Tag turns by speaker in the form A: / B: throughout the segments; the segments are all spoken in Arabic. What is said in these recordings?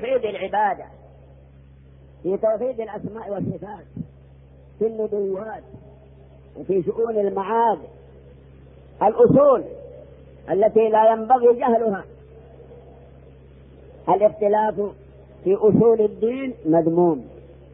A: توحيد العبادة، في توحيد الأسماء والصفات، في النبوات، وفي شؤون المعاد. الأصول التي لا ينبغي جهلها. الاختلاف في أصول الدين مذموم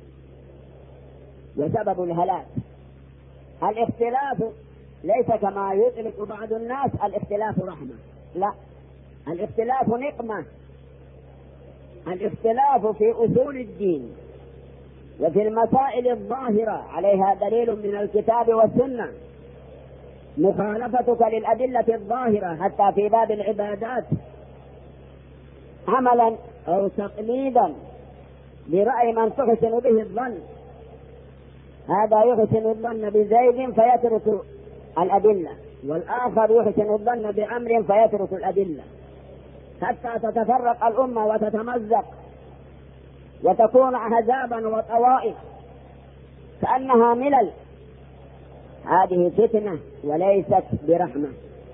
A: وسبب الهلاك. الاختلاف ليس كما يطلق بعض الناس الاختلاف رحمة، لا، الاختلاف نقمة. الاختلاف في أصول الدين وفي المسائل الظاهرة عليها دليل من الكتاب والسنة. مخالفتك للأدلة الظاهرة حتى في باب العبادات عملا أو تقليدا برأي من تحسن به الظن، هذا يحسن الظن بزيد فيترك الأدلة، والآخر يحسن الظن بعمر فيترك الأدلة، حتى تتفرق الأمة وتتمزق وتكون أحزابا وطوائف كأنها ملل. هذه فتنة وليست برحمة.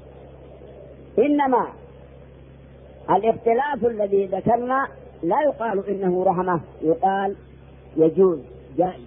A: إنما الاختلاف الذي ذكرنا لا يقال إنه رحمة، يقال يجوز جائز،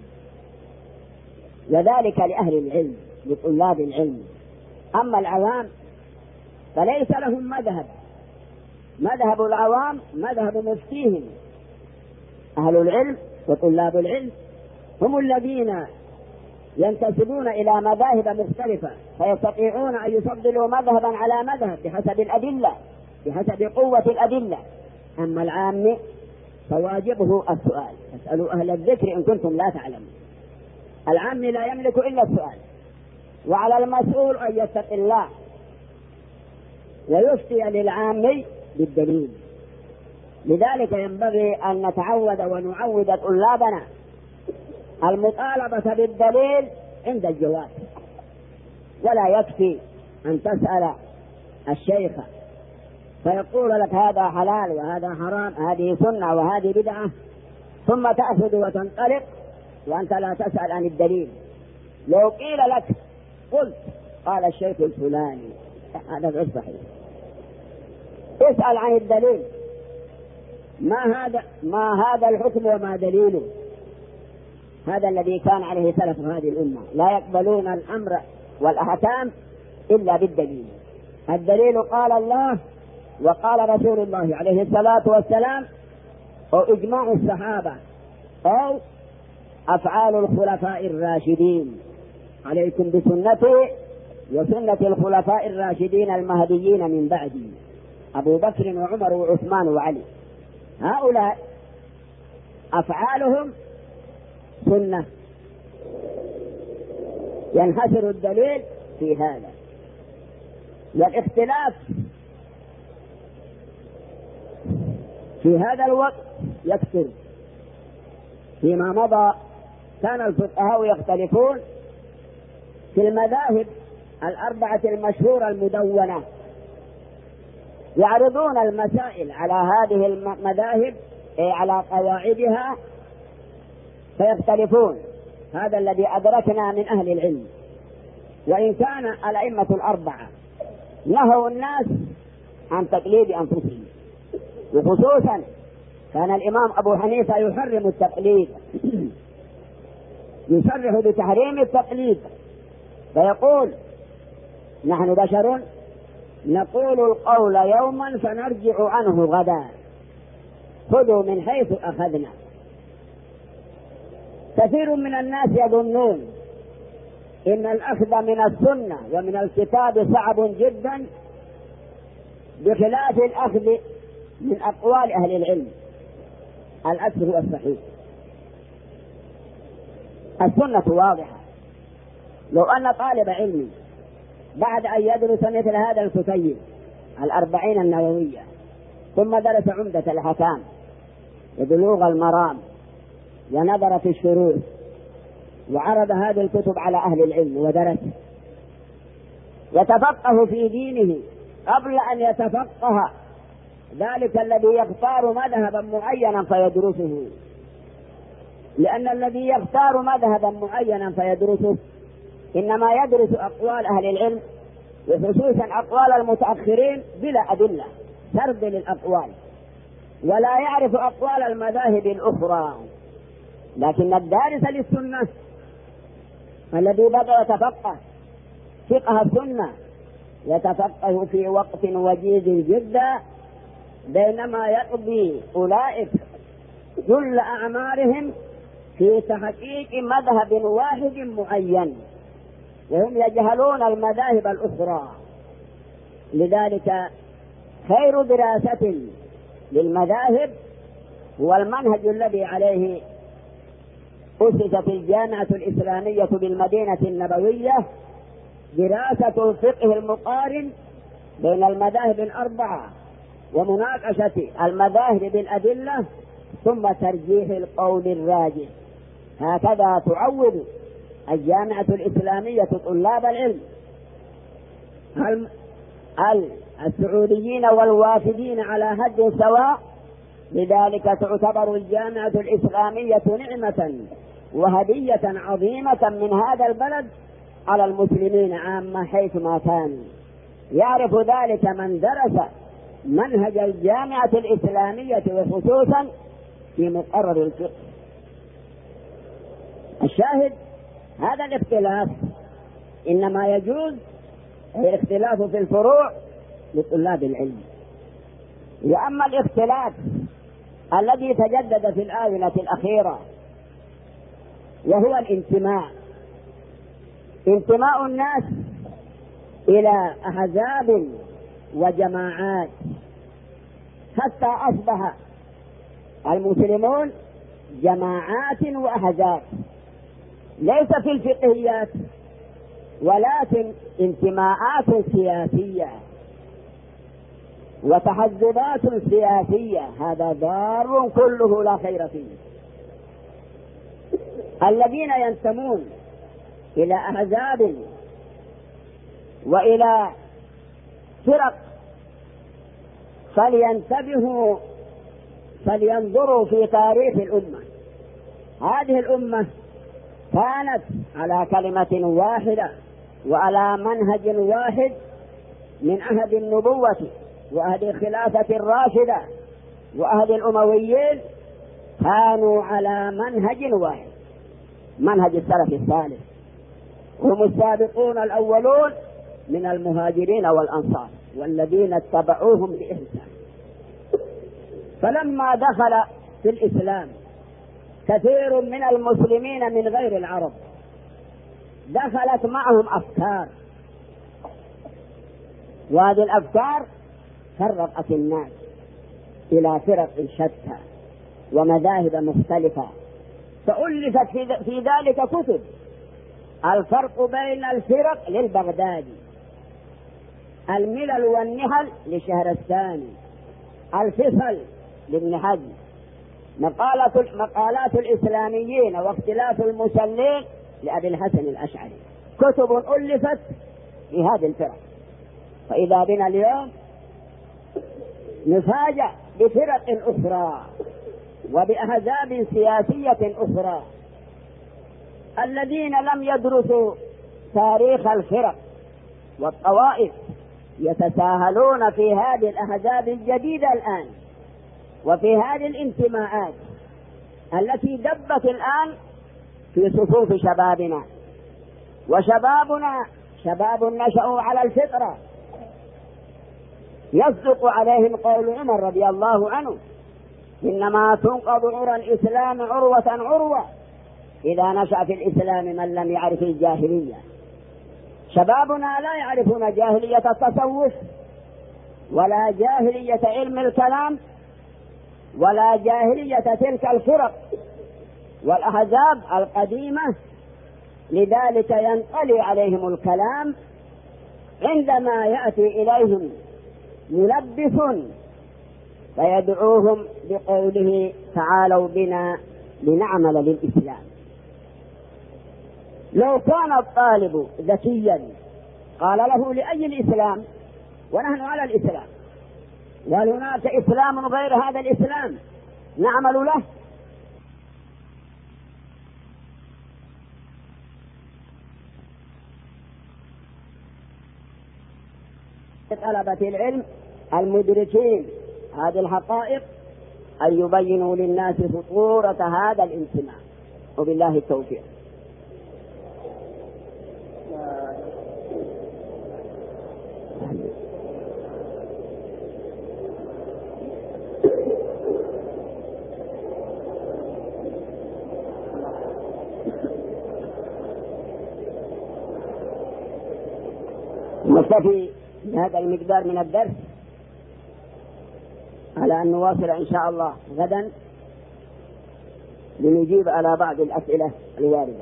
A: وذلك لأهل العلم لطلاب العلم. أما العوام فليس لهم مذهب. مذهب العوام مذهب مفتيهم. أهل العلم وطلاب العلم هم الذين ينتسبون إلى مذاهب مختلفة، فيستطيعون أن يفضلوا مذهبا على مذهب بحسب الأدلة، بحسب قوة الأدلة. أما العام فواجبه السؤال، اسألوا أهل الذكر إن كنتم لا تعلمون. العام لا يملك إلا السؤال، وعلى المسؤول أن يتقي الله ويفتي للعام بالدليل. لذلك ينبغي أن نتعود ونعود طلابنا المطالبة بالدليل عند الجواب، ولا يكفي أن تسأل الشيخ فيقول لك هذا حلال وهذا حرام، هذه سنة وهذه بدعة، ثم تأخذ وتنطلق وأنت لا تسأل عن الدليل. لو قيل لك قلت قال الشيخ الفلاني، هذا غير صحيح. اسأل عن الدليل، ما هذا الحكم وما دليله. هذا الذي كان عليه سلف هذه الأمة، لا يقبلون الأمر والأحكام إلا بالدليل. الدليل قال الله وقال رسول الله عليه الصلاة والسلام، أو إجماع الصحابة، أو أفعال الخلفاء الراشدين. عليكم بسنتي وسنة الخلفاء الراشدين المهديين من بعدي، أبو بكر وعمر وعثمان وعلي. هؤلاء أفعالهم سنة، ينحصر الدليل في هذا. والاختلاف في هذا الوقت يكثر. فيما مضى كان الفقهاء يختلفون في المذاهب الأربعة المشهورة المدونة، يعرضون المسائل على هذه المذاهب على قواعدها فيختلفون. هذا الذي أدركنا من أهل العلم. وإن كان الأئمة الأربعة نهوا الناس عن تقليد أنفسهم، وخصوصا كان الإمام أبو حنيفة يحرم التقليد، يصرح بتحريم التقليد، فيقول نحن بشر نقول القول يوما فنرجع عنه غدا، خذوا من حيث أخذنا. كثير من الناس يظنون إن الأخذ من السنة ومن الكتاب صعب جدا، بخلاف الأخذ من أقوال أهل العلم. الأصل هو الصحيح، السنة واضحة. لو أن طالب علم بعد أن يدرس مثل هذا الكتيب 40 النووية، ثم درس عمدة الأحكام وبلوغ المرام ونظر في الشروط وعرض هذه الكتب على أهل العلم ودرس يتفقه في دينه قبل أن يتفقه ذلك الذي يختار مذهبا معينا فيدرسه، لأن الذي يختار مذهبا معينا فيدرسه إنما يدرس أقوال أهل العلم، وخصوصا أقوال المتأخرين بلا أدلة، سرد للأقوال. ولا يعرف أقوال المذاهب الأخرى. لكن الدارس للسنة الذي بدأ يتفقه فقه السنة يتفقه في وقت وجيز جدا، بينما يقضي أولئك جل أعمارهم في تحقيق مذهب واحد معين، وهم يجهلون المذاهب الأخرى. لذلك خير دراسة للمذاهب هو المنهج الذي عليه أسست الجامعة الإسلامية بالمدينة النبوية، دراسة الفقه المقارن بين المذاهب الأربعة ومناقشة المذاهب بالأدلة ثم ترجيح القول الراجح. هكذا تعود الجامعة الإسلامية طلاب العلم السعوديين والوافدين على هد سواء. لذلك تعتبر الجامعة الإسلامية نعمة وهدية عظيمة من هذا البلد على المسلمين عامة حيثما كانوا. يعرف ذلك من درس منهج الجامعة الإسلامية وخصوصا في مقرر الفقه. الشاهد هذا الاختلاف إنما يجوز الاختلاف في الفروع لطلاب العلم. وأما الاختلاف الذي تجدد في الآونة الأخيرة وهو انتماء الناس إلى أحزاب وجماعات، حتى أصبح المسلمون جماعات وأحزاب، ليس في الفقهيات ولكن انتماءات سياسية وتحزبات سياسية. هذا ضار كله لا خير فيه. الذين ينتمون إلى أحزاب وإلى فرق فلينتبهوا، فلينظروا في تاريخ الأمة. هذه الأمة كانت على كلمة واحدة وعلى منهج واحد من عهد النبوة وعهد الخلافة الراشدة وعهد الأمويين، كانوا على منهج واحد، منهج السلف الصالح، هم السابقون الأولون من المهاجرين والأنصار والذين اتبعوهم بإحسان. فلما دخل في الإسلام كثير من المسلمين من غير العرب دخلت معهم أفكار، وهذه الأفكار فرقت الناس إلى فرق شتى ومذاهب مختلفة، فألفت في ذلك كتب. الفرق بين الفرق للبغدادي، الملل والنهل لشهرستاني، الفصل لابن حزم، مقالات الإسلاميين واختلاف المسلين لأبي الحسن الأشعري. كتب ألفت في هذه الفرق. فإذا بنا اليوم نفاجأ بفرق أخرى وبأحزاب سياسية أخرى. الذين لم يدرسوا تاريخ الفرق والطوائف يتساهلون في هذه الأحزاب الجديدة الآن وفي هذه الانتماءات التي دبت الآن في صفوف شبابنا. وشبابنا شباب نشأوا على الفطرة، يصدق عليهم قول عمر رضي الله عنه: إنما تنقض عرى الإسلام عروة عروة إذا نشأ في الإسلام من لم يعرف الجاهلية. شبابنا لا يعرفون جاهلية التصوف ولا جاهلية علم الكلام ولا جاهلية تلك الفرق والأحزاب القديمة. لذلك ينقلي عليهم الكلام عندما يأتي إليهم ملبس فيدعوهم بقوله: تعالوا بنا لنعمل للإسلام. لو كان الطالب ذكيا قال له: لأي الإسلام ونحن على الإسلام، وهل هناك إسلام غير هذا الإسلام نعمل له؟ طلبة العلم المدركين هذه الحقائق أن يبينوا للناس خطورة هذا الامتناع، وبالله التوفيق. نكتفي بهذا المقدار من الدرس على أن نواصل إن شاء الله غدا لنجيب على بعض الأسئلة الواردة.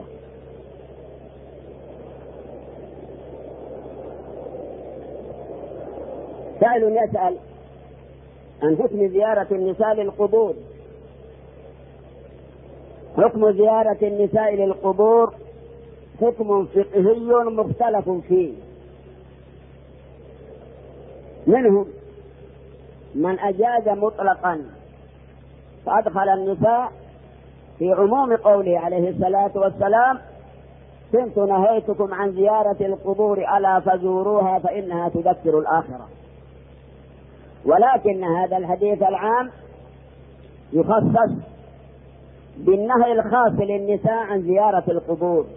A: سائل يسأل عن حكم زيارة النساء للقبور. حكم زيارة النساء للقبور حكم فقهي مختلف فيه، منهم من أجاز مطلقا فأدخل النساء في عموم قوله عليه الصلاة والسلام: كنت نهيتكم عن زيارة القبور ألا فزوروها فإنها تذكر الآخرة. ولكن هذا الحديث العام يخصص بالنهي الخاص للنساء عن زيارة القبور،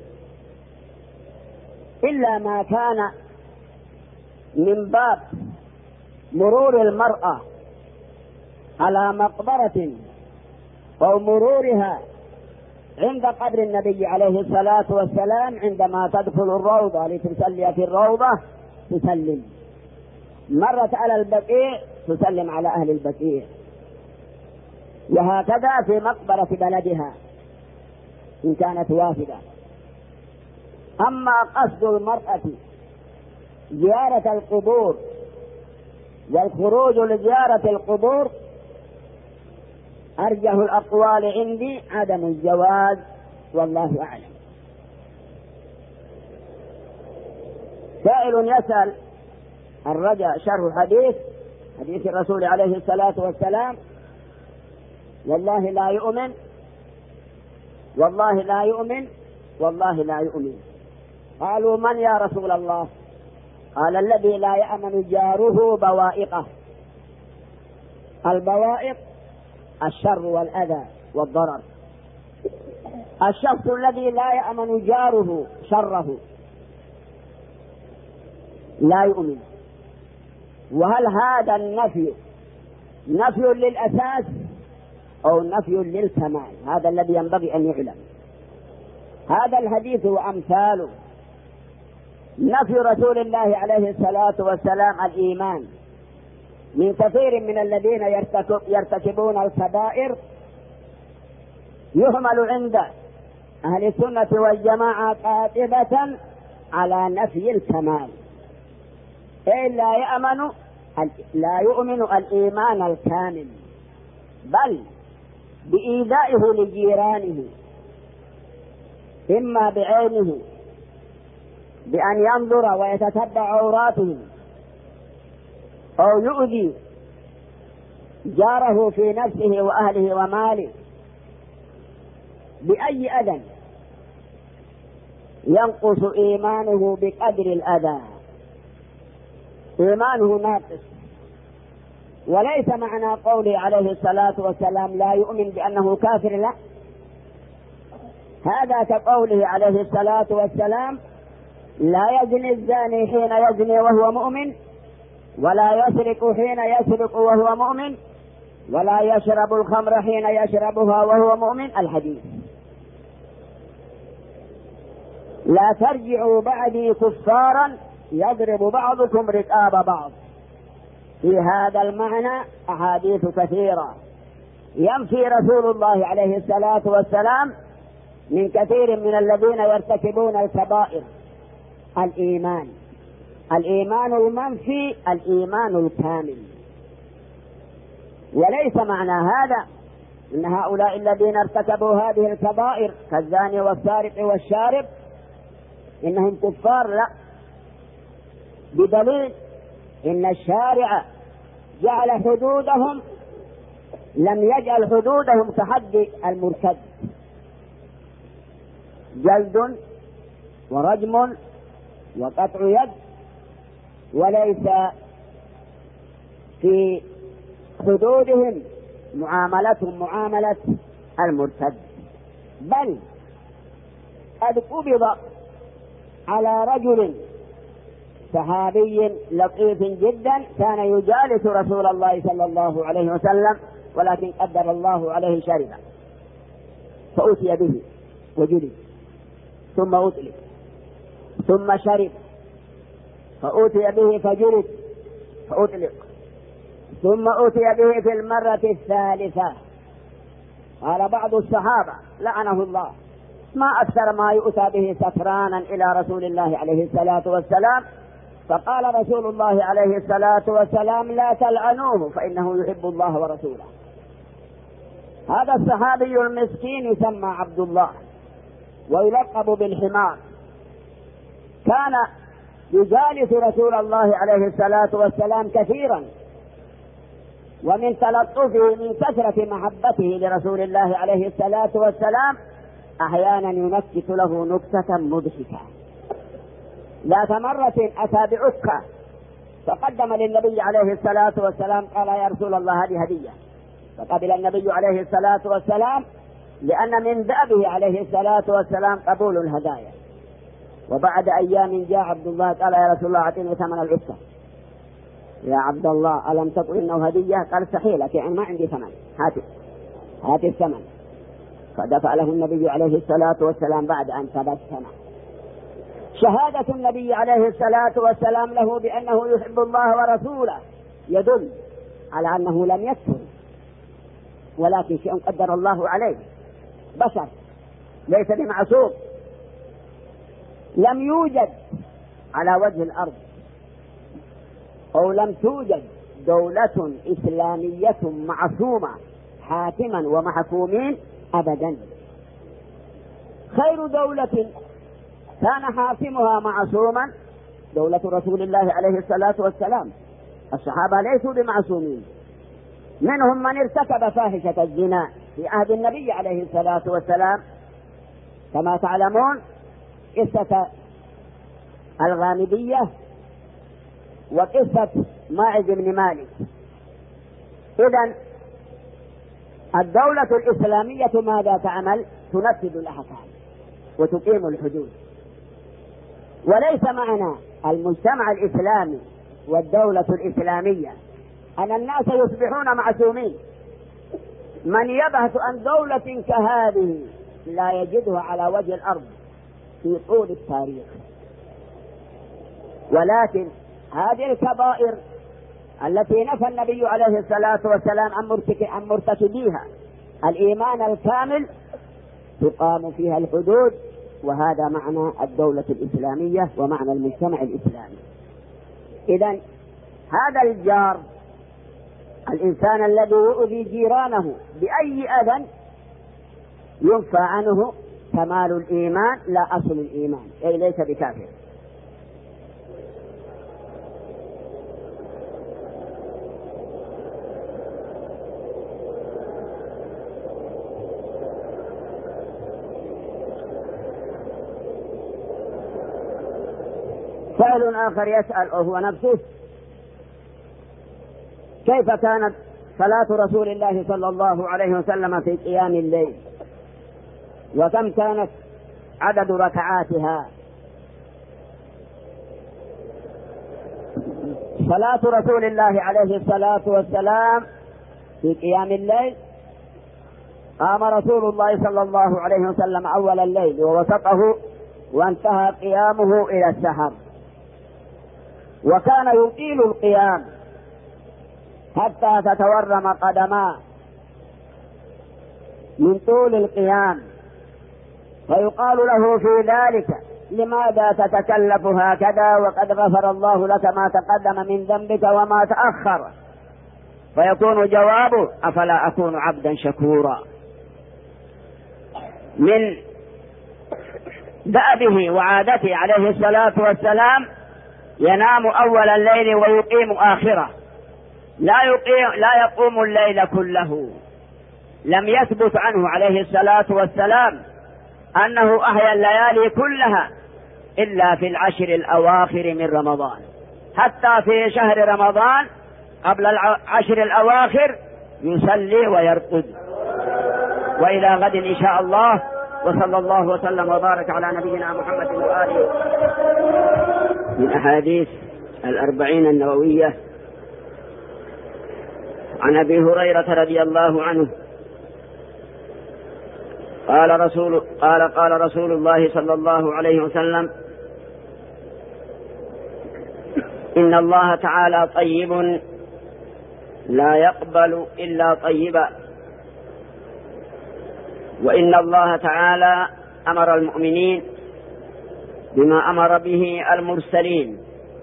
A: إلا ما كان من باب مرور المرأة على مقبرة أو مرورها عند قبر النبي عليه الصلاة والسلام عندما تدخل الروضة لتسلي في الروضة تسلم، مرت على البقيع تسلم على أهل البقيع، وهكذا في مقبرة بلدها إن كانت وافدة. أما قصد المرأة زيارة القبور والخروج لزيارة القبور أرجح الأقوال عندي عدم الجواز، والله أعلم. سائل يسأل الرجاء شرح حديث الرسول عليه الصلاة والسلام: والله لا يؤمن، والله لا يؤمن، والله لا يؤمن. قالوا: من يا رسول الله؟ قال: الذي لا يأمن جاره بوائقه. البوائق الشر والأذى والضرر. الشخص الذي لا يأمن جاره شره لا يؤمن. وهل هذا النفي نفي للأساس أو نفي للكمال؟ هذا الذي ينبغي أن يعلم. هذا الحديث وأمثاله نفي رسول الله عليه الصلاة والسلام الإيمان من كثير من الذين يرتكبون الكبائر، يهمل عند أهل السنة والجماعة قاطبة على نفي الكمال، أي لا يؤمن الإيمان الكامل، بل بإيذائه لجيرانه، إما بعينه بأن ينظر ويتتبع عوراتهم، أو يؤذي جاره في نفسه وأهله وماله بأي أذى ينقص إيمانه بقدر الأذى، إيمانه ناقص. وليس معنى قوله عليه الصلاة والسلام لا يؤمن بأنه كافر، لا، هذا كقوله عليه الصلاة والسلام: لا يزني الزاني حين يزني وهو مؤمن، ولا يسرق حين يسرق وهو مؤمن، ولا يشرب الخمر حين يشربها وهو مؤمن. الحديث: لا ترجعوا بعدي كفارا يضرب بعضكم رقاب بعض. في هذا المعنى أحاديث كثيرة ينفي رسول الله عليه الصلاة والسلام من كثير من الذين يرتكبون الكبائر الإيمان المنفي الإيمان الكامل. وليس معنى هذا إن هؤلاء الذين ارتكبوا هذه الكبائر كالزاني والسارق والشارب إنهم كفار، لا، بدليل إن الشارع جعل حدودهم، لم يجعل حدودهم كحد المرتد، جلد ورجم وقطع يد، وليس في حدودهم معاملتهم معاملة المرتد، بل قد قبض على رجل صحابي لطيف جدا كان يجالس رسول الله صلى الله عليه وسلم، ولكن قدر الله عليه شربا فأتي به وجلد، ثم أطلق، ثم شرب فأتي به فجلد فأطلق، ثم أتي به في المرة الثالثة. قال بعض الصحابة لعنه الله: ما أكثر ما يؤتى به سكرانا إلى رسول الله عليه الصلاة والسلام. فقال رسول الله عليه الصلاة والسلام: لا تلعنوه فإنه يحب الله ورسوله. هذا الصحابي المسكين يسمى عبد الله ويلقب بالحمار، كان يجالس رسول الله عليه الصلاة والسلام كثيرا، ومن تلطفه من كثرة محبته لرسول الله عليه الصلاة والسلام أحيانا ينكت له نكتة مضحكة. ذات مرة أتى بعكة فقدم للنبي عليه الصلاة والسلام، قال: يا رسول الله هذه هدية. فقبل النبي عليه الصلاة والسلام، لأن من دأبه عليه الصلاة والسلام قبول الهدايا. وبعد أيام جاء عبد الله قال: يا رسول الله أعطيني ثمن العكة. يا عبد الله ألم تقل إنه هدية؟ قال: استحيلك، يعني ما عندي ثمن، هات الثمن. فدفع له النبي عليه الصلاة والسلام بعد أن تبسم. شهادة النبي عليه الصلاة والسلام له بأنه يحب الله ورسوله يدل على أنه لم يكفر، ولكن شيء قدر الله عليه، بشر ليس بمعصوم. لم يوجد على وجه الأرض أو لم توجد دولة إسلامية معصومة حاكما ومحكومين أبدا. خير دولة كان حاكمها معصوما دولة رسول الله عليه الصلاة والسلام. الصحابة ليسوا بمعصومين، منهم من ارتكب فاحشة الزنا في عهد النبي عليه الصلاة والسلام، كما تعلمون قصة الغامدية وقصة ماعز بن مالك. إذن الدولة الإسلامية ماذا تعمل؟ تنفذ الأحكام وتقيم الحدود. وليس معنى المجتمع الإسلامي والدولة الإسلامية أن الناس يصبحون معصومين. من يبحث عن دولة كهذه لا يجدها على وجه الأرض في طول التاريخ. ولكن هذه الكبائر التي نفى النبي عليه الصلاة والسلام عن مرتكبيها الإيمان الكامل تقام فيها الحدود، وهذا معنى الدولة الإسلامية ومعنى المجتمع الإسلامي. إذن هذا الجار، الإنسان الذي يؤذي جيرانه بأي أذى ينفى عنه كمال الإيمان لا أصل الإيمان، أي ليس بكافر. سائل آخر يسأل وهو نفسه: كيف كانت صلاة رسول الله صلى الله عليه وسلم في قيام الليل؟ وكم كانت عدد ركعاتها؟ صلاة رسول الله عليه الصلاة والسلام في قيام الليل: قام رسول الله صلى الله عليه وسلم أول الليل ووسطه، وانتهى قيامه إلى السحر. وكان يطيل القيام حتى تتورم قدماه من طول القيام، فيقال له في ذلك: لماذا تتكلف هكذا وقد غفر الله لك ما تقدم من ذنبك وما تأخر؟ فيكون جوابه: أفلا أكون عبدا شكورا. من دأبه وعادته عليه الصلاة والسلام ينام أول الليل ويقيم آخره، لا يقوم الليل كله. لم يثبت عنه عليه الصلاة والسلام أنه أحيا الليالي كلها إلا في العشر الأواخر من رمضان. حتى في شهر رمضان قبل العشر الأواخر يصلي ويرقد. وإلى غد إن شاء الله، وصلى الله وسلم وبارك على نبينا محمد وآله. من أحاديث 40 النووية عن أبي هريرة رضي الله عنه قال رسول الله صلى الله عليه وسلم: إن الله تعالى طيب لا يقبل إلا طيبا، وإن الله تعالى أمر المؤمنين بما أمر به المرسلين،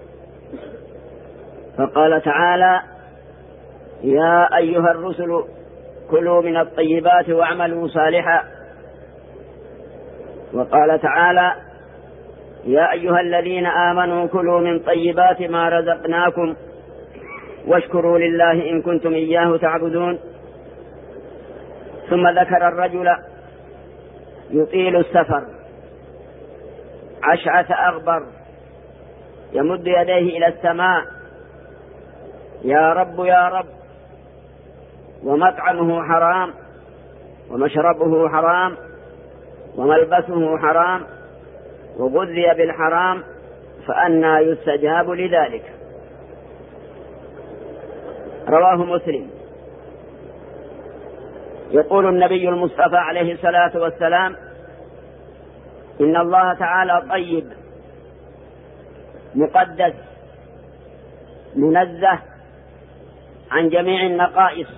A: فقال تعالى: يا أيها الرسل كلوا من الطيبات واعملوا صالحا. وقال تعالى: يا أيها الذين آمنوا كلوا من طيبات ما رزقناكم واشكروا لله إن كنتم إياه تعبدون. ثم ذكر الرجل يطيل السفر أشعث أغبر يمد يديه إلى السماء: يا رب يا رب، ومطعمه حرام ومشربه حرام وملبسه حرام وغذي بالحرام، فأنى يستجاب لذلك. رواه مسلم. يقول النبي المصطفى عليه الصلاة والسلام: إن الله تعالى طيب مقدس منزه عن جميع النقائص،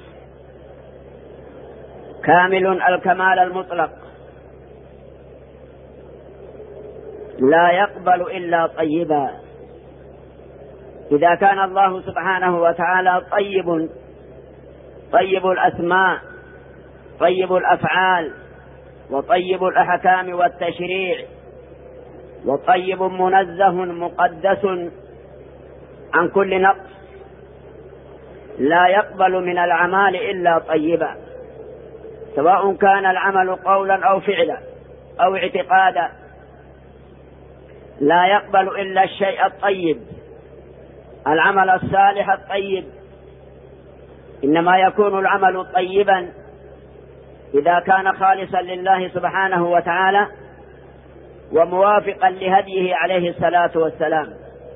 A: كامل الكمال المطلق، لا يقبل إلا طيبا. إذا كان الله سبحانه وتعالى طيب الأسماء، طيب الأفعال، وطيب الأحكام والتشريع، وطيب منزه مقدس عن كل نقص، لا يقبل من الأعمال إلا طيبا، سواء كان العمل قولا أو فعلا أو اعتقادا. لا يقبل إلا الشيء الطيب، العمل الصالح الطيب. إنما يكون العمل طيبا إذا كان خالصا لله سبحانه وتعالى وموافقا لهديه عليه الصلاة والسلام.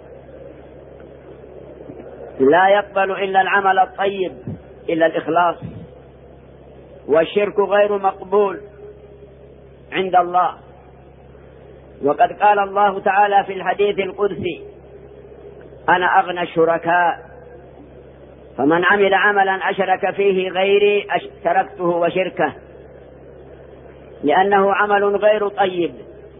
A: لا يقبل إلا العمل الطيب إلا الإخلاص، والشرك غير مقبول عند الله. وقد قال الله تعالى في الحديث القدسي: أنا أغنى الشركاء، فمن عمل عملا أشرك فيه غيري تركته وشركه، لأنه عمل غير طيب.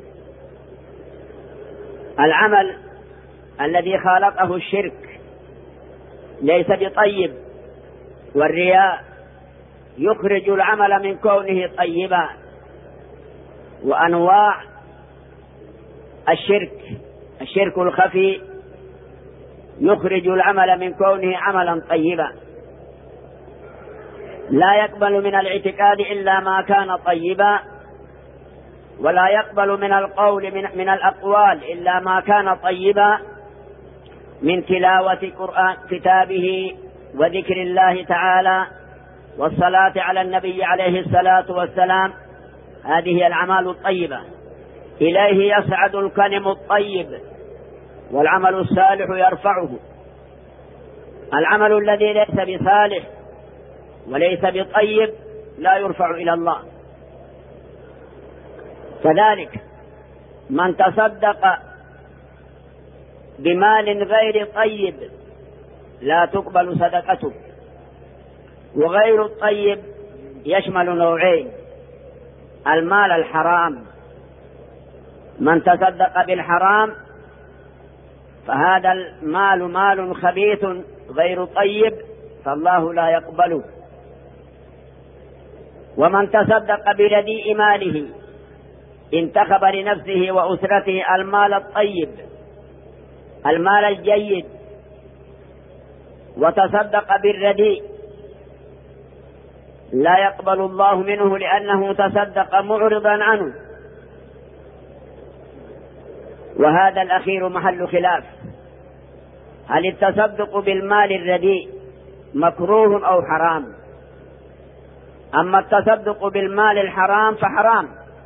A: العمل الذي خالطه الشرك ليس بطيب، والرياء يخرج العمل من كونه طيبا. وأنواع الشرك الخفي يخرج العمل من كونه عملا طيبا. لا يقبل من الاعتقاد إلا ما كان طيبا، ولا يقبل من القول من الأقوال إلا ما كان طيبا، من تلاوة قرآن كتابه وذكر الله تعالى والصلاة على النبي عليه الصلاة والسلام. هذه الأعمال الطيبة، إليه يصعد الكلم الطيب والعمل الصالح يرفعه. العمل الذي ليس بصالح وليس بطيب لا يرفع إلى الله. كذلك من تصدق بمال غير طيب لا تقبل صدقته. وغير الطيب يشمل نوعين: المال الحرام، من تصدق بالحرام فهذا المال مال خبيث غير طيب فالله لا يقبله. ومن تصدق برديء ماله انتخب لنفسه وأسرته المال الطيب، المال الجيد، وتصدق بالرديء لا يقبل الله منه، لأنه تصدق معرضا عنه. وهذا الأخير محل خلاف: هل التصدق بالمال الرديء مكروه أو حرام؟ أما التصدق بالمال الحرام فحرام.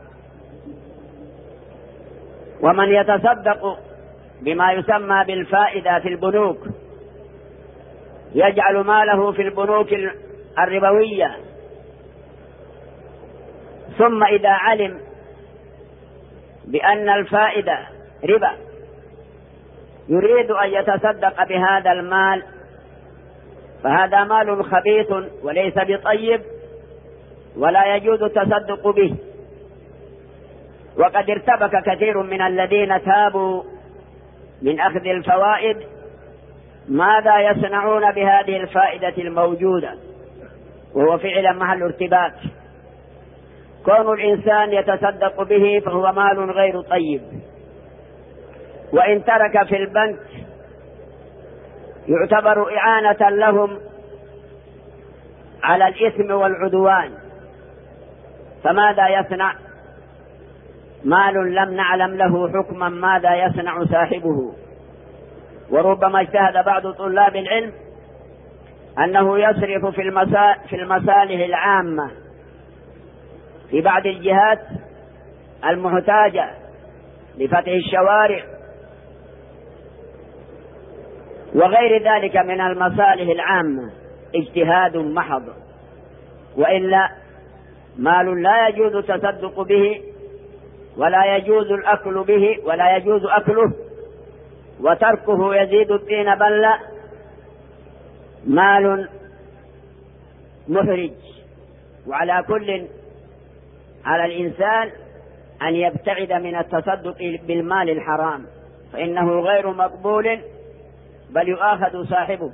A: ومن يتصدق بما يسمى بالفائدة في البنوك يجعل ماله في البنوك الربوية، ثم إذا علم بأن الفائدة ربا يريد أن يتصدق بهذا المال، فهذا مال خبيث وليس بطيب ولا يجوز التصدق به. وقد ارتبك كثير من الذين تابوا من أخذ الفوائد ماذا يصنعون بهذه الفائدة الموجودة، وهو فعلا محل ارتباك. كون الإنسان يتصدق به فهو مال غير طيب، وإن ترك في البنك يعتبر إعانة لهم على الإثم والعدوان. فماذا يصنع؟ مال لم نعلم له حكما ماذا يصنع صاحبه. وربما اجتهد بعض طلاب العلم أنه يصرف في المصالح العامة في بعض الجهات المحتاجة لفتح الشوارع وغير ذلك من المصالح العامة، اجتهاد محض، وإلا مال لا يجوز التصدق به ولا يجوز الأكل به ولا يجوز أكله، وتركه يزيد الطين بلة، مال محرج. وعلى كل على الإنسان أن يبتعد من التصدق بالمال الحرام، فإنه غير مقبول بل يؤاخذ صاحبه.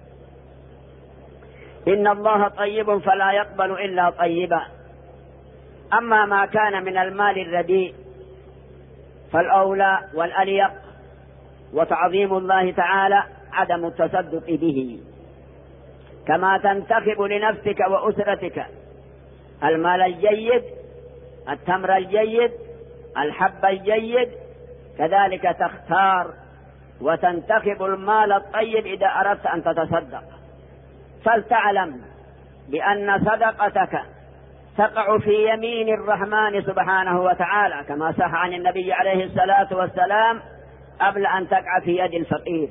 A: إن الله طيب فلا يقبل إلا طيبا. أما ما كان من المال الرديء فالأولى والأليق وتعظيم الله تعالى عدم التصدق به، كما تنتخب لنفسك وأسرتك المال الجيد، التمر الجيد، الحب الجيد، كذلك تختار وتنتخب المال الطيب إذا أردت أن تتصدق. فلتعلم بأن صدقتك تقع في يمين الرحمن سبحانه وتعالى، كما صح عن النبي عليه الصلاة والسلام قبل أن تقع في يد الفقير.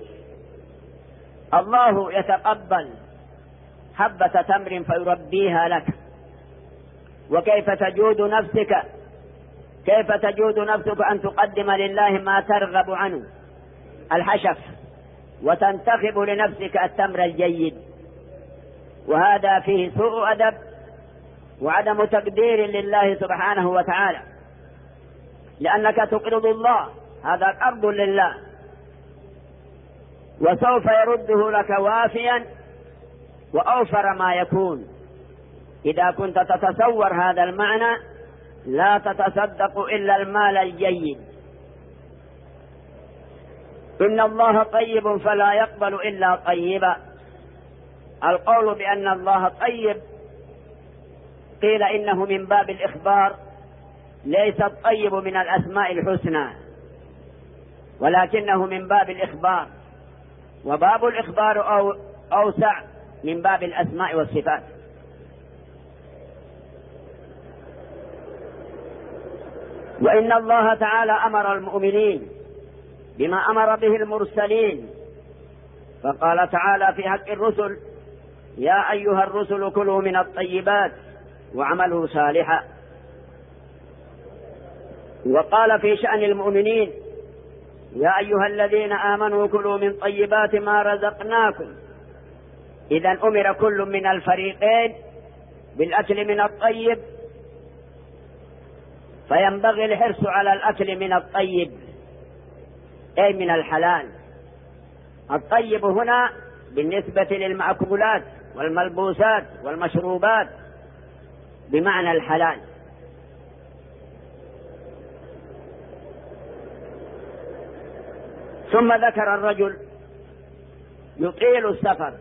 A: الله يتقبل حبة تمر فيربيها لك. وكيف تجود نفسك، كيف تجود نفسك أن تقدم لله ما ترغب عنه الحشف وتنتخب لنفسك التمر الجيد؟ وهذا فيه سوء أدب وعدم تقدير لله سبحانه وتعالى، لأنك تقرض الله، هذا قرض لله، وسوف يرده لك وافيا وأوفر ما يكون. إذا كنت تتصور هذا المعنى لا تتصدق إلا المال الجيد. إن الله طيب فلا يقبل إلا طيبا. القول بأن الله طيب قيل إنه من باب الإخبار، ليس الطيب من الأسماء الحسنى ولكنه من باب الإخبار، وباب الإخبار أوسع من باب الأسماء والصفات. وإن الله تعالى أمر المؤمنين بما أمر به المرسلين، فقال تعالى في حق الرسل: يا أيها الرسل كلوا من الطيبات واعملوا صالحا. وقال في شأن المؤمنين: يا أيها الذين آمنوا كلوا من طيبات ما رزقناكم. إذن أمر كل من الفريقين بالأكل من الطيب، فينبغي الحرص على الأكل من الطيب أي من الحلال. الطيب هنا بالنسبة للمأكولات والملبوسات والمشروبات بمعنى الحلال. ثم ذكر الرجل يطيل السفر،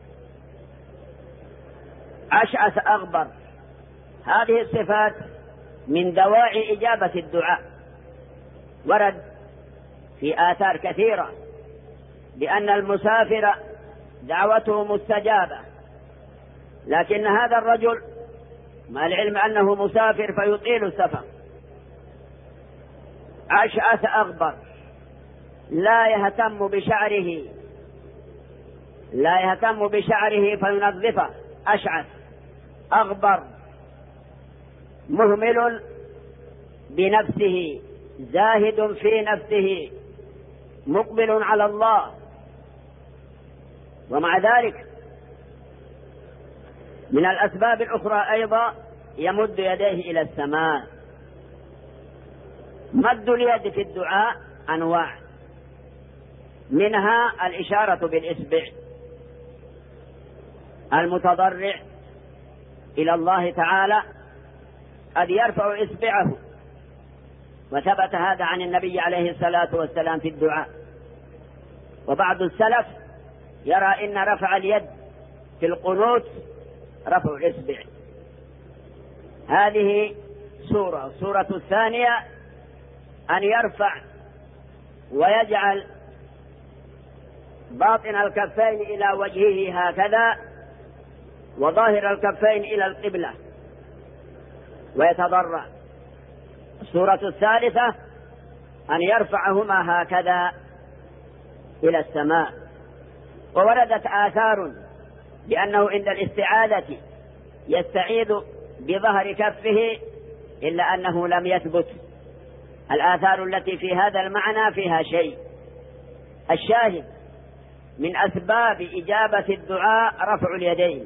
A: أشعث أغبر. هذه الصفات من دواعي إجابة الدعاء. ورد في آثار كثيرة بأن المسافر دعوته مستجابة، لكن هذا الرجل مع العلم أنه مسافر فيطيل السفر. أشعث أغبر لا يهتم بشعره فينظفه. أشعث أغبر مهمل بنفسه زاهد في نفسه مقبل على الله. ومع ذلك من الأسباب الأخرى أيضا يمد يديه إلى السماء. مد اليد في الدعاء أنواع، منها الإشارة بالإصبع. المتضرع إلى الله تعالى قد يرفع إصبعه، وثبت هذا عن النبي عليه الصلاة والسلام في الدعاء. وبعض السلف يرى إن رفع اليد في القنوت رفع الإصبع. هذه الصورة الثانية أن يرفع ويجعل باطن الكفين إلى وجهه هكذا وظاهر الكفين إلى القبلة ويتضرع. الصورة الثالثة أن يرفعهما هكذا إلى السماء. ووردت آثار بأنه عند الاستعاذة يستعيذ بظهر كفه، إلا أنه لم يثبت. الآثار التي في هذا المعنى فيها شيء. الشاهد من أسباب إجابة الدعاء رفع اليدين،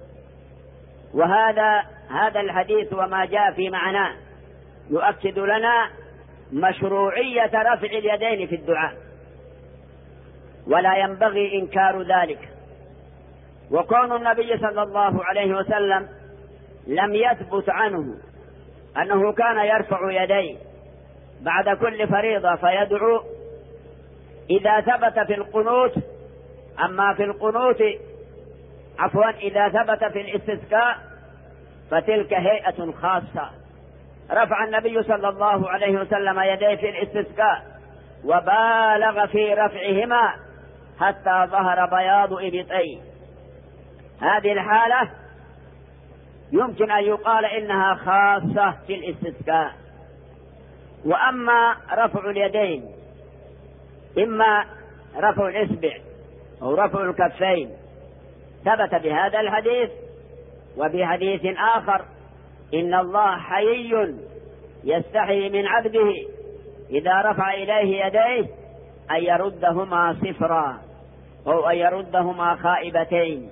A: هذا الحديث وما جاء في معناه يؤكد لنا مشروعية رفع اليدين في الدعاء، ولا ينبغي إنكار ذلك. وكون النبي صلى الله عليه وسلم لم يثبت عنه أنه كان يرفع يديه بعد كل فريضة فيدعو إذا ثبت في القنوت. أما في القنوت إذا ثبت في الاستسقاء فتلك هيئة خاصة. رفع النبي صلى الله عليه وسلم يديه في الاستسقاء وبالغ في رفعهما حتى ظهر بياض إبطيه. هذه الحالة يمكن أن يقال إنها خاصة في الاستسقاء. وأما رفع اليدين إما رفع الإصبع أو رفع الكفين ثبت بهذا الحديث، وفي حديث آخر إن الله حيي يستحي من عبده إذا رفع إليه يديه أن يردهما صفرا أو أن يردهما خائبتين.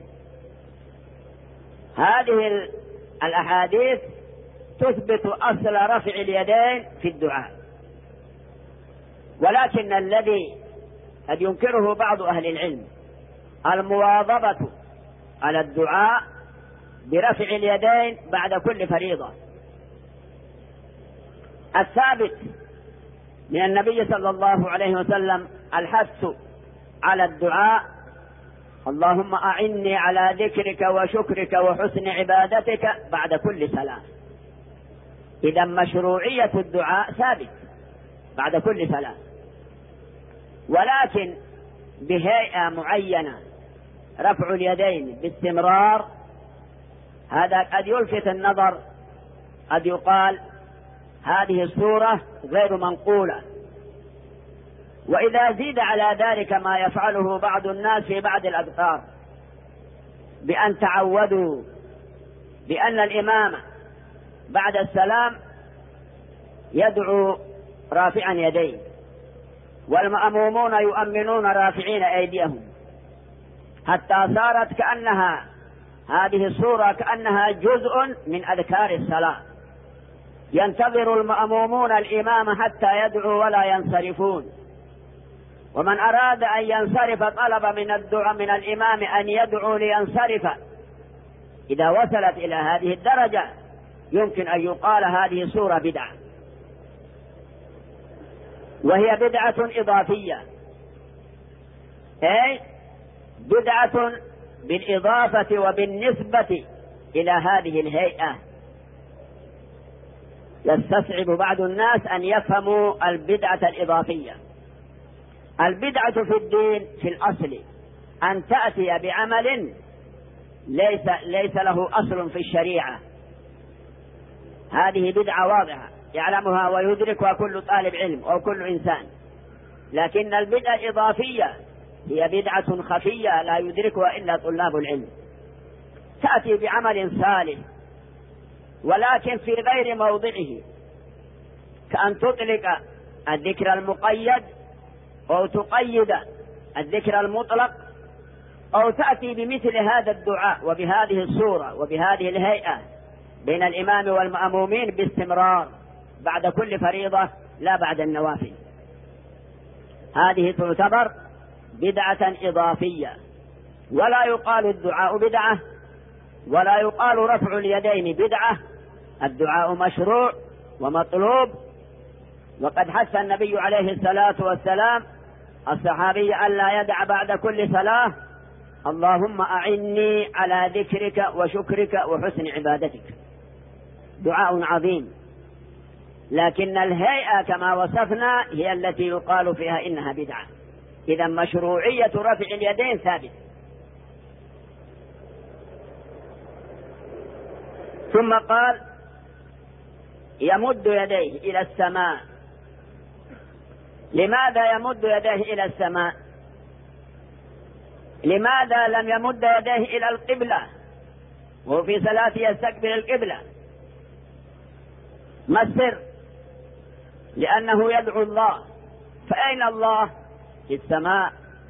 A: هذه الأحاديث تثبت أصل رفع اليدين في الدعاء. ولكن الذي قد ينكره بعض أهل العلم المواظبة على الدعاء برفع اليدين بعد كل فريضة. الثابت من النبي صلى الله عليه وسلم الحث على الدعاء: اللهم أعني على ذكرك وشكرك وحسن عبادتك بعد كل صلاة. إذا مشروعية الدعاء ثابت بعد كل صلاة، ولكن بهيئة معينة رفع اليدين باستمرار هذا قد يلفت النظر. قد يقال هذه الصورة غير منقولة. وإذا زيد على ذلك ما يفعله بعض الناس في بعض الأذكار بأن تعودوا بأن الإمام بعد السلام يدعو رافعا يديه والمأمومون يؤمنون رافعين أيديهم، حتى صارت كأنها هذه الصورة كأنها جزء من أذكار الصلاة. ينتظر المأمومون الإمام حتى يدعو ولا ينصرفون، ومن أراد أن ينصرف طلب من الدعاء من الإمام أن يدعو لينصرف. إذا وصلت إلى هذه الدرجة يمكن أن يقال هذه صورة بدعة، وهي بدعة إضافية، أي بدعة بالإضافة وبالنسبة إلى هذه الهيئة. يستصعب بعض الناس أن يفهموا البدعة الإضافية. البدعة في الدين في الأصل أن تأتي بعمل ليس له أصل في الشريعة، هذه بدعة واضحة يعلمها ويدركها كل طالب علم أو كل إنسان. لكن البدعة الإضافية هي بدعة خفية لا يدركها إلا طلاب العلم، تأتي بعمل صالح ولكن في غير موضعه، كأن تطلق الذكر المقيد أو تقيد الذكر المطلق، أو تأتي بمثل هذا الدعاء وبهذه الصورة وبهذه الهيئة بين الإمام والمأمومين باستمرار بعد كل فريضة لا بعد النوافل. هذه تعتبر بدعة إضافية، ولا يقال الدعاء بدعة ولا يقال رفع اليدين بدعة. الدعاء مشروع ومطلوب، وقد حث النبي عليه الصلاة والسلام الصحابي أن لا يدع بعد كل صلاة اللهم أعني على ذكرك وشكرك وحسن عبادتك. دعاء عظيم، لكن الهيئة كما وصفنا هي التي يقال فيها إنها بدعة. إذا مشروعية رفع اليدين ثابت. ثم قال يمد يديه إلى السماء. لماذا يمد يديه إلى السماء؟ لماذا لم يمد يديه إلى القبلة وهو في صلاته يستقبل القبلة؟ ما السر؟ لأنه يدعو الله، فأين الله؟ في السماء.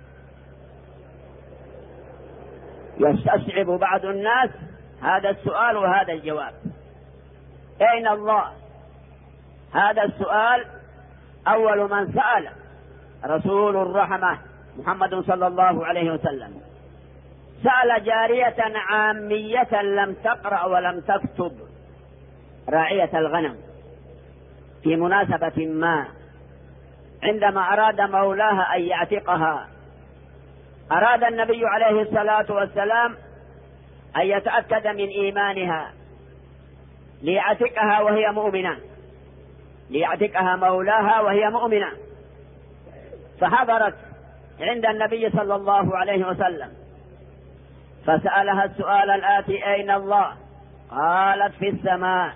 A: يستصعب بعض الناس هذا السؤال وهذا الجواب، أين الله؟ هذا السؤال أول من سأل رسول الرحمة محمد صلى الله عليه وسلم. سأل جارية عامية لم تقرأ ولم تكتب، راعية الغنم، في مناسبة ما عندما أراد مولاها أن يعتقها، أراد النبي عليه الصلاة والسلام أن يتأكد من إيمانها ليعتقها وهي مؤمنة، ليعتقها مولاها وهي مؤمنة. فحضرت عند النبي صلى الله عليه وسلم فسألها السؤال الآتي: أين الله؟ قالت: في السماء.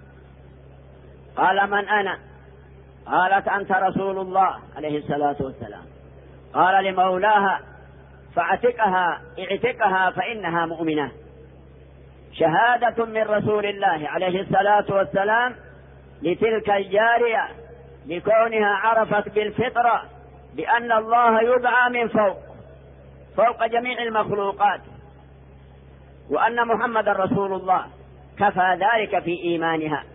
A: قال: من أنا؟ قالت: أنت رسول الله عليه الصلاة والسلام. قال لمولاها: فاعتقها، اعتقها فإنها مؤمنة. شهادة من رسول الله عليه الصلاة والسلام لتلك الجارية لكونها عرفت بالفطرة بأن الله يدعى من فوق جميع المخلوقات، وأن محمد رسول الله، كفى ذلك في إيمانها.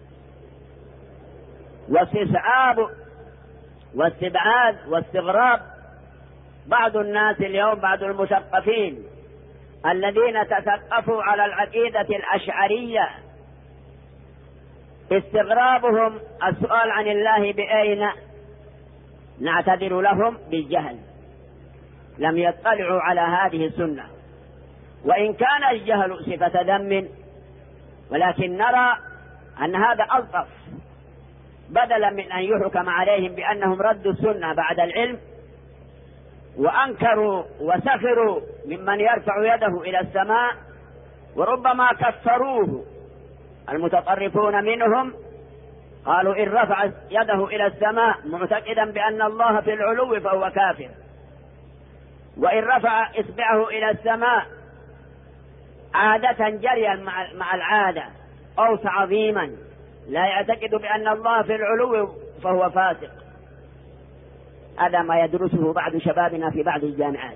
A: واستصعاب واستبعاد واستغراب بعض الناس اليوم، بعض المثقفين الذين تثقفوا على العقيدة الأشعرية، استغرابهم السؤال عن الله بأين، نعتذر لهم بالجهل، لم يطلعوا على هذه السنة، وإن كان الجهل صفة ذم، ولكن نرى أن هذا ألطف، بدلا من أن يحكم عليهم بأنهم ردوا السنة بعد العلم وأنكروا وسخروا ممن يرفع يده إلى السماء، وربما كفروه المتطرفون منهم، قالوا إن رفع يده إلى السماء معتقدا بأن الله في العلو فهو كافر، وإن رفع إصبعه إلى السماء عادة جريا مع العادة أو تعظيما لا يعتقد بأن الله في العلو فهو فاسق. هذا ما يدرسه بعض شبابنا في بعض الجامعات،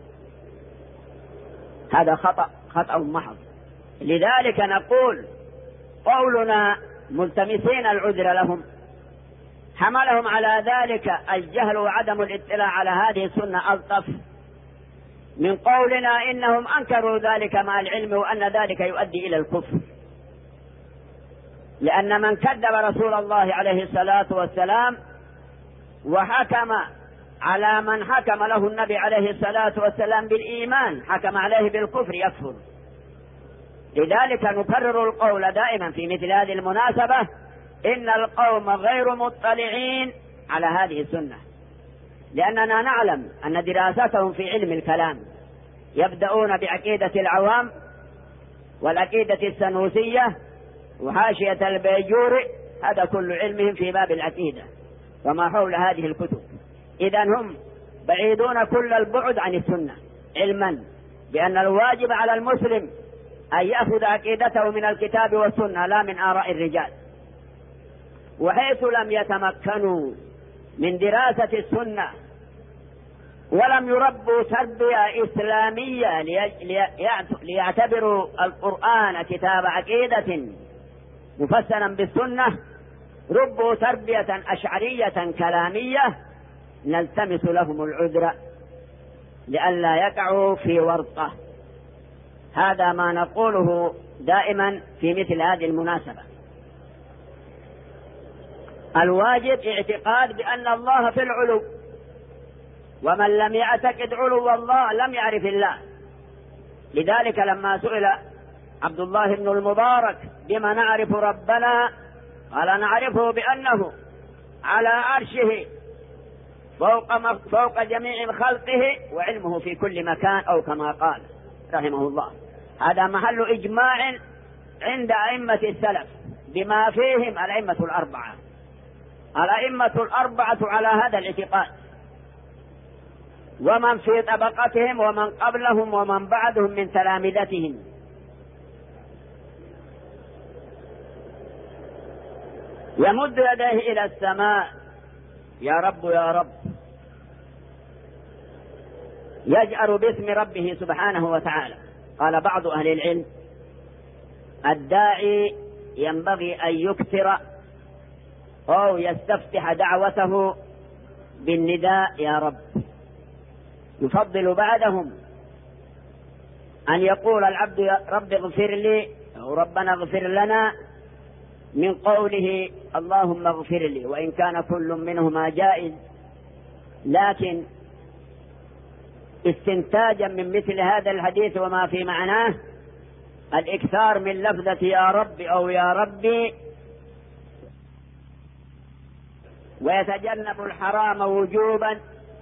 A: هذا خطأ محض. لذلك نقول قولنا ملتمسين العذر لهم، حملهم على ذلك الجهل وعدم الاطلاع على هذه السنة ألطف من قولنا إنهم أنكروا ذلك مع العلم وأن ذلك يؤدي إلى الكفر. لأن من كذب رسول الله عليه الصلاة والسلام وحكم على من حكم له النبي عليه الصلاة والسلام بالإيمان حكم عليه بالكفر يكفر. لذلك نكرر القول دائما في مثل هذه المناسبة: إن القوم غير مطلعين على هذه السنة، لأننا نعلم أن دراستهم في علم الكلام يبدأون بعقيدة العوام والعقيدة السنوسية وحاشية البيجوري، هذا كل علمهم في باب العقيدة وما حول هذه الكتب. إذن هم بعيدون كل البعد عن السنة، علما بأن الواجب على المسلم أن يأخذ عقيدته من الكتاب والسنة لا من آراء الرجال. وحيث لم يتمكنوا من دراسة السنة ولم يربوا تربية إسلامية ليعتبروا القرآن كتاب عقيدة مفسرا بالسنة، ربوا تربية أشعرية كلامية، نلتمس لهم العذر لئلا يقعوا في ورطة. هذا ما نقوله دائما في مثل هذه المناسبة. الواجب اعتقاد بأن الله في العلو، ومن لم يعتقد علو الله لم يعرف الله. لذلك لما سئل عبد الله بن المبارك بما نعرف ربنا، قال نعرفه بأنه على عرشه فوق جميع خلقه وعلمه في كل مكان، أو كما قال رحمه الله. هذا محل إجماع عند أئمة السلف بما فيهم الأئمة الأربعة. الأئمة الأربعة على هذا الاعتقاد، ومن في طبقتهم ومن قبلهم ومن بعدهم من تلامذتهم. يمد يديه إلى السماء يا رب يا رب، يجأر باسم ربه سبحانه وتعالى. قال بعض أهل العلم الداعي ينبغي أن يكثر أو يستفتح دعوته بالنداء يا رب. يفضل بعدهم أن يقول العبد يا رب اغفر لي أو ربنا اغفر لنا من قوله اللهم اغفر لي، وإن كان كل منهما جائز، لكن استنتاجا من مثل هذا الحديث وما في معناه الإكثار من لفظة يا رب أو يا ربي، ويتجنب الحرام وجوبا،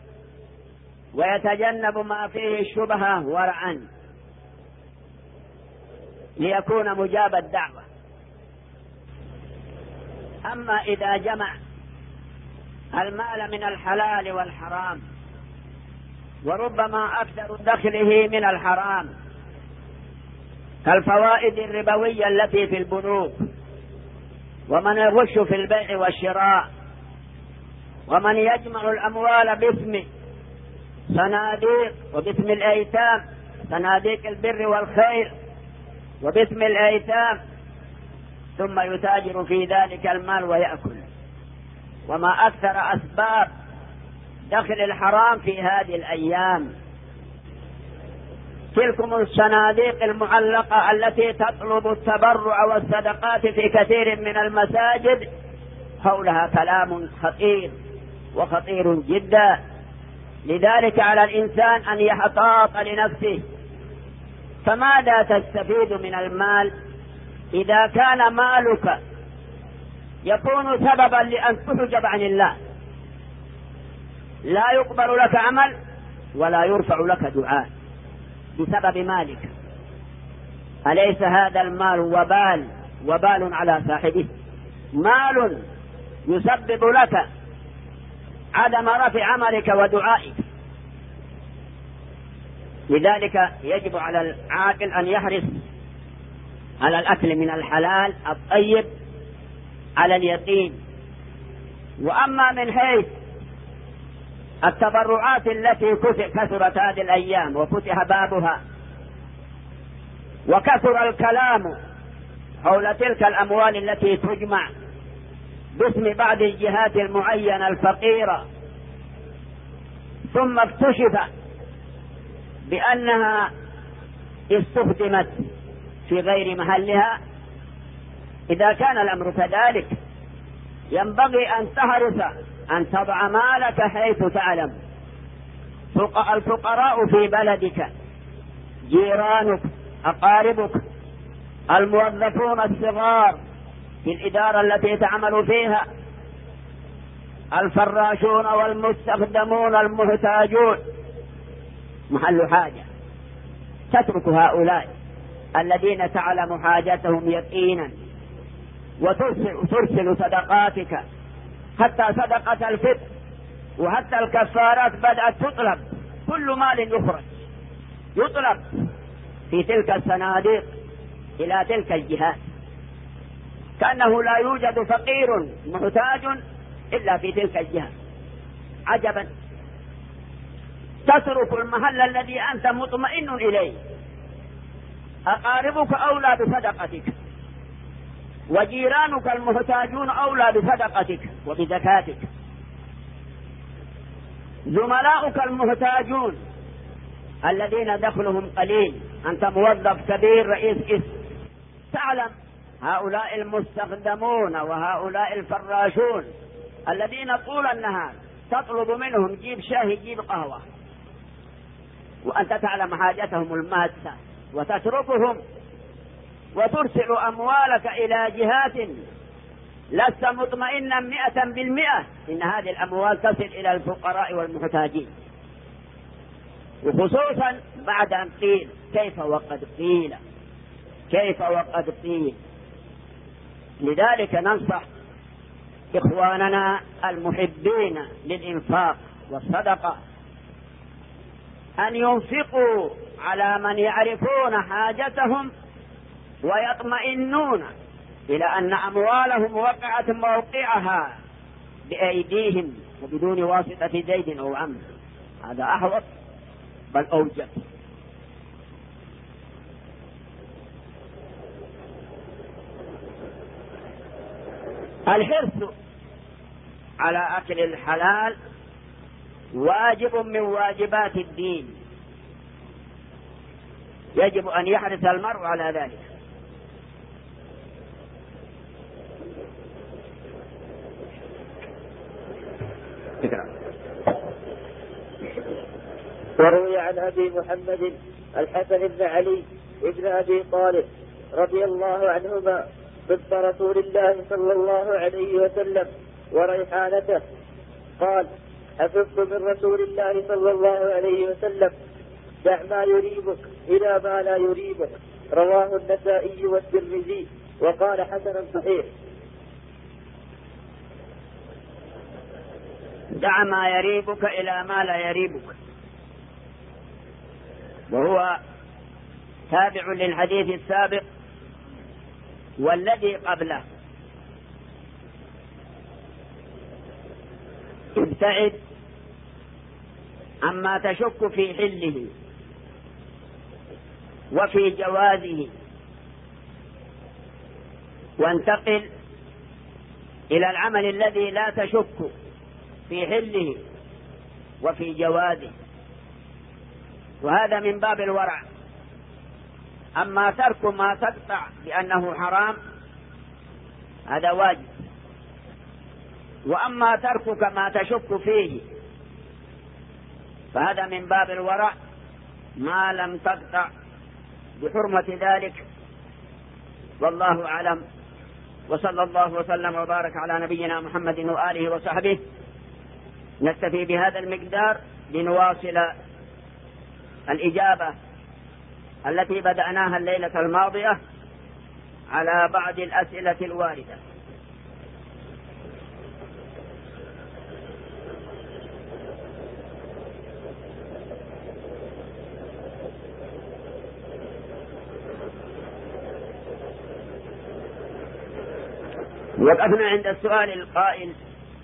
A: ويتجنب ما فيه الشبهة ورعا، ليكون مجاب الدعوة. أما إذا جمع المال من الحلال والحرام، وربما أكثر دخله من الحرام كالفوائد الربوية التي في البنوك، ومن يغش في البيع والشراء، ومن يجمع الأموال باسم صناديق وباسم الأيتام، صناديق البر والخير وباسم الأيتام، ثم يتاجر في ذلك المال ويأكل. وما أكثر أسباب دخل الحرام في هذه الأيام. تلكم الصناديق المعلقة التي تطلب التبرع والصدقات في كثير من المساجد، حولها كلام خطير وخطير جدا. لذلك على الإنسان أن يحتاط لنفسه. فماذا تستفيد من المال إذا كان مالك يكون سببا لأن تحجب عن الله؟ لا يقبل لك عمل ولا يرفع لك دعاء بسبب مالك. أليس هذا المال وبال على صاحبه؟ مال يسبب لك عدم رفع عملك ودعائك. لذلك يجب على العاقل أن يحرص على الأكل من الحلال الطيب على اليقين. وأما من حيث التبرعات التي كثرت هذه الأيام وفتح بابها، وكثر الكلام حول تلك الأموال التي تجمع باسم بعض الجهات المعينة الفقيرة، ثم اكتشف بأنها استخدمت في غير محلها. إذا كان الأمر كذلك ينبغي أن تحرص أن تضع مالك حيث تعلم. الفقراء في بلدك، جيرانك، أقاربك، الموظفون الصغار في الإدارة التي تعمل فيها، الفراشون والمستخدمون المحتاجون، محل حاجة. تترك هؤلاء الذين تعلم حاجتهم يقينا وترسل صدقاتك، حتى صدقة الفطر وحتى الكفارات بدأت تطلب، كل مال يطلب في تلك الصناديق إلى تلك الجهات، كأنه لا يوجد فقير محتاج إلا في تلك الجهة. عجبا، تترك المحل الذي أنت مطمئن إليه، أقاربك أولى بصدقتك، وجيرانك المحتاجون أولى بصدقتك وبزكاتك، زملاؤك المحتاجون الذين دخلهم قليل، أنت موظف كبير رئيس قسم، تعلم هؤلاء المستخدمون وهؤلاء الفراشون الذين طول النهار تطلب منهم جيب شاهي جيب قهوة، وأنت تعلم حاجتهم الماسة، وتتركهم وترسل أموالك إلى جهات لست مطمئنا 100% إن هذه الأموال تصل إلى الفقراء والمحتاجين، وخصوصا بعد أن قيل كيف وقد قيل. لذلك ننصح إخواننا المحبين للإنفاق والصدقة أن ينفقوا على من يعرفون حاجتهم ويطمئنون إلى أن أموالهم وقعت موقعها بأيديهم وبدون واسطة زيد أو عمرو، هذا أحوط بل أوجب. الحرص على أكل الحلال واجب من واجبات الدين، يجب أن يحرص المرء على ذلك.
B: وروي عن أبي محمد الحسن بن علي ابن أبي طالب رضي الله عنهما صدق رسول الله صلى الله عليه وسلم وريحانته قال: حفظت من رسول الله صلى الله عليه وسلم: دع ما يريبك إلى ما لا يريبك. رواه النسائي والترمذي وقال حسن صحيح.
A: دع ما يريبك إلى ما لا يريبك، وهو تابع للحديث السابق والذي قبله. ابتعد عما تشك في حله وفي جوازه، وانتقل إلى العمل الذي لا تشك في حله وفي جوازه، وهذا من باب الورع. أما ترك ما تقطع بأنه حرام هذا واجب، وأما تركك ما تشك فيه فهذا من باب الورع ما لم تقطع بحرمة ذلك. والله أعلم، وصلى الله وسلم وبارك على نبينا محمد وآله وصحبه. نكتفي بهذا المقدار لنواصل الإجابة التي بدأناها الليلة الماضية على بعض الأسئلة الواردة. وقفنا عند السؤال القائل،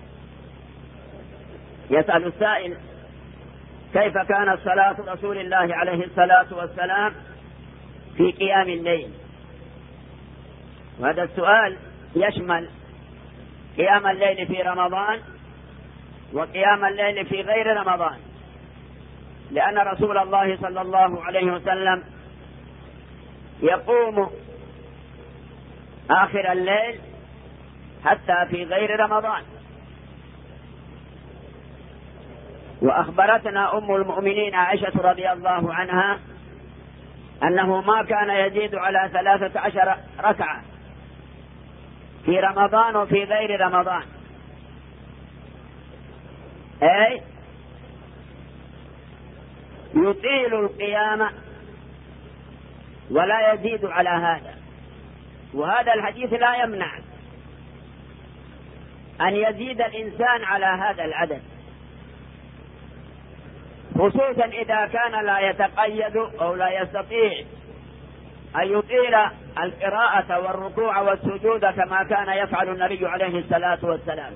A: يسأل السائل: كيف كانت صلاة رسول الله عليه الصلاة والسلام في قيام الليل؟ وهذا السؤال يشمل قيام الليل في رمضان وقيام الليل في غير رمضان، لأن رسول الله صلى الله عليه وسلم يقوم آخر الليل حتى في غير رمضان. وأخبرتنا أم المؤمنين عائشة رضي الله عنها أنه ما كان يزيد على 13 ركعة في رمضان وفي غير رمضان، أي يطيل القيام ولا يزيد على هذا. وهذا الحديث لا يمنع أن يزيد الإنسان على هذا العدد، خصوصا إذا كان لا يتقيد أو لا يستطيع أن يطيل القراءة والركوع والسجود كما كان يفعل النبي عليه الصلاة والسلام.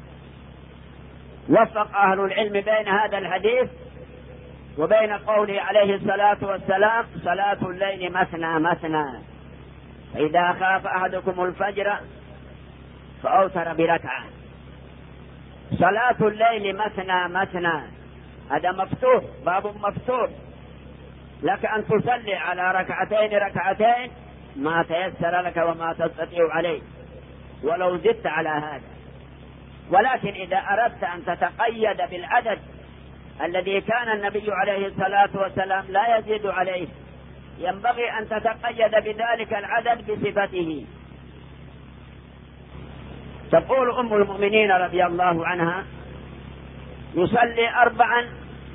A: وفق أهل العلم بين هذا الحديث وبين قوله عليه الصلاة والسلام: صلاة الليل مثنى مثنى، فإذا خاف أحدكم الفجر فأوتر بركعة. صلاة الليل مثنى مثنى، هذا مفتوح، باب مفتوح لك أن تصلي على ركعتين ما تيسر لك وما تستطيع عليه ولو زدت على هذا. ولكن إذا أردت أن تتقيد بالعدد الذي كان النبي عليه الصلاة والسلام لا يزيد عليه، ينبغي أن تتقيد بذلك العدد بصفته. تقول أم المؤمنين رضي الله عنها: يصلي 4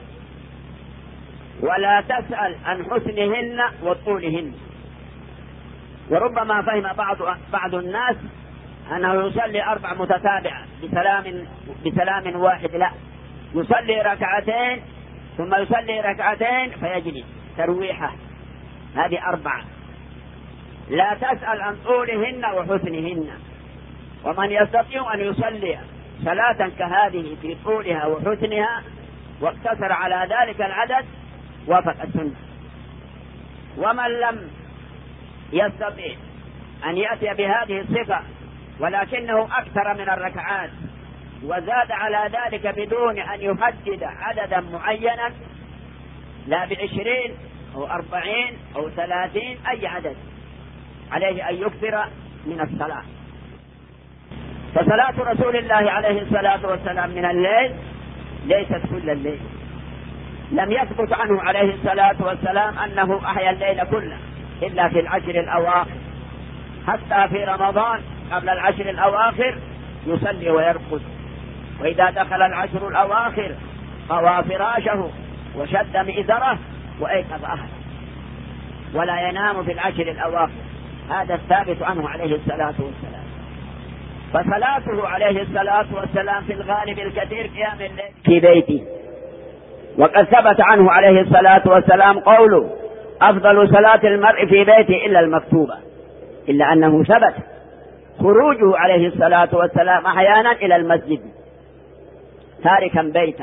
A: ولا تسأل عن حسنهن وطولهن. وربما فهم بعض الناس أنه يصلي 4 متتابعة بسلام واحد، لا، يصلي 2 ثم يصلي 2 فيجلس ترويحة، هذه 4. لا تسأل عن طولهن وحسنهن. ومن يستطيع أن يصلي صلاة كهذه في طولها وحسنها واقتصر على ذلك العدد وافق السنة. ومن لم يستطيع أن يأتي بهذه الصفة ولكنه أكثر من الركعات وزاد على ذلك بدون أن يحدد عددا معينا، لا ب20 أو 40 أو 30 أي عدد، عليه أن يكثر من الصلاة. فصلاة رسول الله عليه الصلاة والسلام من الليل ليست كل الليل. لم يثبت عنه عليه الصلاة والسلام أنه أحيا الليل كله إلا في العشر الأواخر. حتى في رمضان قبل العشر الأواخر يصلي ويرقد، وإذا دخل العشر الأواخر طوى فراشه وشد مئزره وأيقظ أهله، ولا ينام في العشر الأواخر. هذا الثابت عنه عليه الصلاة والسلام. فصلاته عليه الصلاة والسلام في الغالب الكثير قيام الليل في بيته. وقد ثبت عنه عليه الصلاة والسلام قوله: أفضل صلاة المرء في بيته إلا المكتوبة، إلا أنه ثبت خروجه عليه الصلاة والسلام أحيانا إلى المسجد تاركا بيته.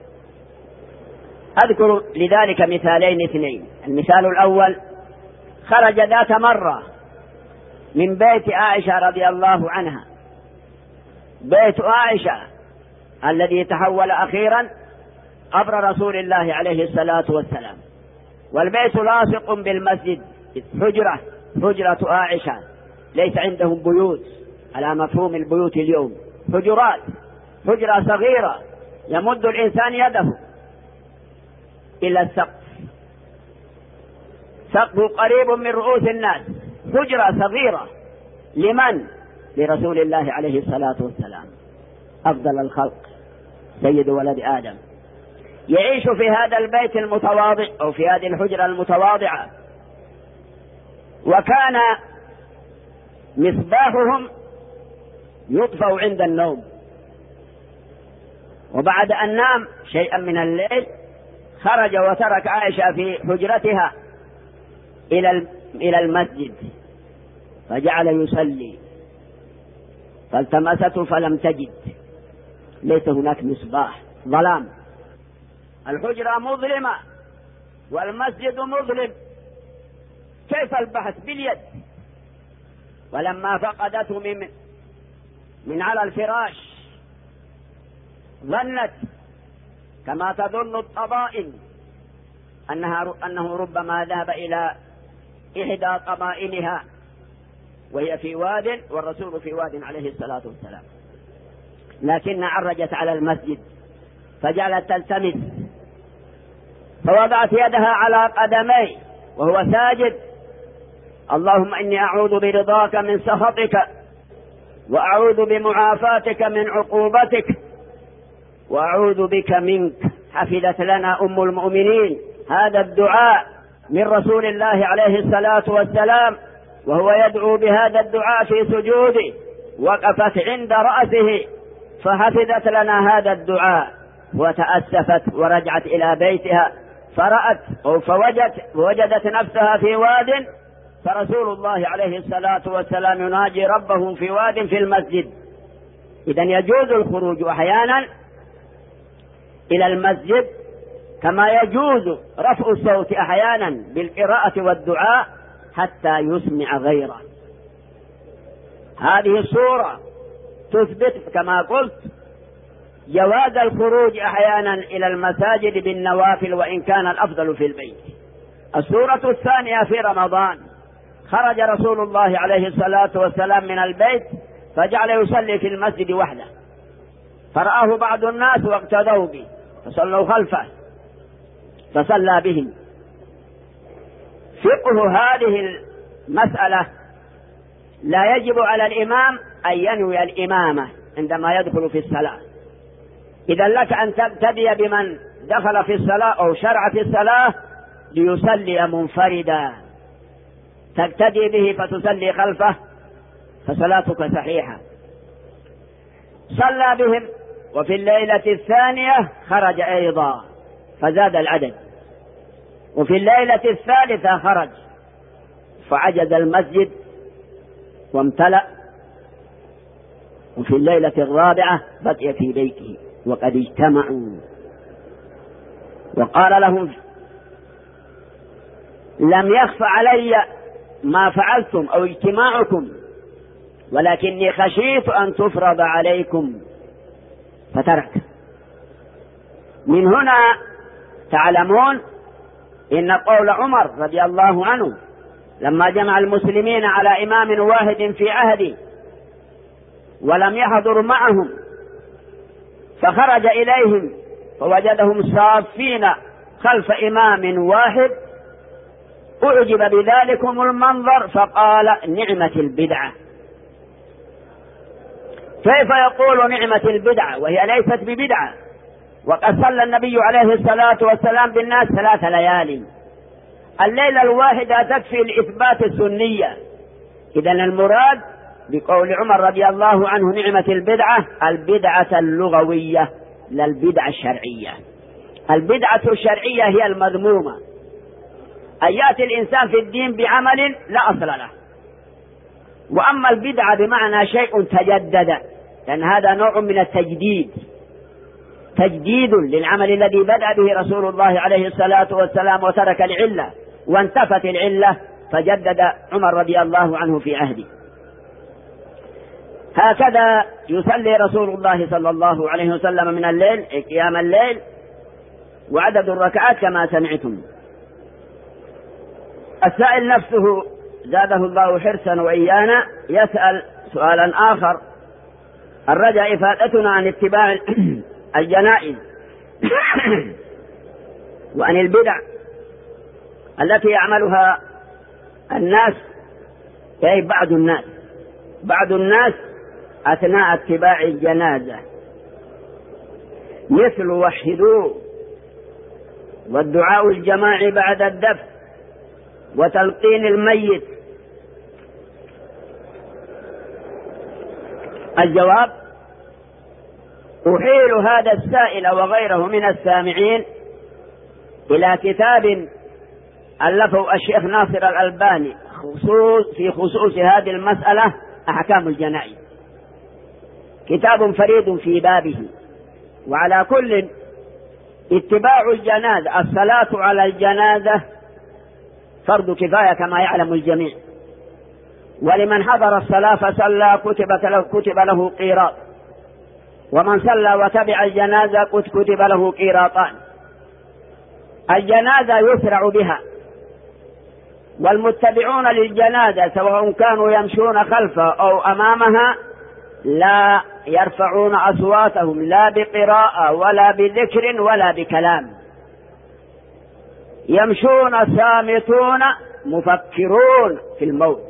A: أذكر لذلك مثالين 2. المثال الأول: خرج ذات مرة من بيت عائشة رضي الله عنها. بيت عائشة الذي تحول أخيرا قبر رسول الله عليه الصلاة والسلام، والبيت لاصق بالمسجد، حجرة عائشة. ليس عندهم بيوت على مفهوم البيوت اليوم، حجرات، حجرة صغيرة يمد الإنسان يده إلى السقف، سقفه قريب من رؤوس الناس، حجرة صغيرة. لمن؟ لرسول الله عليه الصلاة والسلام، أفضل الخلق، سيد ولد آدم. يعيش في هذا البيت المتواضع أو في هذه الحجرة المتواضعة. وكان مصباحهم يطفأ عند النوم، وبعد أن نام شيئا من الليل خرج وترك عائشة في حجرتها إلى المسجد، فجعل يصلي، فالتمسته فلم تجد، ليس هناك مصباح، ظلام، الحجرة مظلمة والمسجد مظلم، كيف البحث؟ باليد. ولما فقدته من على الفراش ظنت كما تظن الطمائن أنه ربما ذهب إلى إحدى طمائنها وهي في واد والرسول في واد عليه الصلاة والسلام، لكن عرجت على المسجد فجعلت تلتمس، فوضعت يدها على قدميه وهو ساجد: اللهم إني أعوذ برضاك من سخطك، وأعوذ بمعافاتك من عقوبتك، وأعوذ بك منك. حفظت لنا أم المؤمنين هذا الدعاء من رسول الله عليه الصلاة والسلام، وهو يدعو بهذا الدعاء في سجوده، وقفت عند رأسه فحفظت لنا هذا الدعاء وتأسفت ورجعت إلى بيتها فرأت أو فوجدت نفسها في واد، فرسول الله عليه الصلاة والسلام يناجي ربه في واد في المسجد. إذن يجوز الخروج أحيانا إلى المسجد كما يجوز رفع الصوت أحيانا بالقراءة والدعاء حتى يسمع غيره. هذه الصورة تثبت كما قلت جواز الخروج أحيانا إلى المساجد بالنوافل وإن كان الأفضل في البيت. الصورة الثانية في رمضان خرج رسول الله عليه الصلاة والسلام من البيت فجعل يصلي في المسجد وحده، فرآه بعض الناس واقتدوا به فصلوا خلفه فصلى بهم. فقه هذه المسألة: لا يجب على الإمام أن ينوي الإمامة عندما يدخل في الصلاة. إذا لك أن تبتدي بمن دخل في الصلاة أو شرع في الصلاة ليصلي منفردا، تبتدي به فتصلي خلفه فصلاتك صحيحة. صلى بهم، وفي الليلة الثانية خرج أيضا فزاد العدد، وفي الليلة الثالثة خرج فعجز المسجد وامتلأ، وفي الليلة الرابعة بقي في بيته وقد اجتمعوا وقال لهم: لم يخف علي ما فعلتم أو اجتماعكم، ولكني خشيت أن تفرض عليكم، فترك. من هنا تعلمون إن قول عمر رضي الله عنه لما جمع المسلمين على إمام واحد في عهده ولم يحضر معهم فخرج إليهم فوجدهم صافين خلف إمام واحد، أعجب بذلكم المنظر فقال: نعمة البدعة. كيف يقول نعمة البدعة وهي ليست ببدعة وقد صلى النبي عليه الصلاة والسلام بالناس 3 ليال؟ الليلة الواحدة تكفي لإثبات السنية. إذن المراد بقول عمر رضي الله عنه نعمة البدعة البدعة اللغوية لا البدعة الشرعية. البدعة الشرعية هي المذمومة، أن يأتي الإنسان في الدين بعمل لا أصل له. وأما البدعة بمعنى شيء تجدد، لأن هذا نوع من التجديد، تجديد للعمل الذي بدأ به رسول الله عليه الصلاة والسلام وترك العلة وانتفت العلة فجدد عمر رضي الله عنه في عهده. هكذا يصلي رسول الله صلى الله عليه وسلم من الليل قيام الليل، وعدد الركعات كما سمعتم. السائل نفسه زاده الله حرصا وإيانا يسأل سؤالا آخر: الرجاء إفادتنا عن اتباع الجنائز وعن البدع التي يعملها الناس، أي بعض الناس أثناء اتباع الجنازة، مثل وحدوه والدعاء الجماعي بعد الدفن وتلقين الميت. الجواب: أحيل هذا السائل وغيره من السامعين إلى كتاب ألفه الشيخ ناصر الألباني في خصوص هذه المسألة، أحكام الجنائز، كتاب فريد في بابه. وعلى كل اتباع الجنازة، الصلاة على الجنازة فرض كفاية كما يعلم الجميع، ولمن حضر الصلاة فصلى كتب له قيراط، ومن صلى وتبع الجنازة كتب له قيراطان. الجنازة يسرع بها، والمتبعون للجنازة سواء كانوا يمشون خلفها أو أمامها لا يرفعون أصواتهم لا بقراءة ولا بذكر ولا بكلام، يمشون صامتون مفكرون في الموت.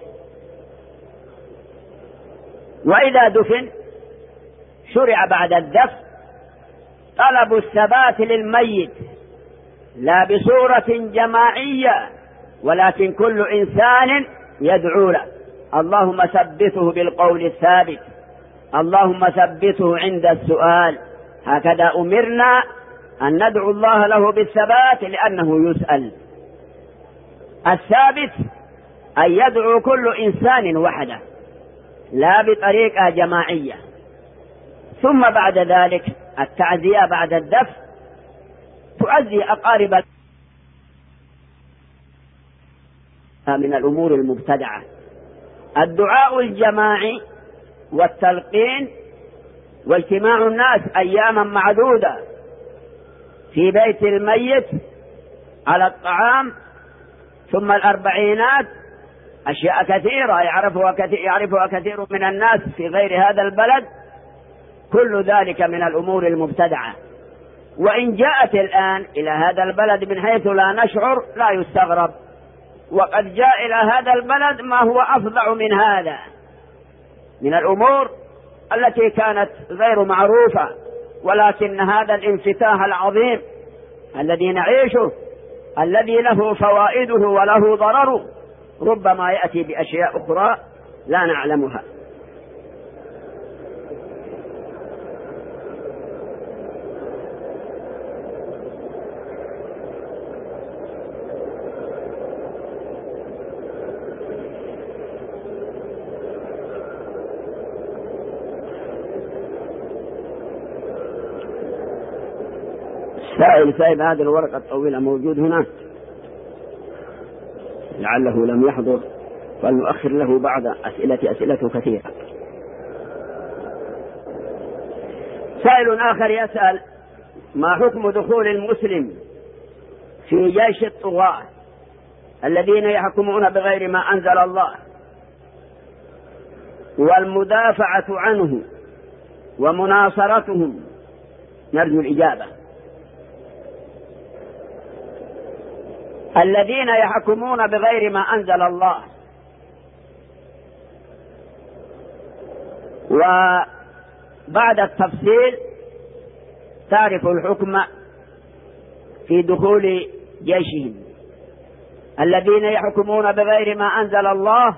A: وإذا دفن شرع بعد الدفن طلب الثبات للميت، لا بصورة جماعية، ولكن كل إنسان يدعو له: اللهم ثبته بالقول الثابت اللهم ثبته عند السؤال. هكذا أمرنا أن ندعو الله له بالثبات لأنه يسأل. الثابت أن يدعو كل إنسان وحده لا بطريقة جماعية، ثم بعد ذلك التعزية بعد الدفن تعزي أقارب من الأمور المبتدعة. الدعاء الجماعي والتلقين واجتماع الناس أياما معدودة في بيت الميت على الطعام، ثم الأربعينات، أشياء كثيرة يعرفها كثير من الناس في غير هذا البلد، كل ذلك من الأمور المبتدعة. وإن جاءت الآن إلى هذا البلد من حيث لا نشعر لا يستغرب، وقد جاء إلى هذا البلد ما هو أفظع من هذا من الأمور التي كانت غير معروفة، ولكن هذا الانفتاح العظيم الذي نعيشه الذي له فوائده وله ضرره ربما يأتي بأشياء أخرى لا نعلمها. سائل هذه الورقة الطويلة موجود هنا، لعله لم يحضر فلنؤخر له بعد أسئلته كثيرة. سائل آخر يسأل: ما حكم دخول المسلم في جيش الطغاة الذين يحكمون بغير ما أنزل الله والمدافعة عنه ومناصرتهم؟ نرجو الإجابة. الذين يحكمون بغير ما أنزل الله وبعد التفصيل تعرف الحكم في دخول جيشهم. الذين يحكمون بغير ما أنزل الله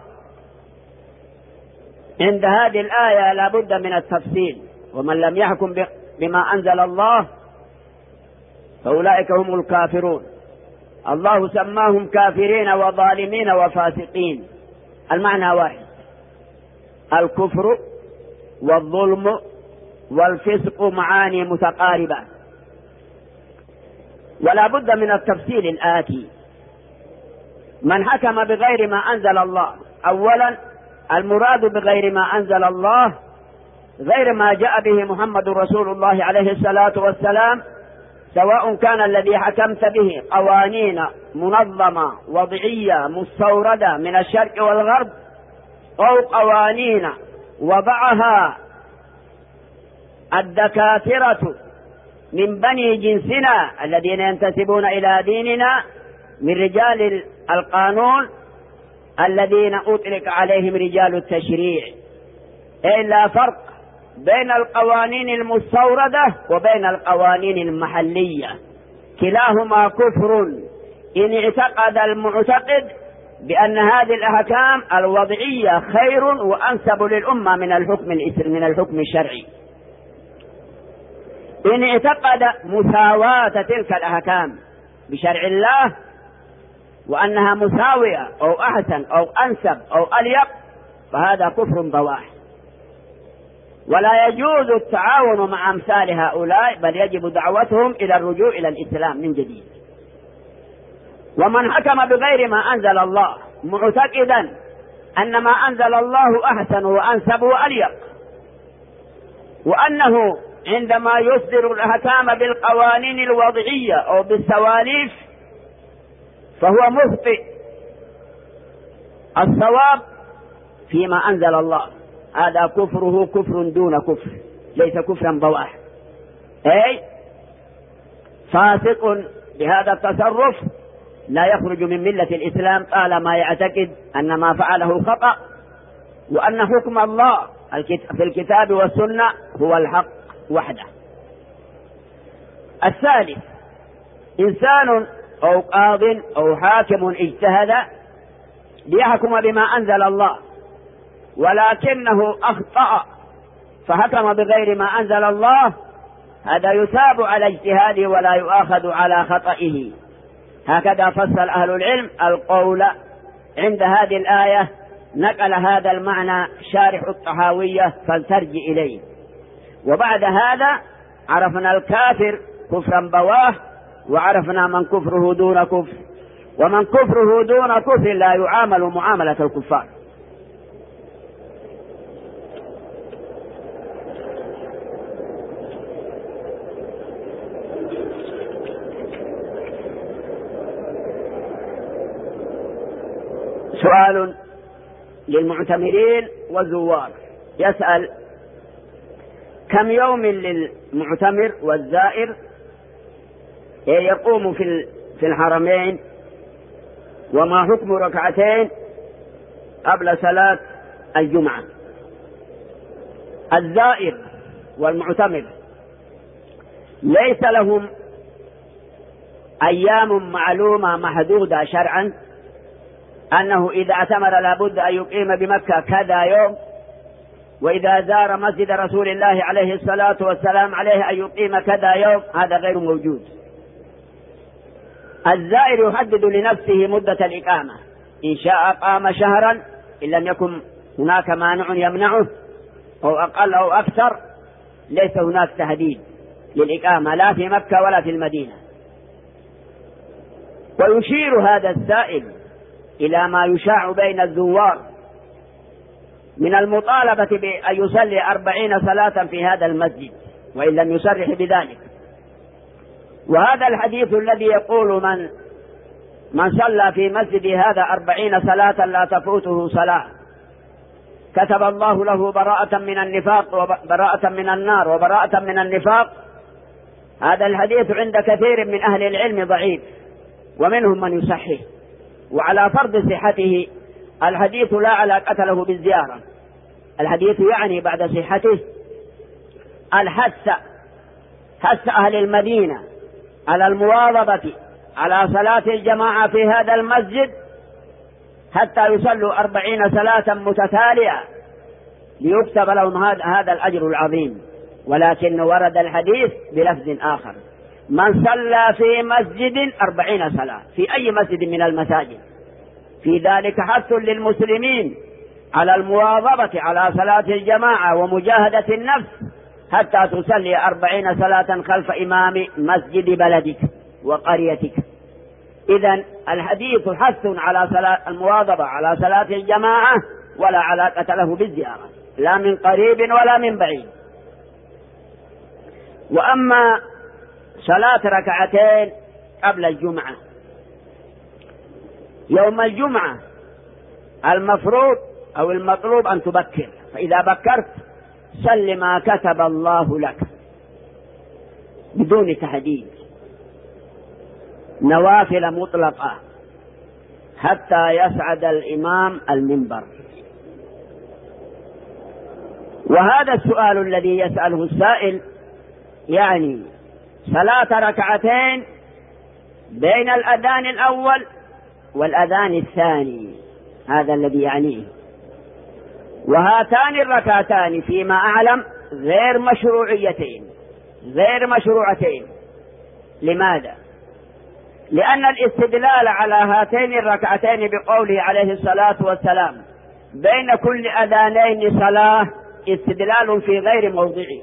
A: عند هذه الآية لا بد من التفصيل، ومن لم يحكم بما أنزل الله فأولئك هم الكافرون. الله سماهم كافرين وظالمين وفاسقين، المعنى واحد: الكفر والظلم والفسق معاني متقاربة، ولا بد من التفصيل الآتي. من حكم بغير ما أنزل الله، أولا المراد بغير ما أنزل الله غير ما جاء به محمد رسول الله عليه الصلاة والسلام، سواء كان الذي حكمت به قوانين منظمة وضعية مستوردة من الشرق والغرب، أو قوانين وضعها الدكاترة من بني جنسنا الذين ينتسبون إلى ديننا من رجال القانون الذين أطلق عليهم رجال التشريع. إلا فرق بين القوانين المستوردة وبين القوانين المحلية، كلاهما كفر إن اعتقد المعتقد بأن هذه الأحكام الوضعية خير وأنسب للأمة من الحكم الشرعي. إن اعتقد مساواة تلك الأحكام بشرع الله وأنها مساوية أو أحسن أو أنسب أو أليق فهذا كفر بواح، ولا يجوز التعاون مع أمثال هؤلاء، بل يجب دعوتهم إلى الرجوع إلى الإسلام من جديد. ومن حكم بغير ما أنزل الله معتقدا أن ما أنزل الله أحسن وأنسب وأليق، وأنه عندما يصدر الأحكام بالقوانين الوضعية أو بالسواليف فهو مخطئ. الصواب فيما أنزل الله، هذا كفره كفر دون كفر، ليس كفرا بواح، أي فاسق بهذا التصرف لا يخرج من ملة الإسلام طالما يعتقد أن ما فعله خطأ، وأن حكم الله في الكتاب والسنة هو الحق وحده. الثالث: إنسان أو قاض أو حاكم اجتهد ليحكم بما أنزل الله ولكنه أخطأ فحكم بغير ما أنزل الله، هذا يثاب على اجتهاده ولا يؤاخذ على خطئه. هكذا فصل أهل العلم القول عند هذه الآية. نقل هذا المعنى شارح الطحاوية فلترجع إليه. وبعد هذا عرفنا الكافر كفرا بواه، وعرفنا من كفره دون كفر، ومن كفره دون كفر لا يعامل معاملة الكفار. سؤال للمعتمرين والزوار، يسأل: كم يوم للمعتمر والزائر يقوم في الحرمين، وما حكم ركعتين قبل صلاة الجمعة؟ الزائر والمعتمر ليس لهم أيام معلومة محدودة شرعا، أنه إذا اعتمر لابد أن يقيم بمكة كذا يوم، وإذا زار مسجد رسول الله عليه الصلاة والسلام عليه أن يقيم كذا يوم. هذا غير موجود. الزائر يحدد لنفسه مدة الإقامة، إن شاء قام شهرا إن لم يكن هناك مانع يمنعه، أو أقل أو أكثر. ليس هناك تهديد للإقامة لا في مكة ولا في المدينة. ويشير هذا السائل إلى ما يشاع بين الزوار من المطالبة بأن يصلي 40 صلاة في هذا المسجد، وإن لم يصرح بذلك. وهذا الحديث الذي يقول من صلى في مسجد هذا 40 صلاة لا تفوته صلاة كتب الله له براءة من النفاق وبراءة من النار وبراءة من النفاق. هذا الحديث عند كثير من أهل العلم ضعيف، ومنهم من يصحح. وعلى فرض صحته الحديث لا علاقة له بالزيارة. الحديث يعني بعد صحته الحث أهل المدينة على المواظبة على صلاة الجماعة في هذا المسجد حتى يصلوا 40 صلاة متتالية ليكتب لهم هذا الأجر العظيم. ولكن ورد الحديث بلفظ آخر: من صلى في مسجد 40 صلاة، في أي مسجد من المساجد. في ذلك حث للمسلمين على المواظبة على صلاة الجماعة ومجاهدة النفس حتى تصلي 40 صلاة خلف إمام مسجد بلدك وقريتك. إذن الحديث حث على المواظبة على صلاة الجماعة، ولا علاقة له بالزيارة لا من قريب ولا من بعيد. وأما صلاة ركعتين قبل الجمعة، يوم الجمعة المفروض أو المطلوب أن تبكر، فإذا بكرت صل ما كتب الله لك بدون تحديد، نوافل مطلقة حتى يصعد الإمام المنبر. وهذا السؤال الذي يسأله السائل يعني صلاة ركعتين بين الأذان الأول والأذان الثاني، هذا الذي يعنيه. وهاتان الركعتان فيما أعلم غير مشروعتين. لماذا؟ لأن الاستدلال على هاتين الركعتين بقوله عليه الصلاة والسلام بين كل أذانين صلاة استدلال في غير موضعه.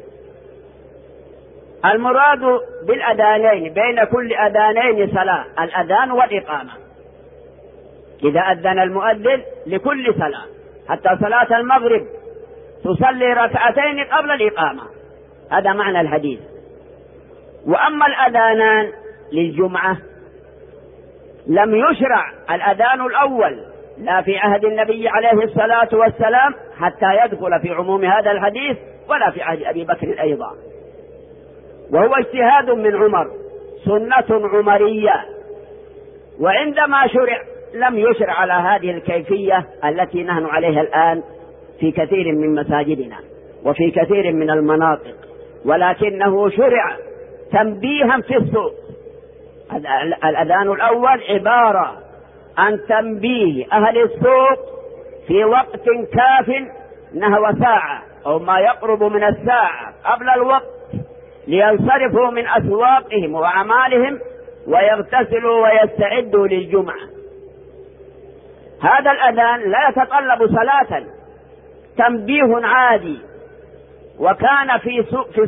A: المراد بالأذانين بين كل أذانين صلاة الأذان والإقامة. إذا أذن المؤذن لكل صلاة، حتى صلاة المغرب تصلي ركعتين قبل الإقامة، هذا معنى الحديث. وأما الأذانان للجمعة لم يشرع الأذان الأول لا في عهد النبي عليه الصلاة والسلام حتى يدخل في عموم هذا الحديث، ولا في عهد أبي بكر أيضا، وهو اجتهاد من عمر، سنة عمرية. وعندما شرع لم يشرع على هذه الكيفية التي نحن عليها الآن في كثير من مساجدنا وفي كثير من المناطق، ولكنه شرع تنبيها في السوق. الأذان الأول عبارة عن تنبيه أهل السوق في وقت كاف نحو ساعة أو ما يقرب من الساعة قبل الوقت لينصرفوا من أسواقهم وأعمالهم ويغتسلوا ويستعدوا للجمعة. هذا الأذان لا يتطلب صلاة، تنبيه عادي. وكان في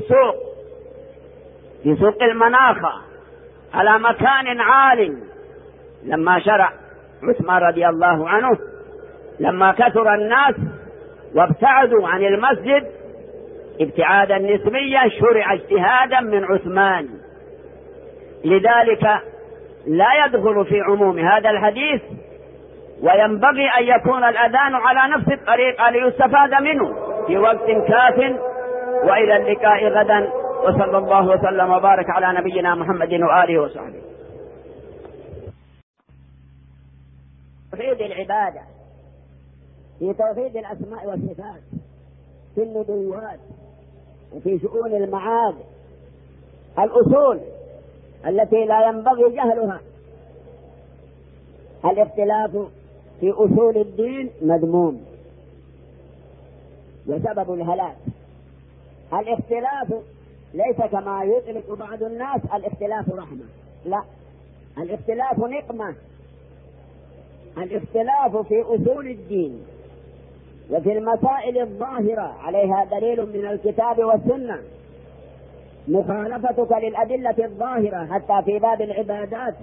A: سوق المناخة على مكان عال لما شرع عثمان رضي الله عنه، لما كثر الناس وابتعدوا عن المسجد ابتعادا نسبيا شرع اجتهادا من عثمان. لذلك لا يدخل في عموم هذا الحديث، وينبغي أن يكون الأذان على نفس الطريقة ليستفاد منه في وقت كاف. وإلى اللقاء غدا، وصلى الله وسلم وبارك على نبينا محمد وآله وصحبه. توحيد العبادة في توحيد الأسماء والصفات، في النبوات، وفي شؤون المعاد، الأصول التي لا ينبغي جهلها. الاختلاف في أصول الدين مذموم وسبب الهلاك. الاختلاف ليس كما يطلق بعض الناس الاختلاف رحمة، لا، الاختلاف نقمة. الاختلاف في أصول الدين وفي المسائل الظاهرة عليها دليل من الكتاب والسنة، مخالفتك للأدلة الظاهرة حتى في باب العبادات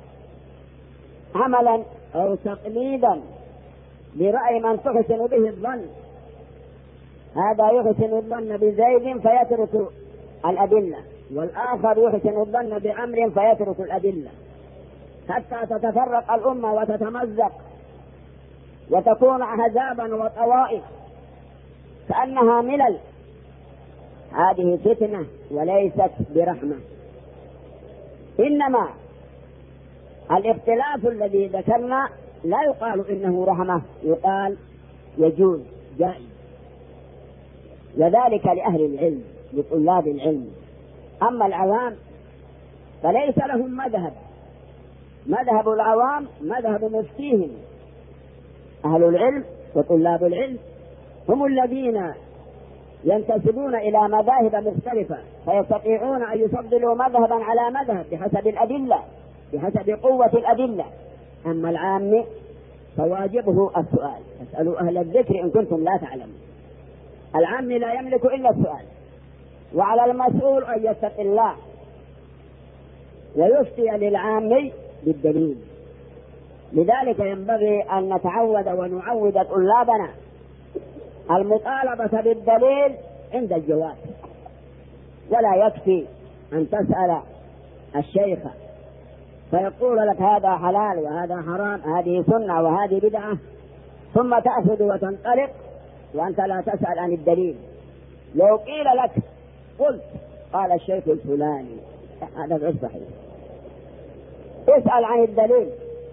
A: عملا أو تقليدا برأي من تحسن به الظن. هذا يحسن الظن بزيد فيترك الأدلة، والآخر يحسن الظن بأمر فيترك الأدلة، حتى تتفرق الأمة وتتمزق وتكون أحزابا وطوائف كأنها ملل. هذه فتنة وليست برحمة. إنما الاختلاف الذي ذكرنا لا يقال إنه رحمة، يقال يجوز جائز، وذلك لأهل العلم لطلاب العلم. أما العوام فليس لهم مذهب. مذهب العوام مذهب مفتيهم. أهل العلم وطلاب العلم هم الذين ينتسبون إلى مذاهب مختلفة، فيستطيعون أن يفضلوا مذهبا على مذهب بحسب الأدلة، بحسب قوة الأدلة. أما العام فواجبه السؤال، اسألوا أهل الذكر إن كنتم لا تعلمون. العام لا يملك إلا السؤال، وعلى المسؤول أن يتقي الله ويفتي للعام بالدليل. لذلك ينبغي أن نتعود ونعود طلابنا المطالبة بالدليل عند الجواب، ولا يكفي أن تسأل الشيخ فيقول لك هذا حلال وهذا حرام، هذه سنة وهذه بدعة، ثم تأخذ وتنطلق وأنت لا تسأل عن الدليل. لو قيل لك قلت قال الشيخ الفلاني، هذا غير صحيح. اسأل عن الدليل،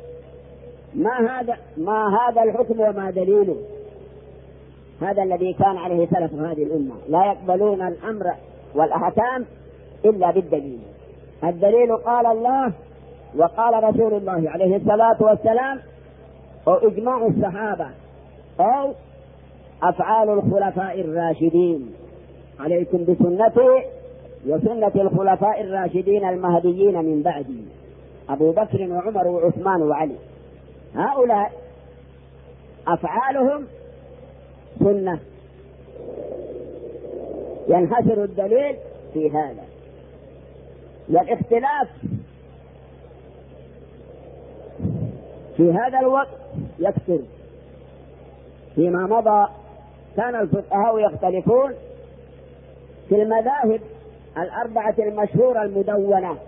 A: ما هذا الحكم وما دليله. هذا الذي كان عليه سلف هذه الأمة، لا يقبلون الأمر والأحكام إلا بالدليل. الدليل قال الله وقال رسول الله عليه الصلاة والسلام، أو إجماع الصحابة، أو أفعال الخلفاء الراشدين. عليكم بسنتي وسنة الخلفاء الراشدين المهديين من بعدي، أبو بكر وعمر وعثمان وعلي. هؤلاء أفعالهم سنة، ينحسر الدليل في هذا. والاختلاف في هذا الوقت يكثر. فيما مضى كان الفقهاء يختلفون في المذاهب الأربعة المشهورة المدونة،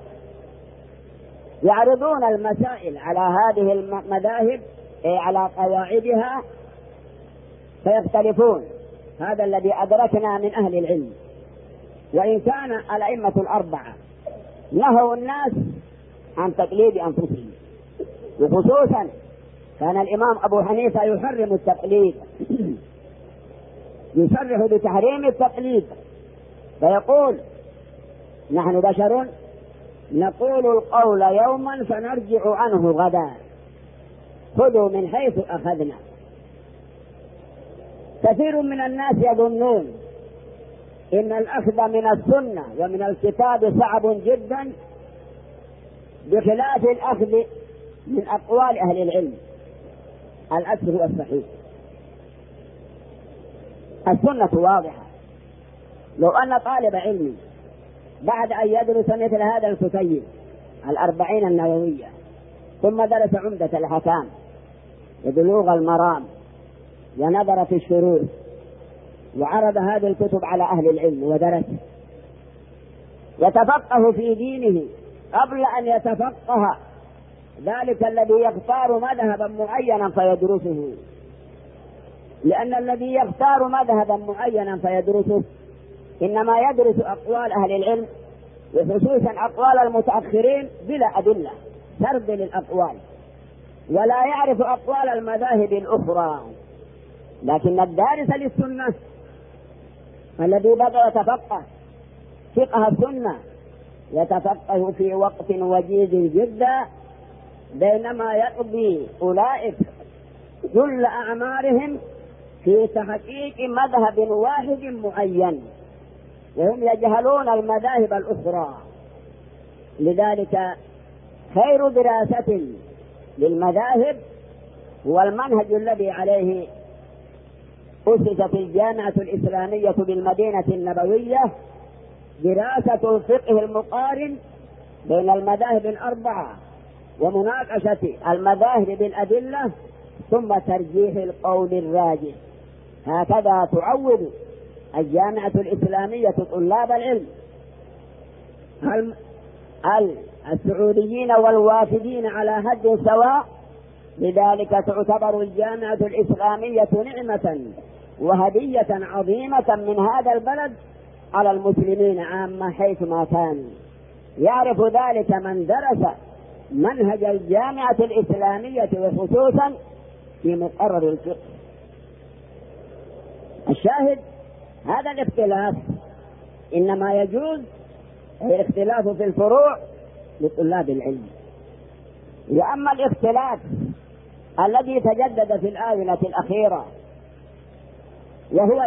A: يعرضون المسائل على هذه المذاهب على قواعدها فيختلفون. هذا الذي أدركنا من أهل العلم. وإن كان الأئمة الأربعة نهوا الناس عن تقليد أنفسهم، وخصوصا كان الإمام أبو حنيفة يحرم التقليد، يصرح بتحريم التقليد، فيقول نحن بشر نقول القول يوما فنرجع عنه غدا، خذوا من حيث أخذنا. كثير من الناس يظنون إن الأخذ من السنة ومن الكتاب صعب جدا بخلاف الأخذ من أقوال أهل العلم. العكس هو الصحيح. السنة واضحة. لو أن طالب علم بعد أن يدرس مثل هذا الكتيب 40 النووية ثم درس عمدة الأحكام وبلوغ المرام ونظر في الشروط وعرض هذه الكتب على أهل العلم ودرس يتفقه في دينه قبل أن يتفقه ذلك الذي يختار مذهبا معينا فيدرسه، لأن الذي يختار مذهبا معينا فيدرسه إنما يدرس أقوال أهل العلم وخصوصا أقوال المتأخرين بلا أدلة، سرد للأقوال، ولا يعرف أقوال المذاهب الأخرى. لكن الدارس للسنة الذي بدأ يتفقه فقه السنة يتفقه في وقت وجيز جدا، بينما يقضي أولئك كل أعمارهم في تحقيق مذهب واحد معين وهم يجهلون المذاهب الأخرى. لذلك خير دراسة للمذاهب هو المنهج الذي عليه أسست الجامعة الإسلامية بالمدينة النبوية، دراسة الفقه المقارن بين المذاهب الأربعة ومناقشة المذاهب بالأدلة ثم ترجيح القول الراجح. هكذا تعود الجامعة الإسلامية طلاب العلم السعوديين والوافدين على هد سواء. لذلك تعتبر الجامعة الإسلامية نعمة وهدية عظيمة من هذا البلد على المسلمين عامة حيثما كانوا. يعرف ذلك من درس منهج الجامعة الإسلامية وخصوصا في مقرر الفقه. الشاهد هذا الاختلاف إنما يجوز الاختلاف في الفروع لطلاب العلم. وأما الاختلاف الذي تجدد في الآونة الأخيرة وهو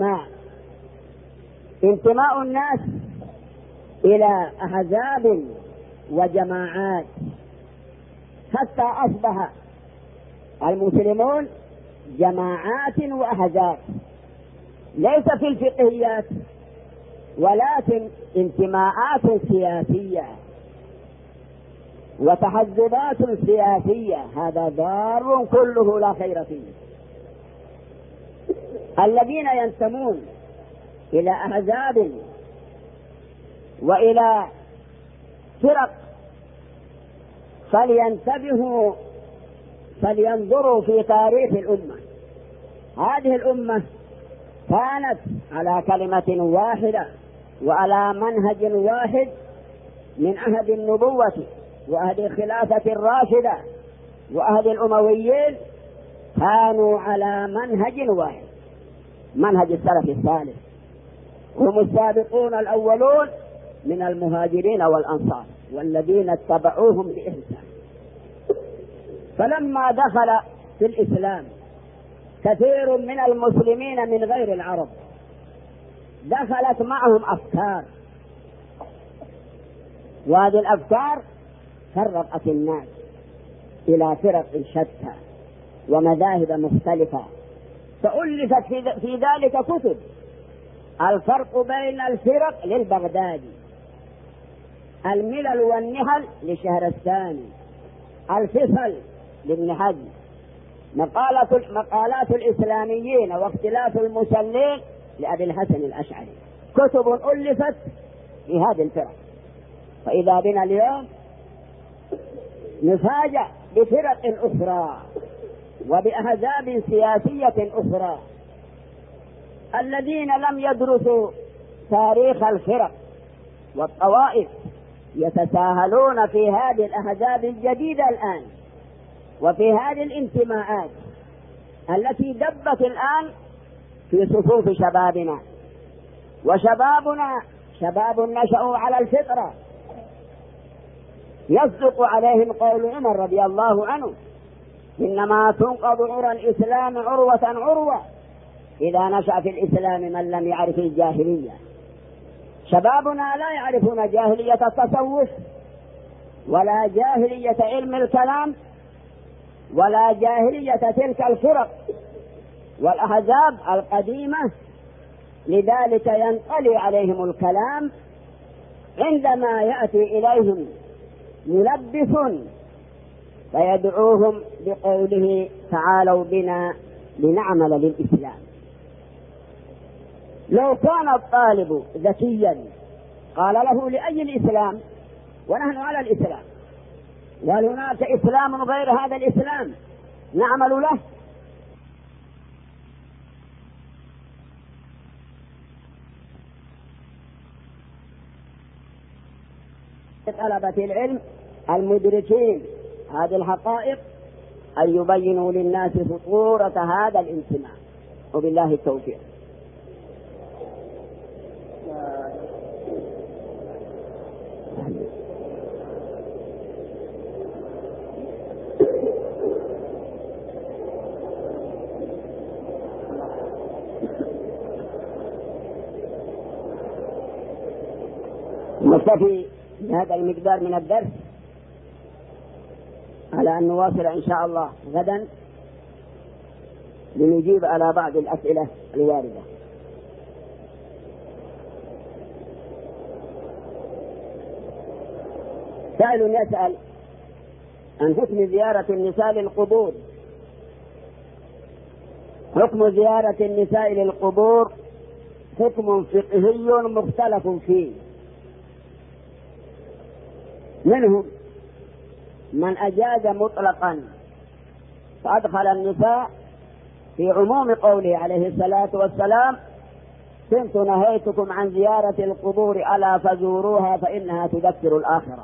A: انتماء الناس إلى أحزاب وجماعات حتى أصبح المسلمون جماعات وأحزاب، ليس في الفقهيات ولكن انتماءات سياسية وتحزبات سياسية. هذا ضار كله لا خير فيه. الذين ينتمون إلى أحزاب وإلى فرق فلينتبهوا فلينظروا في تاريخ الأمة. هذه الأمة كانت على كلمة واحدة وعلى منهج واحد من عهد النبوة وعهد الخلافة الراشدة وعهد الأمويين، كانوا على منهج واحد، منهج السلف الصالح، هم السابقون الأولون من المهاجرين والأنصار والذين اتبعوهم بإحسان. فلما دخل في الإسلام كثير من المسلمين من غير العرب دخلت معهم أفكار، وهذه الأفكار فرقت الناس إلى فرق شتى ومذاهب مختلفة، فألفت في ذلك كتب. الفرق بين الفرق للبغدادي، الملل والنحل لشهرستاني، الفصل لابن حزم، مقالات الإسلاميين واختلاف المسلين لأبي الحسن الأشعري. كتب ألفت في هذه الفرق. فإذا بنا اليوم نفاجأ بفرق أخرى وبأحزاب سياسية أخرى. الذين لم يدرسوا تاريخ الفرق والطوائف يتساهلون في هذه الأحزاب الجديدة الآن وفي هذه الانتماءات التي دبت الآن في صفوف شبابنا. وشبابنا شباب نشأوا على الفطرة، يصدق عليهم قول عمر رضي الله عنه: إنما تنقض عرى الإسلام عروة عروة، إذا نشأ في الإسلام من لم يعرف الجاهلية. شبابنا لا يعرفون جاهلية التصوف ولا جاهلية علم الكلام ولا جاهلية تلك الفرق والأحزاب القديمة، لذلك ينطلي عليهم الكلام عندما يأتي إليهم ملبس فيدعوهم بقوله تعالوا بنا لنعمل للإسلام. لو كان الطالب ذكيا قال له لأي الإسلام ونحن على الإسلام، وهل هناك إسلام غير هذا الإسلام نعمل له؟ طلبة العلم المدركين هذه الحقائق أن يبينوا للناس خطورة هذا الانتماء، وبالله التوفيق. نكتفي بهذا المقدار من الدرس على أن نواصل إن شاء الله غدا لنجيب على بعض الأسئلة الواردة. سائل يسأل عن حكم زيارة النساء للقبور. حكم زيارة النساء للقبور حكم فقهي مختلف فيه، منهم من أجاز مطلقا فأدخل النساء في عموم قوله عليه الصلاة والسلام كنت نهيتكم عن زيارة القبور ألا فزوروها فإنها تذكر الآخرة.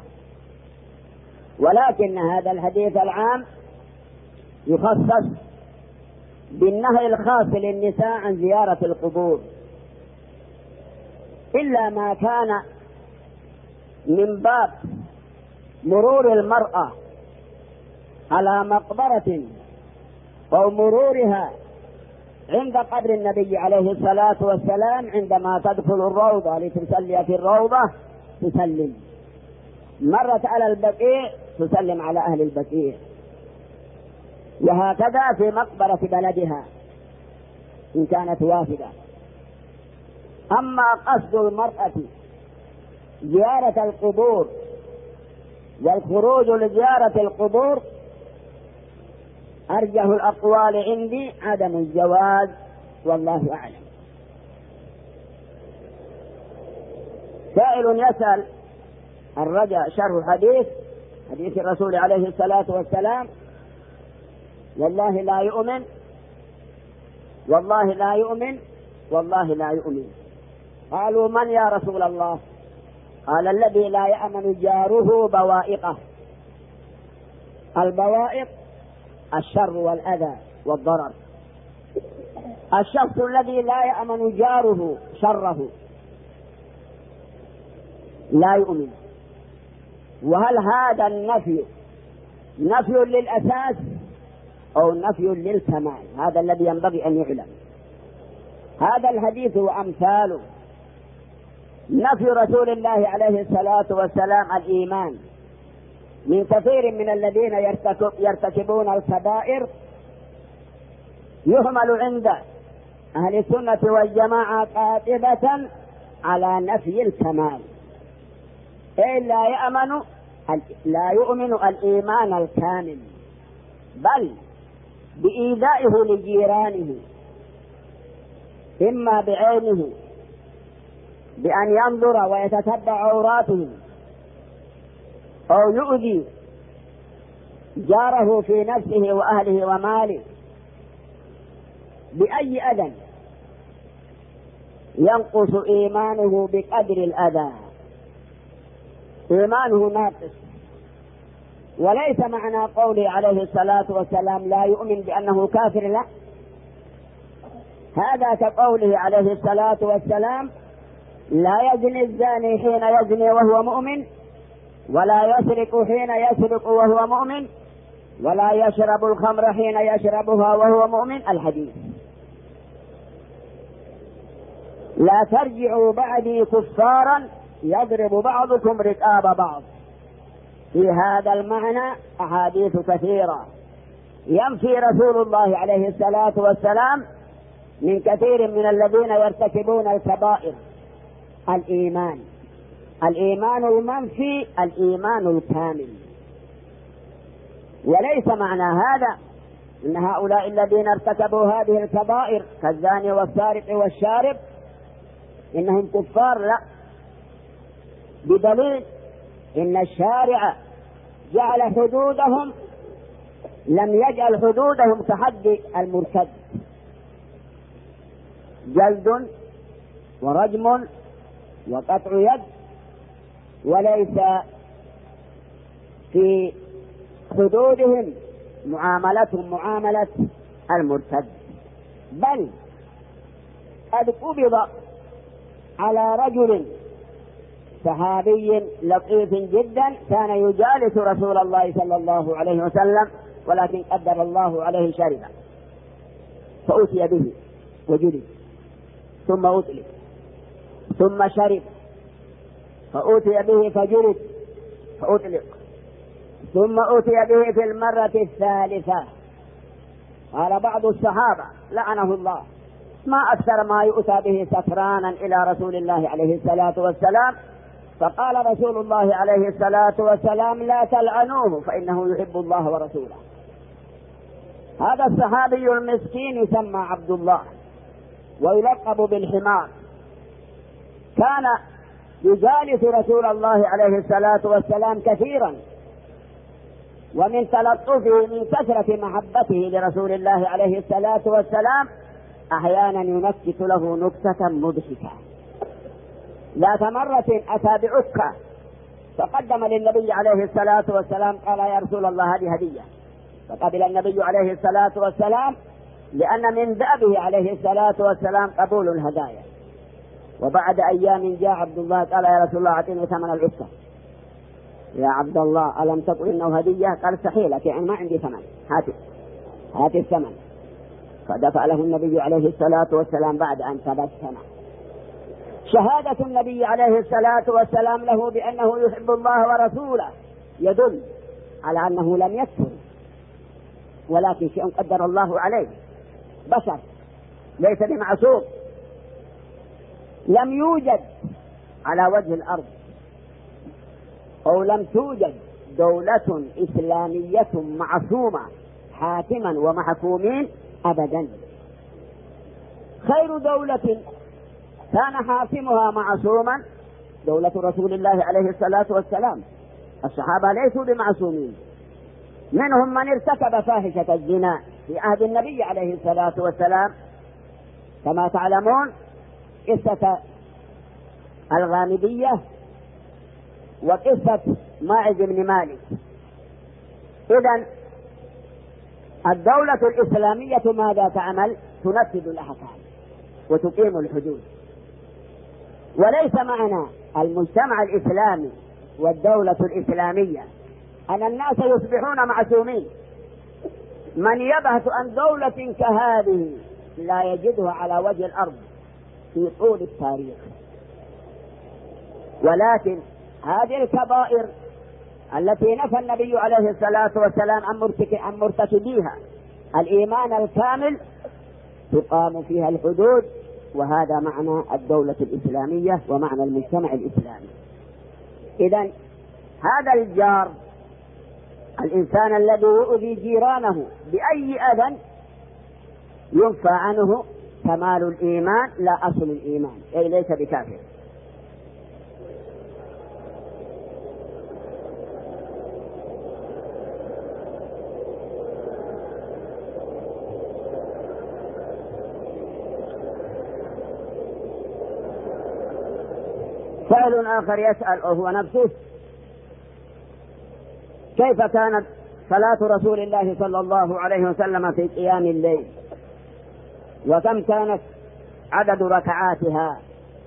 A: ولكن هذا الحديث العام يخصص بالنهي الخاص للنساء عن زيارة القبور، إلا ما كان من باب مرور المرأة على مقبرة أو مرورها عند قبر النبي عليه الصلاة والسلام عندما تدخل الروضة لتصلي في الروضة تسلم، مرت على البقيع تسلم على أهل البقيع، وهكذا في مقبرة بلدها إن كانت وافدة. أما قصد المرأة زيارة القبور والخروج لزيارة القبور أرجح الأقوال عندي عدم الجواز، والله أعلم. سائل يسأل الرجاء شرح حديث الرسول عليه الصلاة والسلام والله لا يؤمن والله لا يؤمن والله لا يؤمن. قالوا من يا رسول الله؟ قال الذي لا يأمن جاره بوائقه. البوائق الشر والأذى والضرر. الشخص الذي لا يأمن جاره شره لا يؤمن. وهل هذا النفي نفي للأساس أو نفي للكمال؟ هذا الذي ينبغي أن يعلم. هذا الحديث وأمثاله نفي رسول الله عليه الصلاة والسلام الإيمان من كثير من الذين يرتكبون الكبائر يهمل عند أهل السنة والجماعة قاطبة على نفي الكمال، إلا لا يؤمن الإيمان الكامل، بل بإيذائه لجيرانه إما بعينه بأن ينظر ويتتبع عوراتهم أو يؤذي جاره في نفسه وأهله وماله بأي أذى ينقص إيمانه بقدر الأذى، إيمانه ناقص. وليس معنى قوله عليه الصلاة والسلام لا يؤمن بأنه كافر، لا، هذا كقوله عليه الصلاة والسلام لا يزني الزاني حين يزني وهو مؤمن ولا يسرق حين يسرق وهو مؤمن ولا يشرب الخمر حين يشربها وهو مؤمن، الحديث. لا ترجعوا بعدي كفارا يضرب بعضكم رقاب بعض. في هذا المعنى أحاديث كثيرة ينفي رسول الله عليه الصلاة والسلام من كثير من الذين يرتكبون الكبائر الإيمان المنفي الإيمان الكامل. وليس معنى هذا إن هؤلاء الذين ارتكبوا هذه الكبائر كالزاني والسارق والشارب إنهم كفار، لا، بدليل إن الشارع جعل حدودهم، لم يجعل حدودهم كحد المرتد، جلد ورجم وقطع يد، وليس في حدودهم معاملتهم معاملة المرتد، بل قد قبض على رجل صحابي لطيف جدا كان يجالس رسول الله صلى الله عليه وسلم، ولكن قدر الله عليه شربا فأتي به وجلد، ثم أطلق، ثم شرب فأتي به فجلد فأطلق، ثم أتي به في المرة الثالثة. قال بعض الصحابة لعنه الله: ما أكثر ما يؤتى به سكرانا إلى رسول الله عليه الصلاة والسلام. فقال رسول الله عليه الصلاة والسلام: لا تلعنوه فإنه يحب الله ورسوله. هذا الصحابي المسكين يسمى عبد الله ويلقب بالحمار، كان يجالس رسول الله عليه الصلاة والسلام كثيرا، ومن تلطفه من كثرة محبته لرسول الله عليه الصلاة والسلام أحيانا ينكت له نكتة مضحكة. ذات مرة أتى بعكة فقدم للنبي عليه الصلاة والسلام، قال: يا رسول الله هذه هدية. فقبل النبي عليه الصلاة والسلام، لأن من دأبه عليه الصلاة والسلام قبول الهدايا. وبعد أيام جاء عبد الله قال: يا رسول الله أعطني ثمن العكة. يا عبد الله ألم تقل إنه هدية؟ قال: استحيلك، يعني ما عندي ثمن، هات الثمن. فدفع له النبي عليه الصلاة والسلام بعد أن تبسم. شهادة النبي عليه الصلاة والسلام له بأنه يحب الله ورسوله يدل على أنه لم يكفر، ولكن شيء قدر الله عليه، بشر ليس بمعصوم. لم يوجد على وجه الأرض أو لم توجد دولة إسلامية معصومة حاكما ومحكومين أبدا. خير دولة كان حاكمها معصوما دولة رسول الله عليه الصلاة والسلام. الصحابة ليسوا بمعصومين، منهم من ارتكب فاحشة الزنا في عهد النبي عليه الصلاة والسلام، كما تعلمون قصة الغامدية وقصة ماعز بن مالك. إذن الدولة الإسلامية ماذا تعمل؟ تنفذ الأحكام وتقيم الحدود. وليس معنى المجتمع الإسلامي والدولة الإسلامية أن الناس يصبحون معصومين. من يبحث عن دولة كهذه لا يجدها على وجه الأرض في طول التاريخ. ولكن هذه الكبائر التي نفى النبي عليه الصلاة والسلام عن مرتكبيها الإيمان الكامل تقام فيها الحدود، وهذا معنى الدولة الإسلامية ومعنى المجتمع الإسلامي. إذن هذا الجار، الإنسان الذي يؤذي جيرانه بأي أذى ينفى عنه كمال الإيمان لا أصل الإيمان، أي ليس بكافر. سائل آخر يسأل وهو نفسه: كيف كانت صلاة رسول الله صلى الله عليه وسلم في قيام الليل؟ وكم كانت عدد ركعاتها؟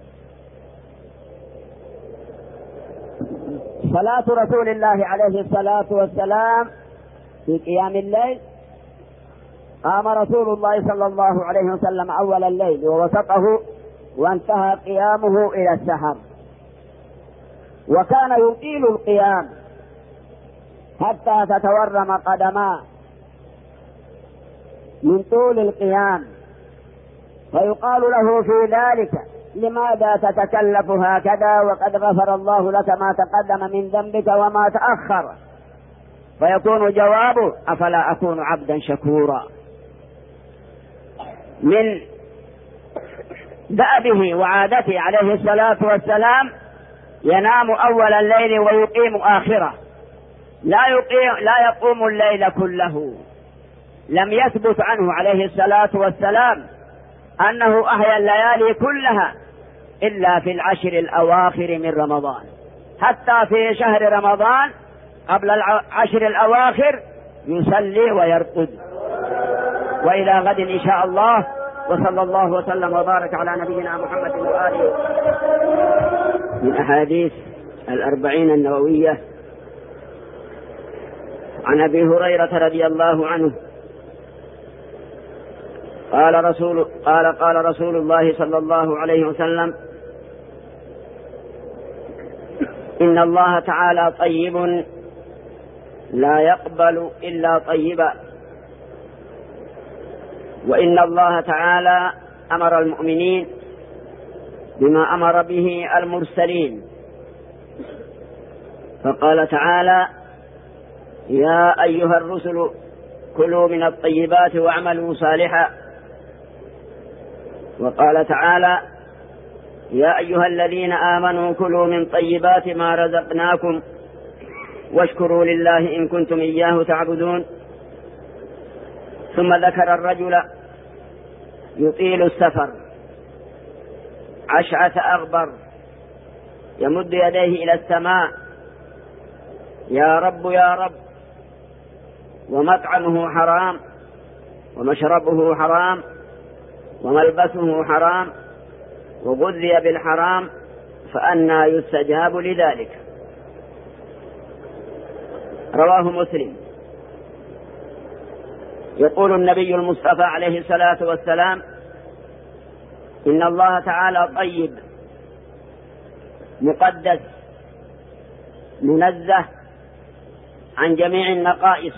A: صلاة رسول الله عليه الصلاة والسلام في قيام الليل: قام رسول الله صلى الله عليه وسلم أول الليل ووسطه وانتهى قيامه إلى السحر، وكان يطيل القيام حتى تتورم قدماه من طول القيام، فيقال له في ذلك: لماذا تتكلف هكذا وقد غفر الله لك ما تقدم من ذنبك وما تأخر؟ فيكون جوابه: أفلا أكون عبدا شكورا. من دأبه وعادته عليه الصلاة والسلام ينام أول الليل ويقيم آخره، لا يقوم الليل كله. لم يثبت عنه عليه الصلاة والسلام أنه أحيا الليالي كلها إلا في العشر الأواخر من رمضان، حتى في شهر رمضان قبل العشر الأواخر يصلي ويرقد. وإلى غد إن شاء الله، وصلى الله وسلم وبارك على نبينا محمد وآله. من أحاديث 40 النووية عن أبي هريرة رضي الله عنه قال رسول الله صلى الله عليه وسلم: إن الله تعالى طيب لا يقبل إلا طيبا، وإن الله تعالى أمر المؤمنين بما أمر به المرسلين، فقال تعالى: يا أيها الرسل كلوا من الطيبات واعملوا صالحا. وقال تعالى: يا أيها الذين آمنوا كلوا من طيبات ما رزقناكم واشكروا لله إن كنتم إياه تعبدون. ثم ذكر الرجل يطيل السفر عشعث أغبر يمد يديه إلى السماء: يا رب يا رب، ومطعمه حرام ومشربه حرام وملبسه حرام وغذي بالحرام، فأنى يستجاب لذلك. رواه مسلم. يقول النبي المصطفى عليه الصلاة والسلام: إن الله تعالى طيب مقدس منزه عن جميع النقائص،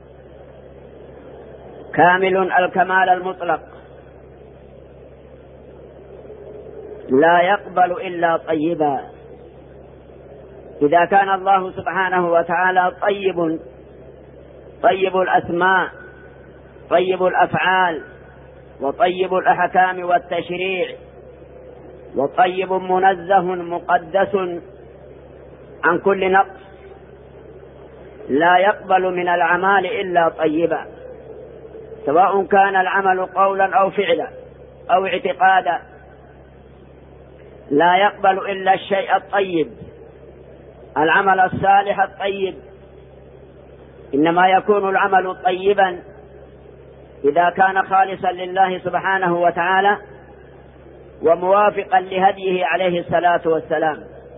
A: كامل الكمال المطلق، لا يقبل إلا طيبا. إذا كان الله سبحانه وتعالى طيب الأسماء، طيب الأفعال، وطيب الأحكام والتشريع، وطيب منزه مقدس عن كل نقص، لا يقبل من الأعمال إلا طيبا، سواء كان العمل قولا أو فعلا أو اعتقادا. لا يقبل إلا الشيء الطيب، العمل الصالح الطيب. إنما يكون العمل طيبا إذا كان خالصا لله سبحانه وتعالى وموافقا لهديه عليه الصلاة والسلام.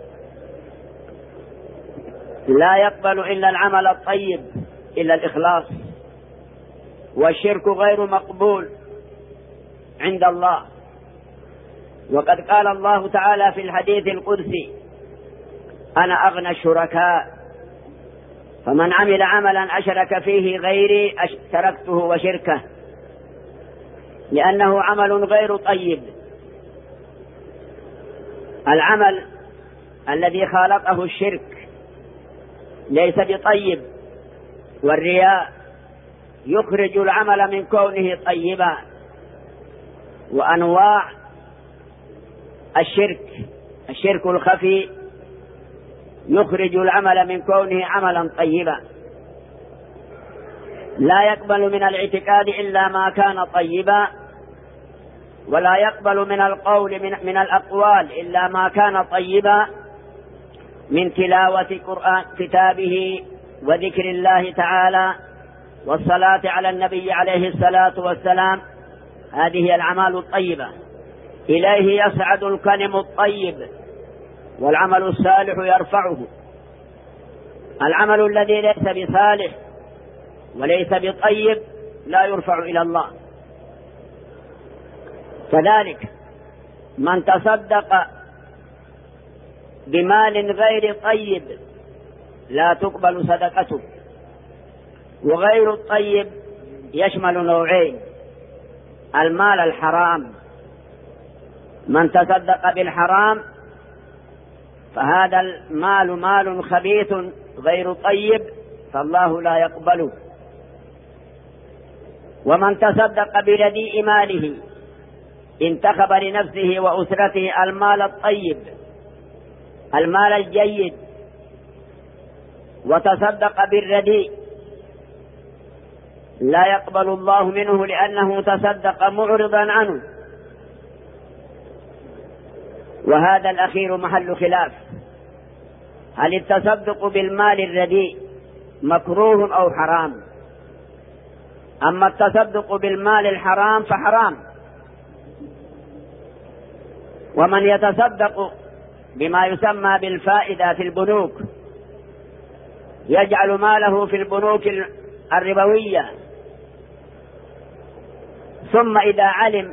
A: لا يقبل إلا العمل الطيب إلا الإخلاص، والشرك غير مقبول عند الله. وقد قال الله تعالى في الحديث القدسي: أنا أغنى الشركاء، فمن عمل عملا أشرك فيه غيري تركته وشركه، لأنه عمل غير طيب. العمل الذي خالطه الشرك ليس بطيب، والرياء يخرج العمل من كونه طيبا. وأنواع الشرك الخفي يخرج العمل من كونه عملا طيبا. لا يقبل من الاعتقاد إلا ما كان طيبا، ولا يقبل من القول من الأقوال إلا ما كان طيبا، من تلاوة كتابه وذكر الله تعالى والصلاة على النبي عليه الصلاة والسلام. هذه الأعمال الطيبة، إليه يصعد الكلم الطيب والعمل الصالح يرفعه. العمل الذي ليس بصالح وليس بطيب لا يرفع إلى الله. كذلك من تصدق بمال غير طيب لا تقبل صدقته. وغير الطيب يشمل نوعين: المال الحرام، من تصدق بالحرام فهذا المال مال خبيث غير طيب فالله لا يقبله. ومن تصدق برديء ماله انتخب لنفسه وأسرته المال الطيب المال الجيد وتصدق بالرديء لا يقبل الله منه لأنه تصدق معرضا عنه. وهذا الأخير محل خلاف: هل التصدق بالمال الرديء مكروه أو حرام؟ أما التصدق بالمال الحرام فحرام. ومن يتصدق بما يسمى بالفائدة في البنوك يجعل ماله في البنوك الربوية، ثم إذا علم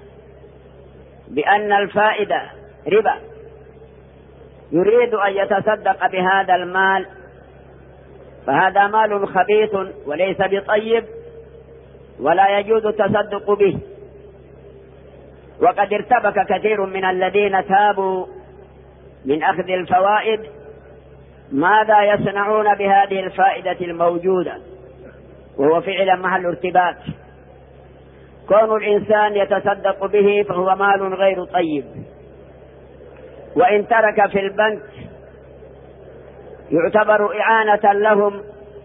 A: بأن الفائدة ربا يريد أن يتصدق بهذا المال، فهذا مال خبيث وليس بطيب ولا يجوز التصدق به. وقد ارتبك كثير من الذين تابوا من أخذ الفوائد ماذا يصنعون بهذه الفائدة الموجودة، وهو فعلا محل ارتباك. كون الإنسان يتصدق به فهو مال غير طيب، وإن ترك في البنك يعتبر إعانة لهم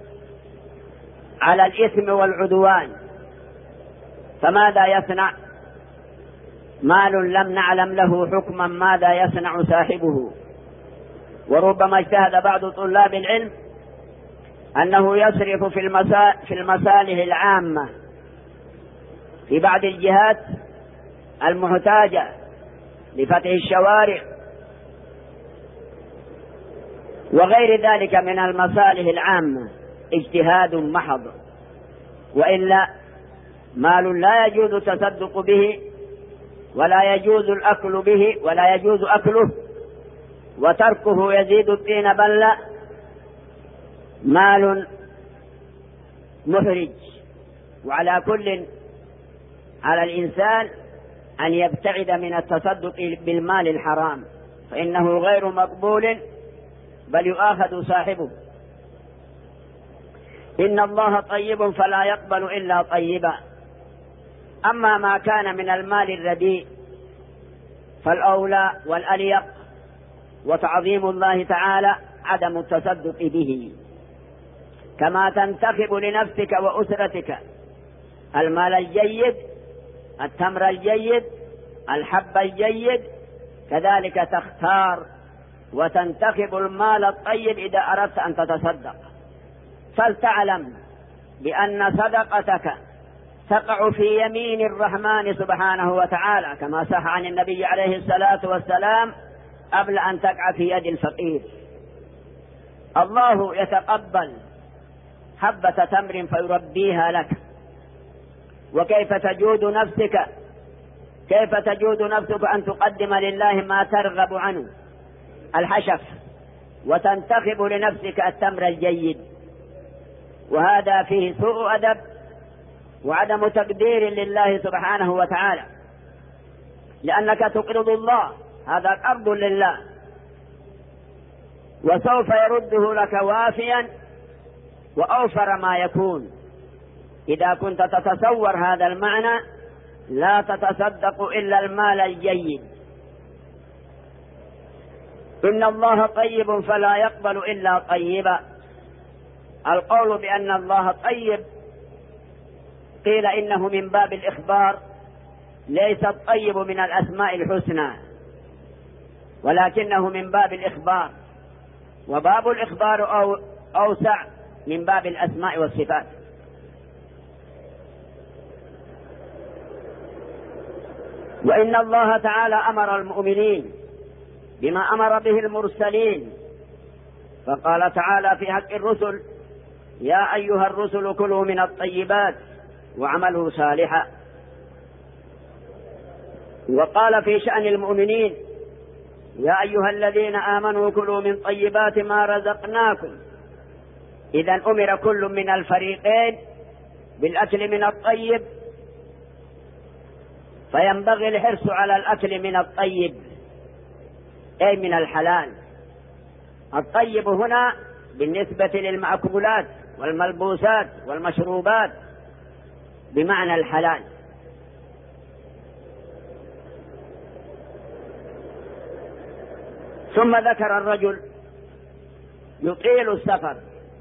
A: على الإثم والعدوان. فماذا يصنع؟ مال لم نعلم له حكما ماذا يصنع صاحبه. وربما اجتهد بعض طلاب العلم أنه يصرف في المصالح العامة في بعض الجهات المحتاجة لفتح الشوارع وغير ذلك من المصالح العامة، اجتهاد محض، وإلا مال لا يجوز التصدق به ولا يجوز الأكل به ولا يجوز أكله، وتركه يزيد الطين بلة، مال محرج. وعلى كل على الإنسان أن يبتعد من التصدق بالمال الحرام فإنه غير مقبول بل يؤاخذ صاحبه. إن الله طيب فلا يقبل إلا طيبا. أما ما كان من المال الرديء فالأولى والأليق وتعظيم الله تعالى عدم التصدق به، كما تنتخب لنفسك وأسرتك المال الجيد، التمر الجيد، الحب الجيد، كذلك تختار وتنتخب المال الطيب إذا أردت أن تتصدق. فلتعلم بأن صدقتك تقع في يمين الرحمن سبحانه وتعالى، كما صح عن النبي عليه الصلاة والسلام: قبل أن تقع في يد الفقير. الله يتقبل حبة تمر فيربيها لك. وكيف تجود نفسك؟ كيف تجود نفسك أن تقدم لله ما ترغب عنه، الحشف، وتنتخب لنفسك التمر الجيد؟ وهذا فيه سوء أدب وعدم تقدير لله سبحانه وتعالى، لأنك تقرض الله، هذا قرض لله، وسوف يرده لك وافيا وأوفر ما يكون. إذا كنت تتصور هذا المعنى لا تتصدق إلا المال الجيد. إن الله طيب فلا يقبل إلا طيبا. القول بأن الله طيب قيل إنه من باب الإخبار، ليس الطيب من الأسماء الحسنى ولكنه من باب الإخبار، وباب الإخبار أوسع من باب الأسماء والصفات. وإن الله تعالى أمر المؤمنين بما أمر به المرسلين، فقال تعالى في حق الرسل: يا أيها الرسل كلوا من الطيبات واعملوا صالحا. وقال في شأن المؤمنين: يا أيها الذين آمنوا كلوا من طيبات ما رزقناكم. إذا أمر كل من الفريقين بالأكل من الطيب، فينبغي الحرص على الأكل من الطيب أي من الحلال. الطيب هنا بالنسبة للمأكولات والملبوسات والمشروبات بمعنى الحلال. ثم ذكر الرجل يطيل السفر،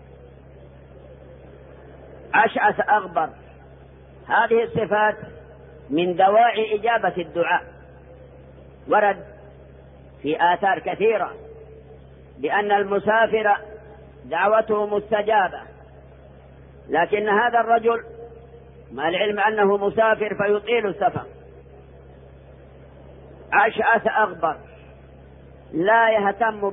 A: أشعث أغبر. هذه الصفات من دواعي إجابة الدعاء، ورد في آثار كثيرة بأن المسافر دعوته مستجابة، لكن هذا الرجل مع العلم أنه مسافر فيطيل السفر، أشعث أغبر، لا يهتم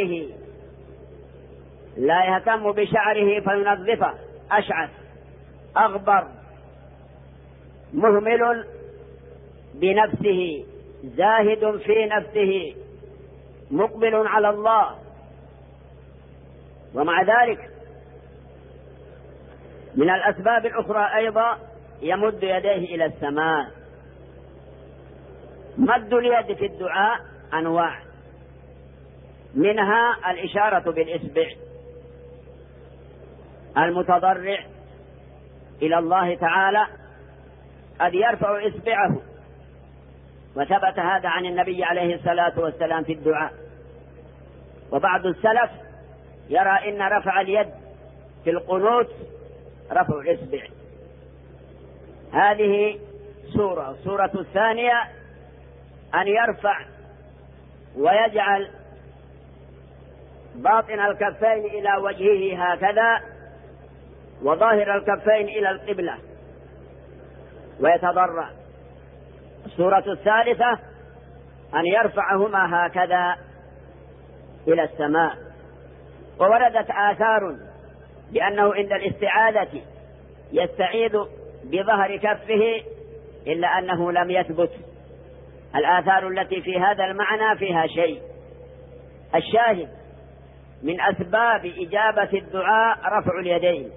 A: بشعره فينظفه. أشعث أغبر، مهمل بنفسه، زاهد في نفسه، مقبل على الله، ومع ذلك من الأسباب الأخرى أيضا يمد يديه إلى السماء. مد اليد في الدعاء أنواع، منها الإشارة بالإصبع، المتضرع إلى الله تعالى قد يرفع إصبعه، وثبت هذا عن النبي عليه الصلاة والسلام في الدعاء. وبعض السلف يرى إن رفع اليد في القنوت رفع الإصبع. هذه الصورة الثانية أن يرفع ويجعل باطن الكفين إلى وجهه هكذا، وظاهر الكفين إلى القبلة ويتضرع. الصورة الثالثة أن يرفعهما هكذا إلى السماء. ووردت آثار بأنه عند الاستعاذة يستعيذ بظهر كفه، إلا أنه لم يثبت. الآثار التي في هذا المعنى فيها شيء. الشاهد من أسباب إجابة الدعاء رفع اليدين،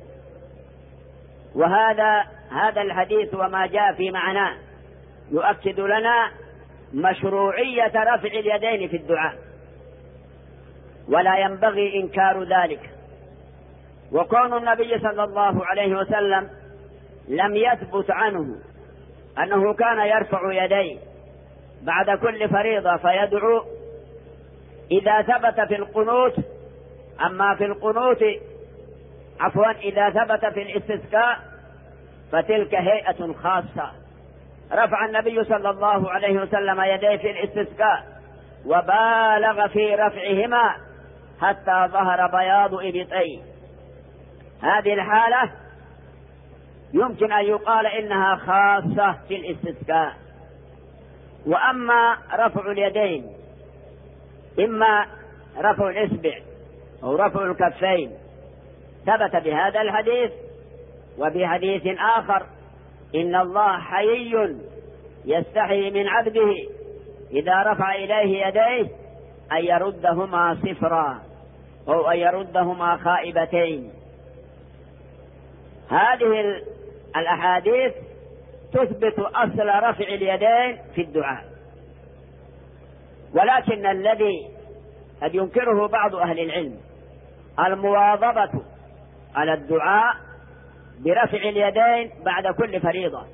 A: وهذا الحديث وما جاء في معناه يؤكد لنا مشروعية رفع اليدين في الدعاء، ولا ينبغي إنكار ذلك. وكون النبي صلى الله عليه وسلم لم يثبت عنه أنه كان يرفع يديه بعد كل فريضة فيدعو إذا ثبت في القنوت. أما في القنوت إذا ثبت في الاستسقاء فتلك هيئة خاصة. رفع النبي صلى الله عليه وسلم يديه في الاستسقاء وبالغ في رفعهما حتى ظهر بياض إبطيه. هذه الحالة يمكن أن يقال إنها خاصة في الاستسقاء. وأما رفع اليدين إما رفع الإصبع أو رفع الكفين ثبت بهذا الحديث، وفي حديث آخر إن الله حيي يستحي من عبده إذا رفع إليه يديه أن يردهما صفرا أو أن يردهما خائبتين. هذه الأحاديث تثبت أصل رفع اليدين في الدعاء، ولكن الذي قد ينكره بعض أهل العلم المواظبة على الدعاء برفع اليدين بعد كل فريضة.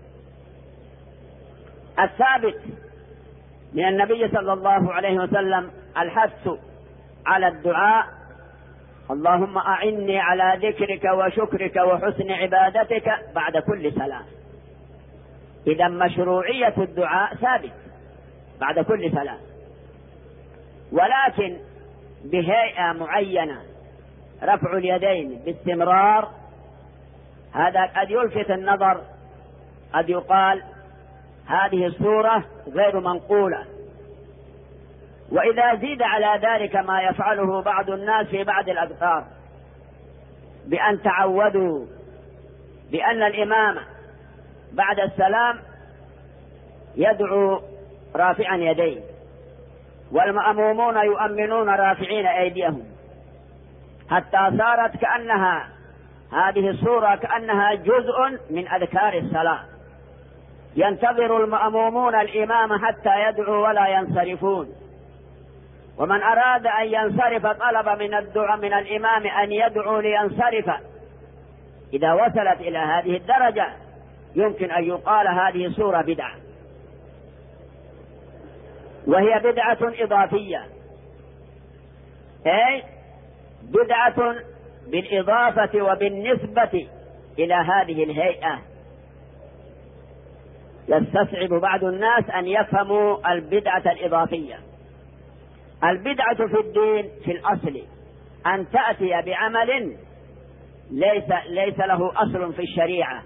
A: الثابت من النبي صلى الله عليه وسلم الحث على الدعاء: اللهم أعني على ذكرك وشكرك وحسن عبادتك بعد كل صلاة. إذا مشروعية الدعاء ثابت بعد كل صلاة، ولكن بهيئة معينة رفع اليدين باستمرار هذا قد يلفت النظر، قد يقال هذه الصورة غير منقولة. وإذا زيد على ذلك ما يفعله بعض الناس في بعض الأذكار بأن تعودوا بأن الإمام بعد السلام يدعو رافعا يديه، والمأمومون يؤمنون رافعين أيديهم، حتى صارت كأنها هذه الصورة كأنها جزء من أذكار الصلاة. ينتظر المأمومون الإمام حتى يدعو ولا ينصرفون، ومن أراد أن ينصرف طلب من الدعاء من الإمام أن يدعو لينصرف. إذا وصلت إلى هذه الدرجة يمكن أن يقال هذه صورة بدعة، وهي بدعة إضافية، أي بدعة بالإضافة وبالنسبة إلى هذه الهيئة. يستصعب بعض الناس أن يفهموا البدعة الإضافية. البدعة في الدين في الأصل أن تأتي بعمل ليس له أصل في الشريعة،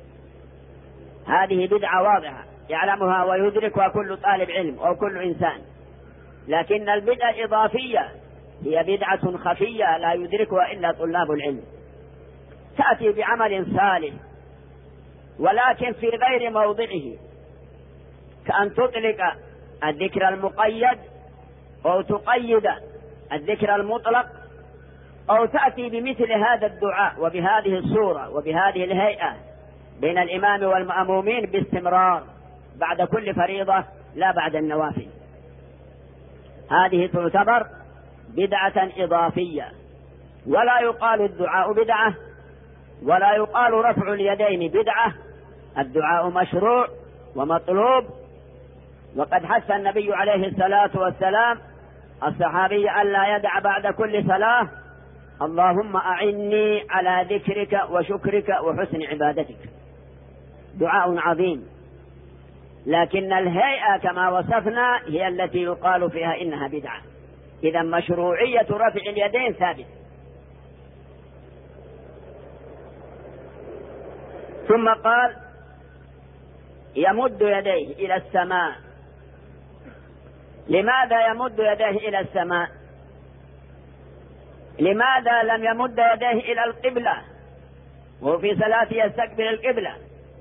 A: هذه بدعة واضحة يعلمها ويدركها كل طالب علم أو كل إنسان. لكن البدعة الإضافية هي بدعة خفية لا يدركها إلا طلاب العلم، تأتي بعمل صالح ولكن في غير موضعه، كأن تطلق الذكر المقيد أو تقيد الذكر المطلق، أو تأتي بمثل هذا الدعاء وبهذه الصورة وبهذه الهيئة بين الإمام والمأمومين باستمرار بعد كل فريضة لا بعد النوافل. هذه تعتبر بدعة إضافية، ولا يقال الدعاء بدعة، ولا يقال رفع اليدين بدعة. الدعاء مشروع ومطلوب، وقد حث النبي عليه الصلاة والسلام الصحابي ألا يدع بعد كل صلاة اللهم أعني على ذكرك وشكرك وحسن عبادتك. دعاء عظيم، لكن الهيئة كما وصفنا هي التي يقال فيها إنها بدعة. إذا مشروعية رفع اليدين ثابت. ثم قال يمد يديه إلى السماء. لماذا يمد يديه إلى السماء؟ لماذا لم يمد يديه إلى القبلة وهو في صلاته يستقبل القبلة؟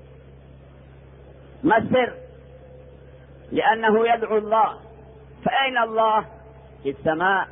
A: ما السر؟ لأنه يدعو الله، فأين الله؟ في السماء.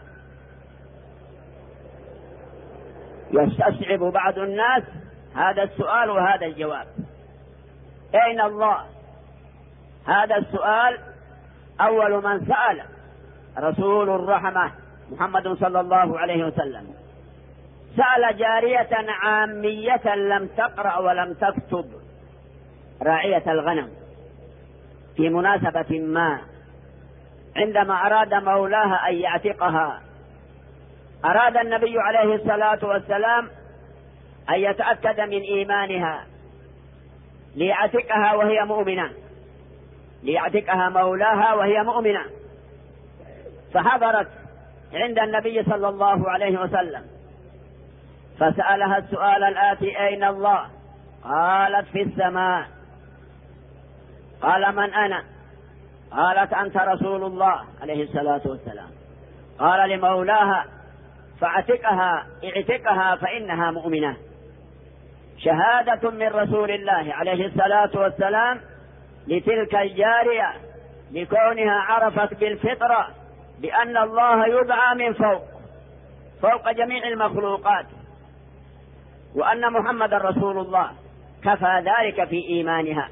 A: يستصعب بعض الناس هذا السؤال وهذا الجواب، أين الله؟ هذا السؤال أول من سأل رسول الرحمة محمد صلى الله عليه وسلم، سأل جارية عامية لم تقرأ ولم تكتب، راعية الغنم، في مناسبة ما عندما أراد مولاها أن يعتقها، أراد النبي عليه الصلاة والسلام أن يتأكد من إيمانها ليعتقها وهي مؤمنة، ليعتقها مولاها وهي مؤمنة. فحضرت عند النبي صلى الله عليه وسلم فسألها السؤال الآتي أين الله؟ قالت في السماء. قال من أنا؟ قالت أنت رسول الله عليه الصلاة والسلام. قال لمولاها فاعتقها اعتقها فإنها مؤمنة. شهادة من رسول الله عليه الصلاة والسلام لتلك الجارية لكونها عرفت بالفطرة بأن الله يدعى من فوق جميع المخلوقات، وأن محمد رسول الله، كفى ذلك في إيمانها.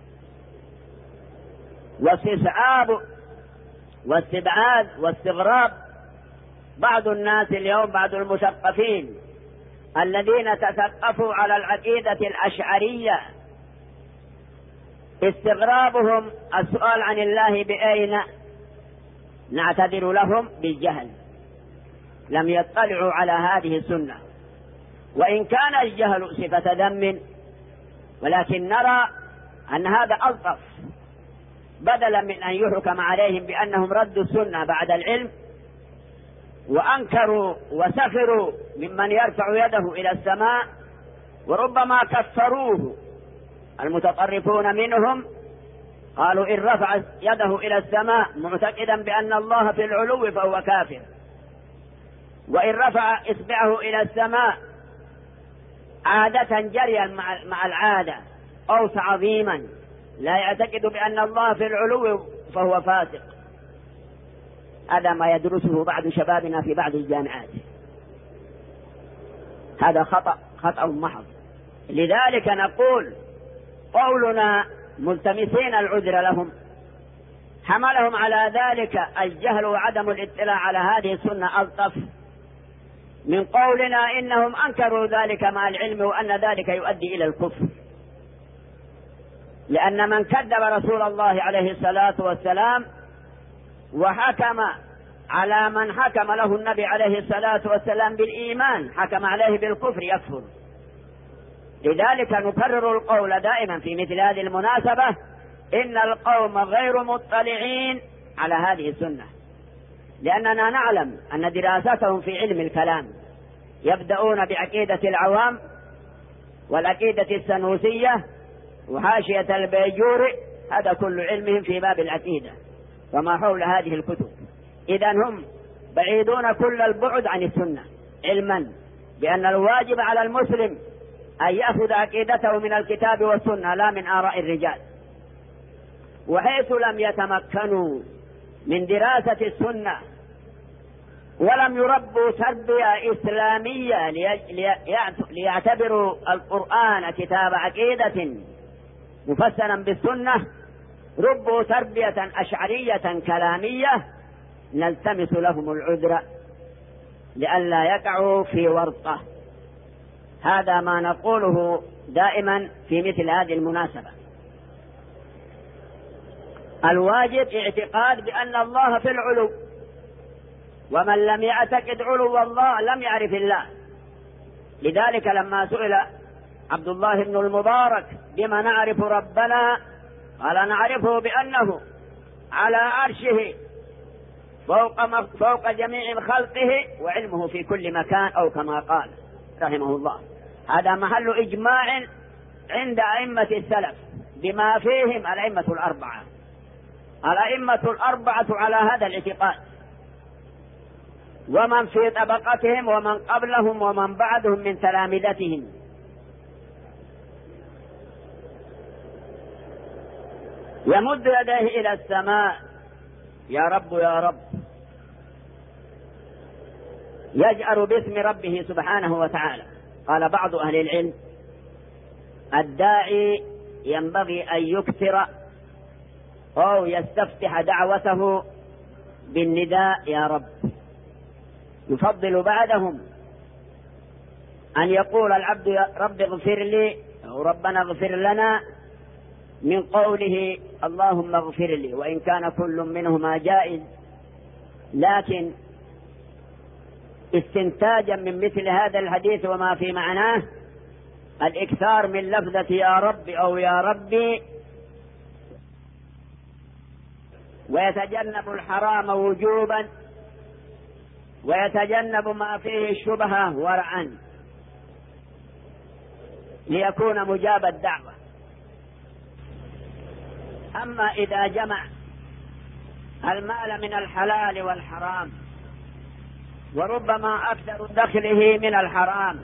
A: واستصعاب واستبعاد واستغراب بعض الناس اليوم، بعض المثقفين الذين تثقفوا على العقيدة الأشعرية، استغرابهم السؤال عن الله بأين، نعتذر لهم بالجهل، لم يطلعوا على هذه السنة، وإن كان الجهل صفة ذم، ولكن نرى أن هذا ألطف، بدلا من أن يحكم عليهم بأنهم ردوا السنة بعد العلم وأنكروا وسخروا ممن يرفع يده إلى السماء، وربما كفروه المتطرفون منهم، قالوا إن رفع يده إلى السماء معتقدا بأن الله في العلو فهو كافر، وإن رفع إصبعه إلى السماء عادة جريا مع العادة أو تعظيما لا يعتقد بأن الله في العلو فهو فاسق. هذا ما يدرسه بعض شبابنا في بعض الجامعات. هذا خطأ محض. لذلك نقول قولنا ملتمسين العذر لهم حملهم على ذلك الجهل وعدم الاطلاع على هذه السنة ألطف من قولنا إنهم أنكروا ذلك مع العلم وأن ذلك يؤدي إلى الكفر. لأن من كذب رسول الله عليه الصلاة والسلام وحكم على من حكم له النبي عليه الصلاة والسلام بالإيمان حكم عليه بالكفر يكفر. لذلك نكرر القول دائما في مثل هذه المناسبة إن القوم غير مطلعين على هذه السنة، لأننا نعلم أن دراستهم في علم الكلام يبدأون بعقيدة العوام والعقيدة السنوسية وحاشية البيجوري، هذا كل علمهم في باب العقيدة وما حول هذه الكتب. إذن هم بعيدون كل البعد عن السنة علما بأن الواجب على المسلم أن يأخذ عقيدته من الكتاب والسنة لا من آراء الرجال. وحيث لم يتمكنوا من دراسة السنة ولم يربوا تربية إسلامية ليعتبروا القرآن كتاب عقيدة مفسرا بالسنة، ربوا تربية أشعرية كلامية نلتمس لهم العذر لئلا يقعوا في ورطة. هذا ما نقوله دائما في مثل هذه المناسبة. الواجب اعتقاد بأن الله في العلو، ومن لم يعتقد علو الله لم يعرف الله. لذلك لما سئل عبد الله بن المبارك بما نعرف ربنا قال نعرفه بأنه على عرشه فوق جميع خلقه وعلمه في كل مكان، أو كما قال رحمه الله. هذا محل إجماع عند أئمة السلف بما فيهم الأئمة الأربعة. الأئمة الأربعة على هذا الاعتقاد، ومن في طبقتهم ومن قبلهم ومن بعدهم من تلامذتهم. يمد يديه إلى السماء يا رب يا رب، يجأر باسم ربه سبحانه وتعالى. قال بعض أهل العلم الداعي ينبغي أن يكثر أو يستفتح دعوته بالنداء يا رب. يفضل بعدهم أن يقول العبد يا رب اغفر لي أو ربنا اغفر لنا من قوله اللهم اغفر لي، وإن كان كل منهما جائز، لكن استنتاجا من مثل هذا الحديث وما في معناه الإكثار من لفظة يا رب أو يا ربي، ويتجنب الحرام وجوبا ويتجنب ما فيه الشبهة ورعا ليكون مجاب الدعوة. أما إذا جمع المال من الحلال والحرام وربما أكثر دخله من الحرام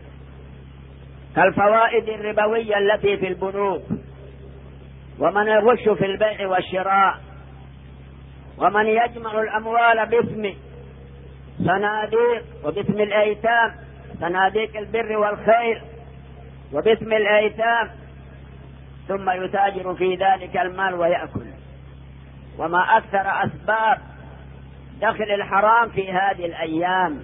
A: كالفوائد الربوية التي في البنوك، ومن يغش في البيع والشراء، ومن يجمع الأموال باسم صناديق وباسم الأيتام، صناديق البر والخير وباسم الأيتام، ثم يتاجر في ذلك المال ويأكل. وما أكثر أسباب دخل الحرام في هذه الأيام.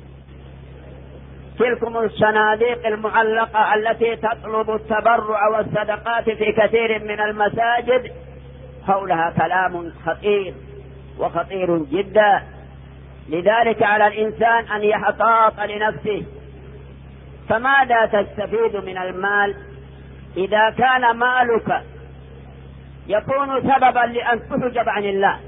A: تلكم الصناديق المعلقة التي تطلب التبرع والصدقات في كثير من المساجد حولها كلام خطير وخطير جدا. لذلك على الإنسان أن يحتاط لنفسه. فماذا تستفيد من المال إذا كان مالك يكون سببا لأن تحجب عن الله؟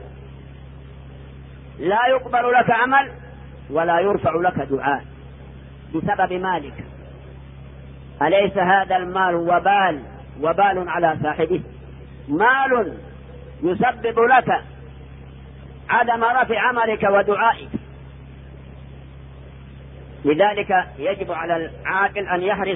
A: لا يقبل لك عمل ولا يرفع لك دعاء بسبب مالك. أليس هذا المال وبال على صاحبه؟ مال يسبب لك عدم رفع عملك ودعائك. لذلك يجب على العاقل أن يحرص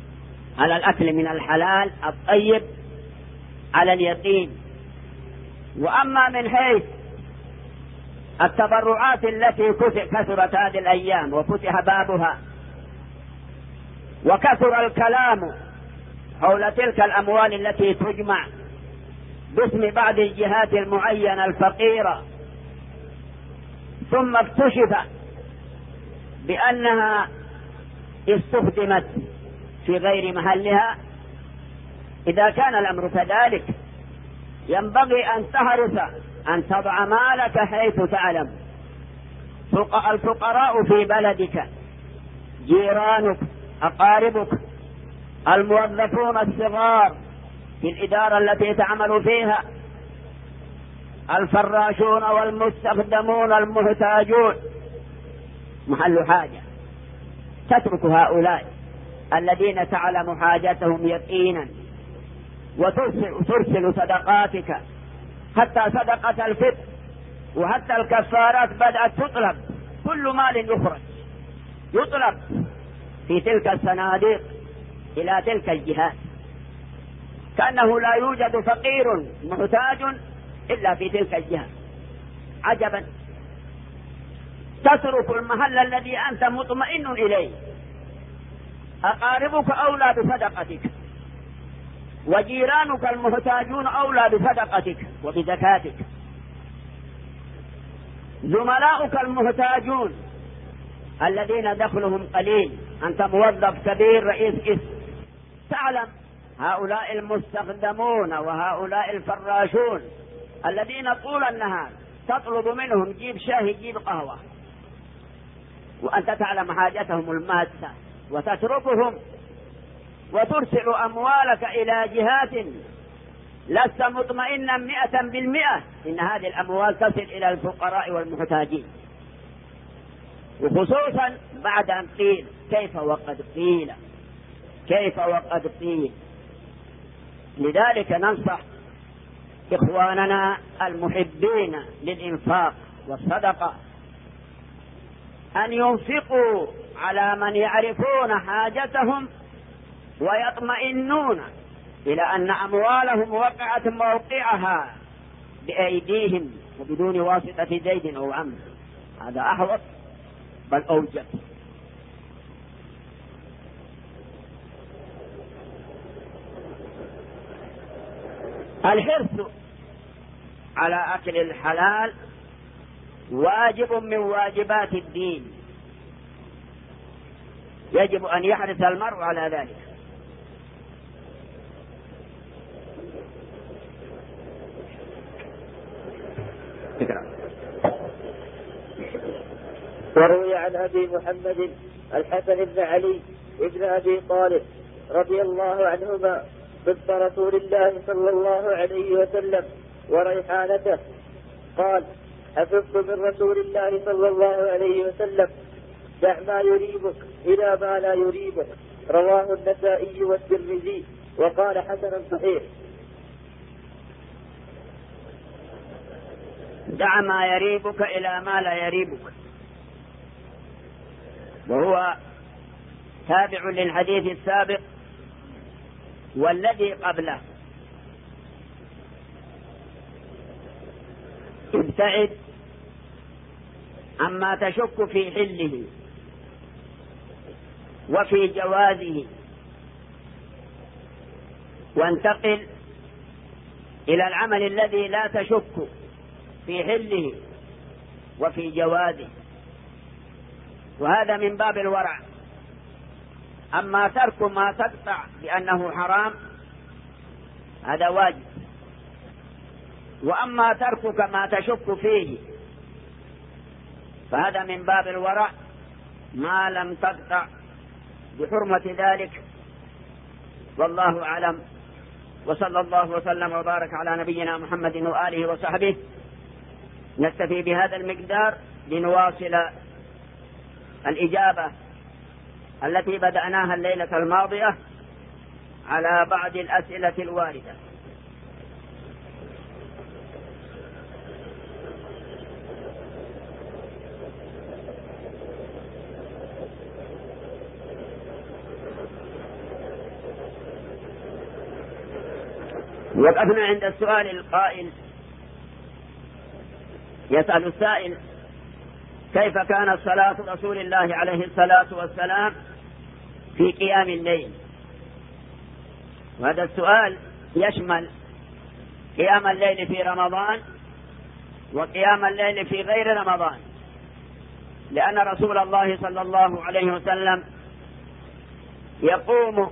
A: على الأكل من الحلال الطيب على اليقين، وأما من حيث التبرعات التي كثرت هذه الأيام وفتح بابها وكثر الكلام حول تلك الأموال التي تجمع باسم بعض الجهات المعينة الفقيرة، ثم اكتشف بأنها استخدمت في غير محلها، إذا كان الأمر كذلك ينبغي أن تحرص أن تضع مالك حيث تعلم. الفقراء في بلدك، جيرانك، أقاربك، الموظفون الصغار في الإدارة التي تعمل فيها، الفراشون والمستخدمون المحتاجون، محل حاجة. تترك هؤلاء الذين تعلم حاجتهم يقينا وترسل صدقاتك، حتى صدقة الفطر وحتى الكفارات بدأت تطلب، كل مال يخرج يطلب في تلك الصناديق إلى تلك الجهات، كأنه لا يوجد فقير محتاج إلا في تلك الجهة. عجبا، تترك المحل الذي أنت مطمئن إليه. أقاربك أولى بصدقتك، وجيرانك المحتاجون أولى بصدقتك وبزكاتك، زملاؤك المحتاجون الذين دخلهم قليل، أنت موظف كبير رئيس قسم، تعلم هؤلاء المستخدمون وهؤلاء الفراشون الذين طول النهار تطلب منهم جيب شاي جيب قهوة، وأنت تعلم حاجتهم الماسة وتتركهم وترسل أموالك إلى جهات لست مطمئنا 100% إن هذه الأموال تصل إلى الفقراء والمحتاجين، وخصوصا بعد أن قيل كيف وقد قيل كيف وقد قيل. لذلك ننصح إخواننا المحبين للإنفاق والصدقة أن ينفقوا على من يعرفون حاجتهم ويطمئنون إلى أن أموالهم وقعت موقعها بأيديهم وبدون واسطة زيد أو عمرو. هذا أحوط بل أوجب. الحرص على أكل الحلال واجب من واجبات الدين، يجب أن يحرص المرء على ذلك.
B: وروي عن أبي محمد الحسن بن علي ابن أبي طالب رضي الله عنهما ضد رسول الله صلى الله عليه وسلم وريحانته قال: حفظت من رسول الله صلى الله عليه وسلم: دع ما يريبك إلى ما لا يريبك. رواه النسائي والترمذي وقال حسن صحيح.
A: دع ما يريبك إلى ما لا يريبك، وهو تابع للحديث السابق والذي قبله. ابتعد عما تشك في حله وفي جوازه، وانتقل إلى العمل الذي لا تشك في حله وفي جوازه، وهذا من باب الورع. أما ترك ما تقطع بأنه حرام هذا واجب، وأما تركك ما تشك فيه فهذا من باب الورع ما لم تقطع بحرمة ذلك. والله أعلم، وصلى الله وسلم وبارك على نبينا محمد وآله وصحبه. نكتفي بهذا المقدار لنواصل الإجابة التي بدأناها الليلة الماضية على بعض الأسئلة الواردة. وقفنا عند السؤال القائل: يسأل السائل: كيف كانت صلاة رسول الله عليه الصلاة والسلام في قيام الليل؟ وهذا السؤال يشمل قيام الليل في رمضان وقيام الليل في غير رمضان، لأن رسول الله صلى الله عليه وسلم يقوم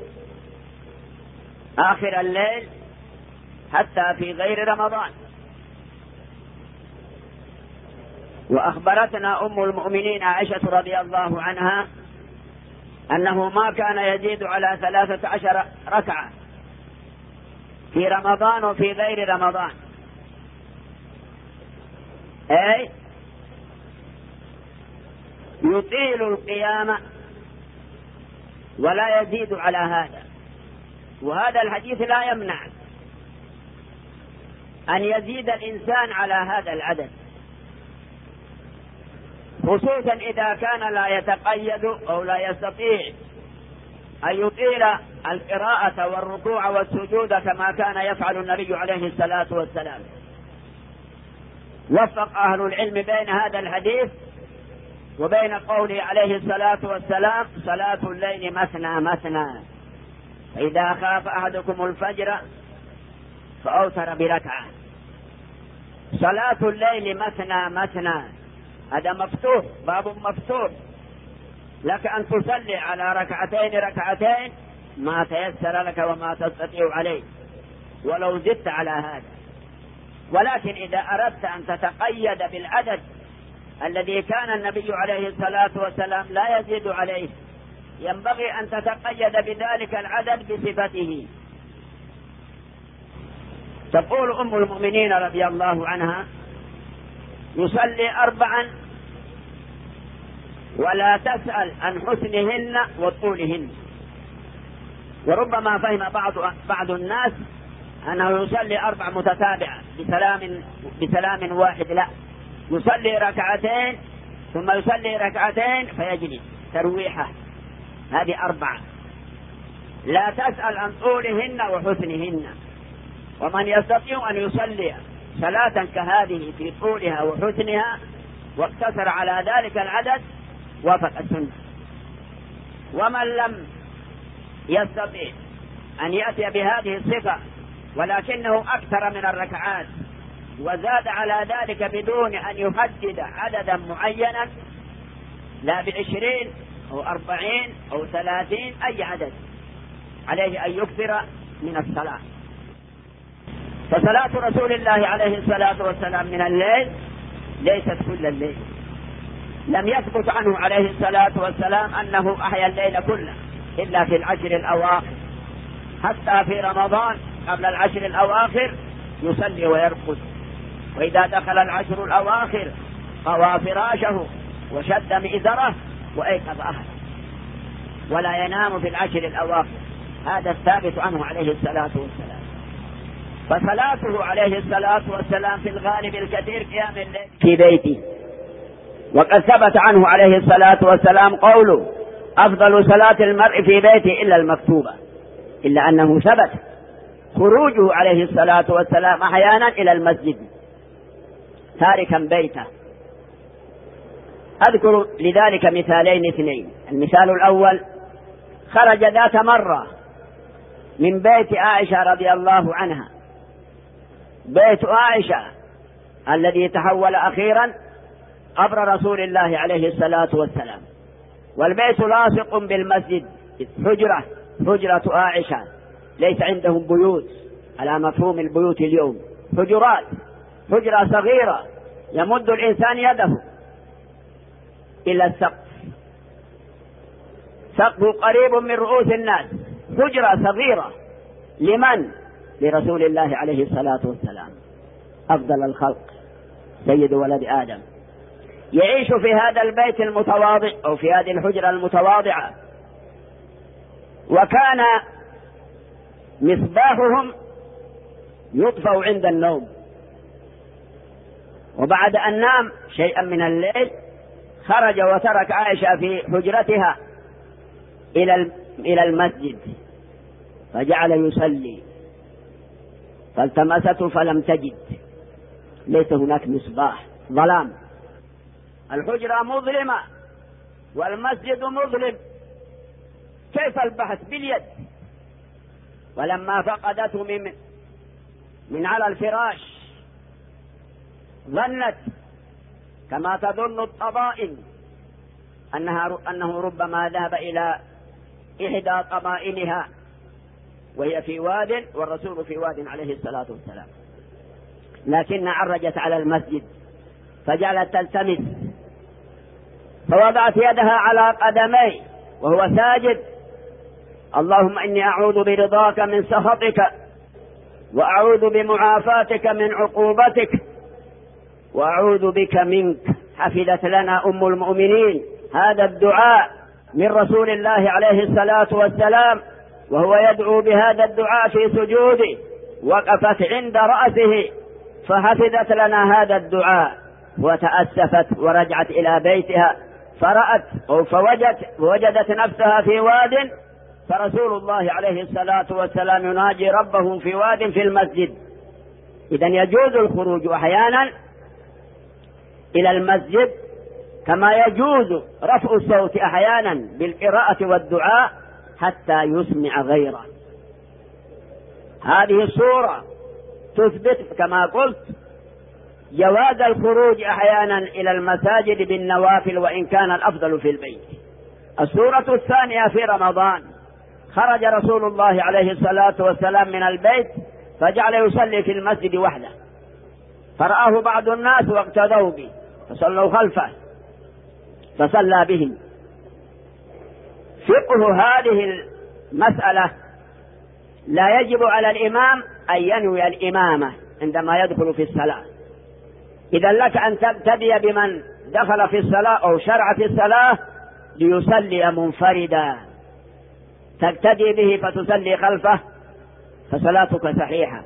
A: آخر الليل حتى في غير رمضان. وأخبرتنا أم المؤمنين عائشة رضي الله عنها أنه ما كان يزيد على 13 ركعة في رمضان وفي غير رمضان، أي يطيل القيام ولا يزيد على هذا. وهذا الحديث لا يمنع أن يزيد الإنسان على هذا العدد، خصوصا إذا كان لا يتقيد أو لا يستطيع أن يطيل القراءة والركوع والسجود كما كان يفعل النبي عليه الصلاة والسلام. وفق أهل العلم بين هذا الحديث وبين قوله عليه الصلاة والسلام: صلاة الليل مثنى مثنى، فإذا خاف أحدكم الفجر فأوتر بركعة. صلاة الليل مثنى مثنى، هذا مفتوح، باب مفتوح لك أن تصلي على ركعتين ما تيسر لك وما تستطيع عليه ولو زدت على هذا. ولكن إذا أردت أن تتقيد بالعدد الذي كان النبي عليه الصلاة والسلام لا يزيد عليه، ينبغي أن تتقيد بذلك العدد بصفته. تقول أم المؤمنين رضي الله عنها: يصلي 4 ولا تسأل عن حسنهن وطولهن. وربما فهم بعض الناس أنه يصلي 4 متتابعة بسلام واحد، لا، يصلي 2 ثم يصلي 2 فيجلس ترويحة، هذه 4. لا تسأل عن طولهن وحسنهن. ومن يستطيع أن يصلي صلاة كهذه في طولها وحسنها واقتصر على ذلك العدد وافق السنة. ومن لم يستطيع أن يأتي بهذه الصفة ولكنه أكثر من الركعات وزاد على ذلك بدون أن يحدد عددا معينا، لا ب20 أو 40 أو 30، أي عدد، عليه أن يكثر من الصلاة. فصلاة رسول الله عليه الصلاة والسلام من الليل ليست كل الليل. لم يثبت عنه عليه الصلاة والسلام أنه أحيا الليل كله إلا في العشر الأواخر. حتى في رمضان قبل العشر الأواخر يصلي ويرقد، وإذا دخل العشر الأواخر قوى فراشه وشد مئزره وأيقظ أهله، ولا ينام في العشر الأواخر. هذا الثابت عنه عليه الصلاة والسلام. فصلاته عليه الصلاة والسلام في الغالب الكثير قيام الليل في بيته. وقد ثبت عنه عليه الصلاة والسلام قوله: أفضل صلاة المرء في بيته إلا المكتوبة، إلا أنه ثبت خروجه عليه الصلاة والسلام أحيانا إلى المسجد تاركا بيته. أذكر لذلك مثالين 2. المثال الأول: خرج ذات مرة من بيت عائشة رضي الله عنها. بيت عائشة الذي تحول أخيرا قبر رسول الله عليه الصلاة والسلام، والبيت لاصق بالمسجد، حجرة عائشة. ليس عندهم بيوت على مفهوم البيوت اليوم، حجرات، حجرة صغيرة يمد الإنسان يده إلى السقف، سقفه قريب من رؤوس الناس، حجرة صغيرة. لمن؟ لرسول الله عليه الصلاة والسلام، أفضل الخلق، سيد ولد آدم، يعيش في هذا البيت المتواضع أو في هذه الحجرة المتواضعة. وكان مصباحهم يطفأ عند النوم، وبعد أن نام شيئا من الليل خرج وترك عائشة في حجرتها إلى المسجد، فجعل يصلي، فالتمسته فلم تجد، ليس هناك مصباح، ظلام، الحجرة مظلمة والمسجد مظلم، كيف البحث باليد؟ ولما فقدته من على الفراش ظنت كما تظن الطبائن أنه ربما ذهب إلى إحدى طمائنها وهي في واد والرسول في واد عليه الصلاة والسلام، لكن عرجت على المسجد فجعلت تلتمس، فوضعت يدها على قدميه وهو ساجد: اللهم إني أعوذ برضاك من سخطك، وأعوذ بمعافاتك من عقوبتك، وأعوذ بك منك. حفظت لنا أم المؤمنين هذا الدعاء من رسول الله عليه الصلاة والسلام وهو يدعو بهذا الدعاء في سجوده، وقفت عند رأسه فحفظت لنا هذا الدعاء وتأسفت ورجعت إلى بيتها فرأت أو فوجدت نفسها في واد، فرسول الله عليه الصلاة والسلام يناجي ربه في واد في المسجد. إذن يجوز الخروج أحيانا إلى المسجد كما يجوز رفع الصوت أحيانا بالقراءة والدعاء حتى يسمع غيره. هذه الصورة تثبت كما قلت جواز الخروج أحيانا إلى المساجد بالنوافل وإن كان الأفضل في البيت. الصورة الثانية في رمضان خرج رسول الله عليه الصلاة والسلام من البيت فجعل يصلي في المسجد وحده، فرآه بعض الناس واقتدوا به فصلوا خلفه فصلى بهم. فقه هذه المسألة: لا يجب على الإمام أن ينوي الإمامة عندما يدخل في الصلاة، إذا لك أن تبتدي بمن دخل في الصلاة أو شرع في الصلاة ليصلي منفردا، تقتدي به فتصلي خلفه فصلاتك صحيحة.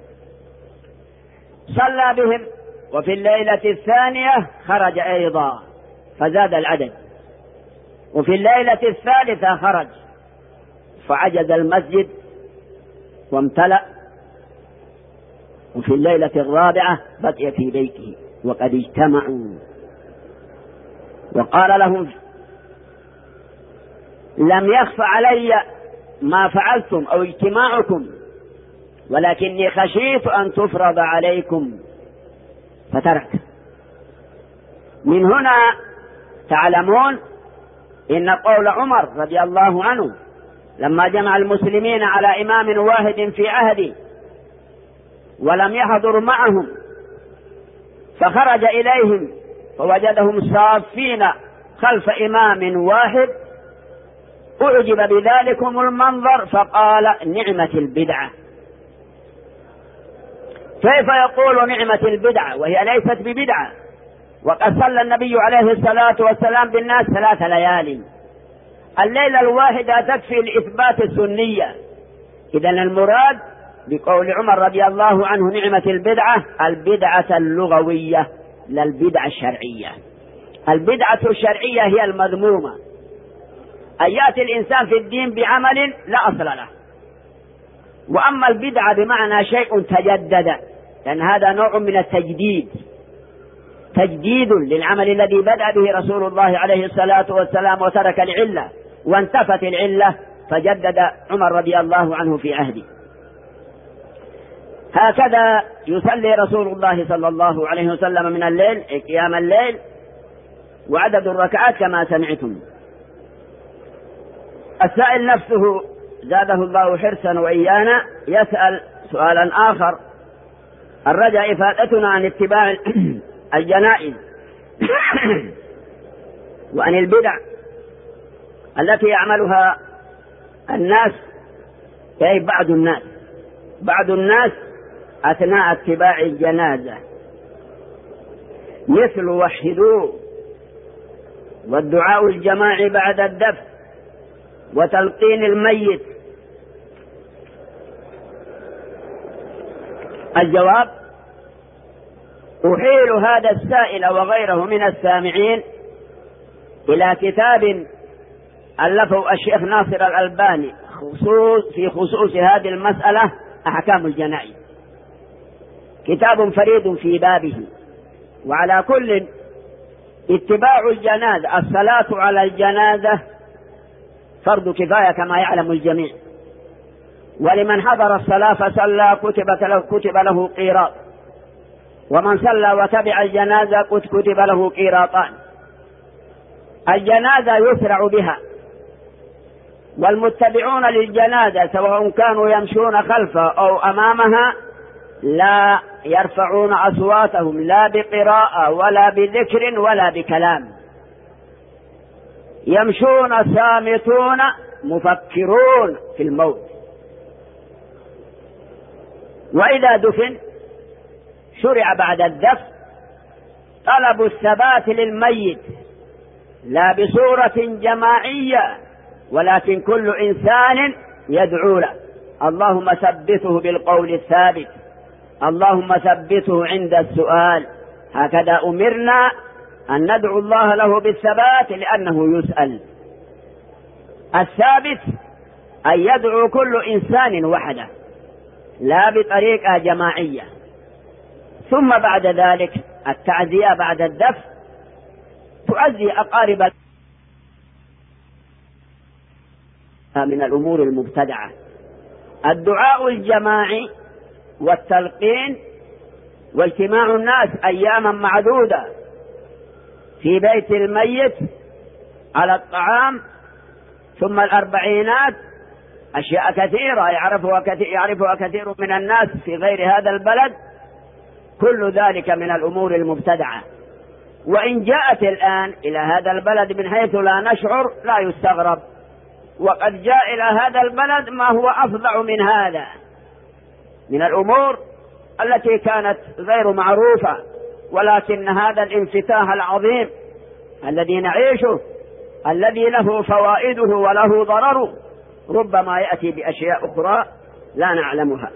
A: صلى بهم، وفي الليلة الثانية خرج أيضا فزاد العدد، وفي الليلة الثالثة خرج فعجز المسجد وامتلأ، وفي الليلة الرابعة بقي في بيته وقد اجتمعوا وقال لهم: لم يخف علي ما فعلتم أو اجتماعكم، ولكني خشيت أن تفرض عليكم، فترك. من هنا تعلمون إن قول عمر رضي الله عنه لما جمع المسلمين على إمام واحد في عهده ولم يحضر معهم فخرج إليهم فوجدهم صافين خلف إمام واحد، أعجب بذلكم المنظر فقال: نعمة البدعة. كيف يقول نعمة البدعة وهي ليست ببدعة؟ وقد صلى النبي عليه الصلاة والسلام بالناس 3 ليالي، الليلة الواحدة تكفي لإثبات السنية. إذن المراد بقول عمر رضي الله عنه نعمة البدعة البدعة اللغوية لا البدعة الشرعية. البدعة الشرعية هي المذمومة، أن يأتي الإنسان في الدين بعمل لا أصل له. وأما البدعة بمعنى شيء تجدد، لأن هذا نوع من التجديد، تجديد للعمل الذي بدأ به رسول الله عليه الصلاة والسلام وترك العلة وانتفت العلة فجدد عمر رضي الله عنه في عهده. هكذا يصلي رسول الله صلى الله عليه وسلم من الليل قيام الليل، وعدد الركعات كما سمعتم. السائل نفسه زاده الله حرصا وإيانا يسأل سؤالا آخر: الرجاء إفادتنا عن اتباع الجنائز وعن البدع التي يعملها الناس، أي بعض الناس أثناء اتباع الجنازة، مثل وحدوه والدعاء الجماعي بعد الدفن وتلقين الميت. الجواب: أحيل هذا السائل وغيره من السامعين إلى كتاب ألفه الشيخ ناصر الألباني في خصوص هذه المسألة، أحكام الجنائز، كتاب فريد في بابه وعلى كل اتباع الجنازة، الصلاة على الجنازة فرض كفاية كما يعلم الجميع، ولمن حضر الصلاة فصلى كتب له قيراط، ومن صلى وتبع الجنازة كتب له قيراطان. الجنازة يسرع بها، والمتبعون للجنازة سواء كانوا يمشون خلفها أو أمامها لا يرفعون أصواتهم لا بقراءة ولا بذكر ولا بكلام، يمشون صامتون مفكرون في الموت. وإذا دفن شرع بعد الدفن طلب الثبات للميت، لا بصورة جماعية، ولكن كل إنسان يدعو له: اللهم ثبته بالقول الثابت، اللهم ثبته عند السؤال. هكذا أمرنا أن ندعو الله له بالثبات لأنه يسأل. الثابت أن يدعو كل إنسان وحده لا بطريقة جماعية. ثم بعد ذلك التعزية بعد الدفن، تعزي أقارب من الأمور المبتدعة. الدعاء الجماعي والتلقين واجتماع الناس أياما معدودة في بيت الميت على الطعام، ثم الأربعينات، أشياء كثيرة يعرفها كثير من الناس في غير هذا البلد، كل ذلك من الأمور المبتدعة. وإن جاءت الآن إلى هذا البلد من حيث لا نشعر لا يستغرب، وقد جاء إلى هذا البلد ما هو أفظع من هذا من الأمور التي كانت غير معروفة. ولكن هذا الانفتاح العظيم الذي نعيشه، الذي له فوائده وله ضرره، ربما يأتي بأشياء أخرى لا نعلمها.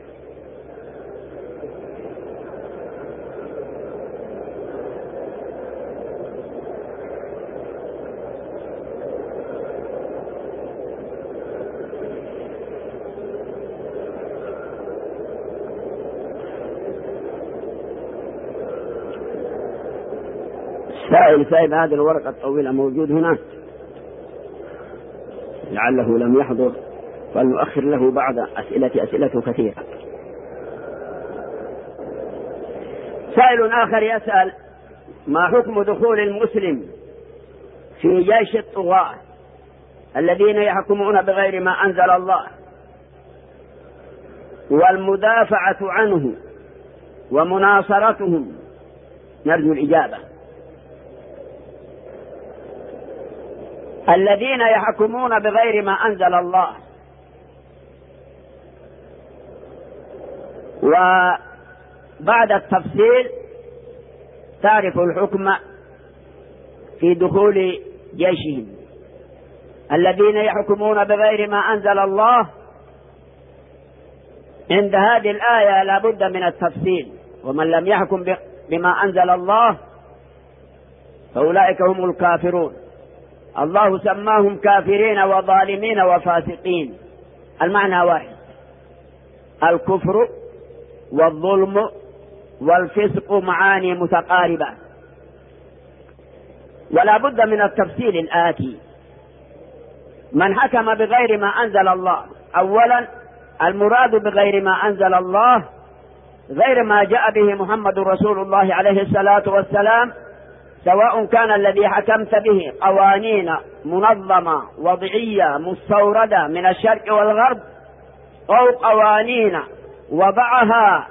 A: سائل هذه الورقة الطويلة موجود هنا، لعله لم يحضر فلنؤخر له بعض أسئلة كثيرة. سائل آخر يسأل: ما حكم دخول المسلم في جيش الطغاة الذين يحكمون بغير ما أنزل الله والمدافعة عنه ومناصرتهم؟ نرجو الإجابة. الذين يحكمون بغير ما أنزل الله وبعد التفصيل تعرف الحكم في دخول جيشهم. الذين يحكمون بغير ما أنزل الله عند هذه الآية لا بد من التفصيل: ومن لم يحكم بما أنزل الله فأولئك هم الكافرون. الله سماهم كافرين وظالمين وفاسقين، المعنى واحد: الكفر والظلم والفسق معاني متقاربة. ولا بد من التفصيل الآتي: من حكم بغير ما أنزل الله، أولا المراد بغير ما أنزل الله غير ما جاء به محمد رسول الله عليه الصلاة والسلام، سواء كان الذي حكمت به قوانين منظمة وضعية مستوردة من الشرق والغرب، أو قوانين وضعها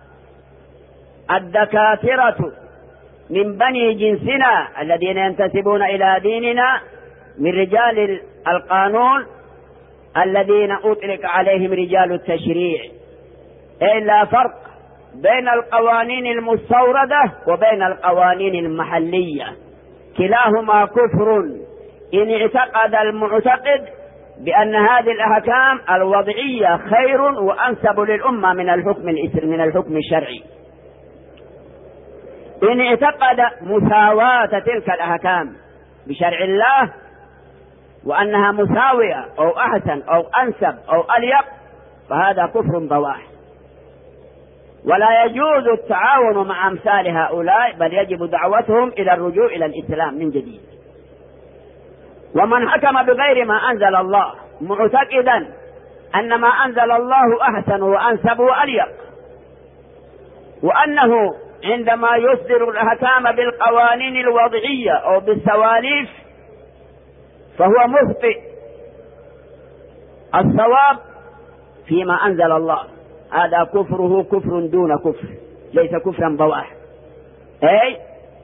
A: الدكاترة من بني جنسنا الذين ينتسبون إلى ديننا من رجال القانون الذين أطلق عليهم رجال التشريع. إلا فرق بين القوانين المستوردة وبين القوانين المحلية، كلاهما كفر إن اعتقد المعتقد بأن هذه الأحكام الوضعية خير وأنسب للأمة من الحكم الشرعي. إن اعتقد مساواة تلك الأحكام بشرع الله وأنها مساوية أو أحسن أو أنسب أو أليق فهذا كفر بواح. ولا يجوز التعاون مع أمثال هؤلاء، بل يجب دعوتهم إلى الرجوع إلى الإسلام من جديد. ومن حكم بغير ما أنزل الله معتقدا أن ما أنزل الله أحسن وأنسب وأليق، وأنه عندما يصدر الأحكام بالقوانين الوضعية أو بالسواليف فهو مخطئ. الصواب فيما أنزل الله، هذا كفره كفر دون كفر، ليس كفرا بواح، أي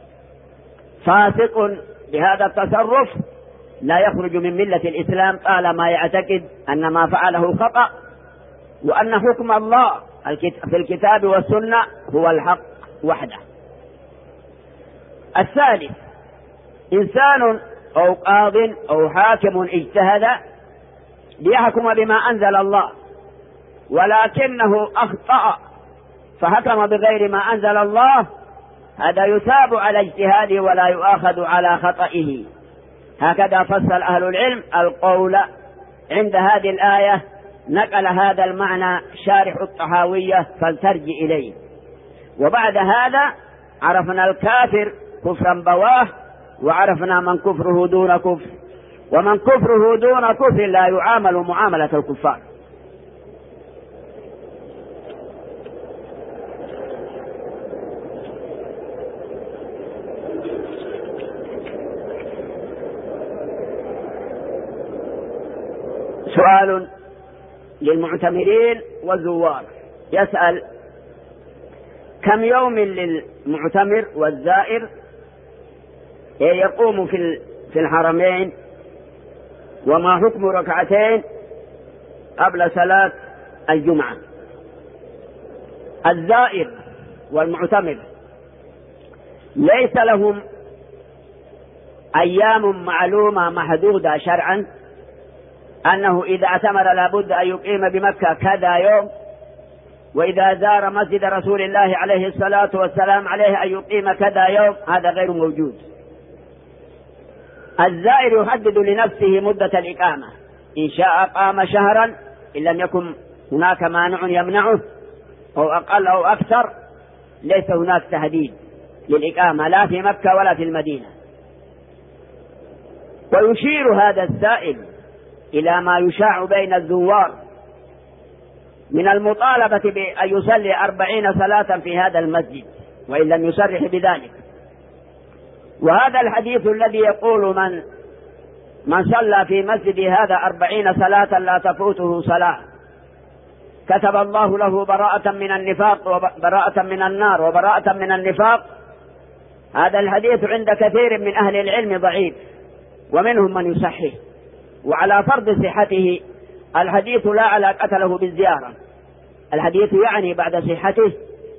A: فاسق بهذا التصرف لا يخرج من ملة الإسلام طالما يعتقد أن ما فعله خطأ، وأن حكم الله في الكتاب والسنة هو الحق وحده. الثالث، إنسان أو قاض أو حاكم اجتهد ليحكم بما أنزل الله ولكنه أخطأ فحكم بغير ما أنزل الله، هذا يثاب على اجتهاده ولا يؤاخذ على خطئه. هكذا فصل أهل العلم القول عند هذه الآية. نقل هذا المعنى شارح الطحاوية فلترجع إليه. وبعد هذا عرفنا الكافر كفرا بواه، وعرفنا من كفره دون كفر، ومن كفره دون كفر لا يعامل معاملة الكفار. سؤال للمعتمرين والزوار، يسأل: كم يوم للمعتمر والزائر يقوم في الحرمين، وما حكم ركعتين قبل صلاة الجمعة؟ الزائر والمعتمر ليس لهم أيام معلومة محدودة شرعا، أنه إذا اعتمر لابد أن يقيم بمكة كذا يوم، وإذا زار مسجد رسول الله عليه الصلاة والسلام عليه أن يقيم كذا يوم، هذا غير موجود. الزائر يحدد لنفسه مدة الإقامة، إن شاء قام شهرا إن لم يكن هناك مانع يمنعه، أو أقل أو أكثر، ليس هناك تهديد للإقامة لا في مكة ولا في المدينة. ويشير هذا السائل إلى ما يشاع بين الزوار من المطالبة بأن يصلي 40 صلاة في هذا المسجد وإن لم يصرح بذلك. وهذا الحديث الذي يقول من صلى في مسجد هذا 40 صلاة لا تفوته صلاة كتب الله له براءة من النفاق وبراءة من النار وبراءة من النفاق، هذا الحديث عند كثير من أهل العلم ضعيف، ومنهم من يصحح. وعلى فرض صحته الحديث لا علاقة له بالزيارة، الحديث يعني بعد صحته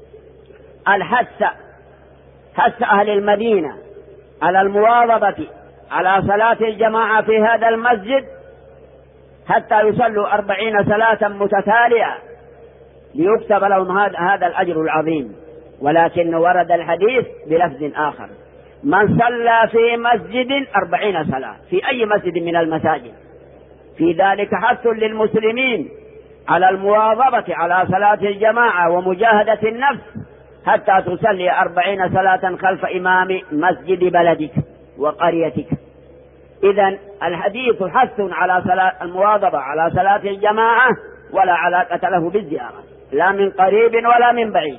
A: حث أهل المدينة على المواظبة على صلاة الجماعة في هذا المسجد حتى يصلوا 40 صلاة متتالية ليكتب لهم هذا الأجر العظيم. ولكن ورد الحديث بلفظ آخر: من صلى في مسجد 40 صلاة، في أي مسجد من المساجد. في ذلك حث للمسلمين على المواظبة على صلاة الجماعة ومجاهدة النفس حتى تصلي 40 صلاة خلف إمام مسجد بلدك وقريتك. إذن الحديث حث على المواظبة على صلاة الجماعة ولا علاقة له بالزيارة، لا من قريب ولا من بعيد.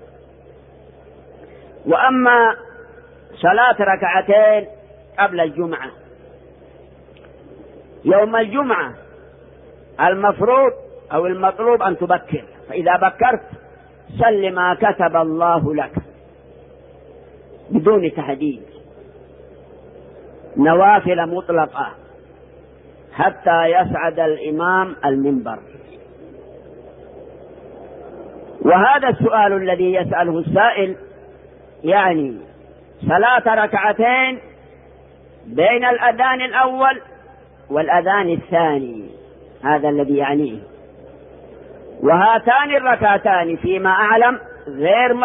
A: وأما صلاة ركعتين قبل الجمعة، يوم الجمعة المفروض أو المطلوب أن تبكر، فإذا بكرت صل ما كتب الله لك بدون تحديد، نوافل مطلقة حتى يصعد الإمام المنبر. وهذا السؤال الذي يسأله السائل يعني صلاة ركعتين بين الأذان الأول والأذان الثاني، هذا الذي يعنيه. وهاتان الركعتان فيما أعلم غير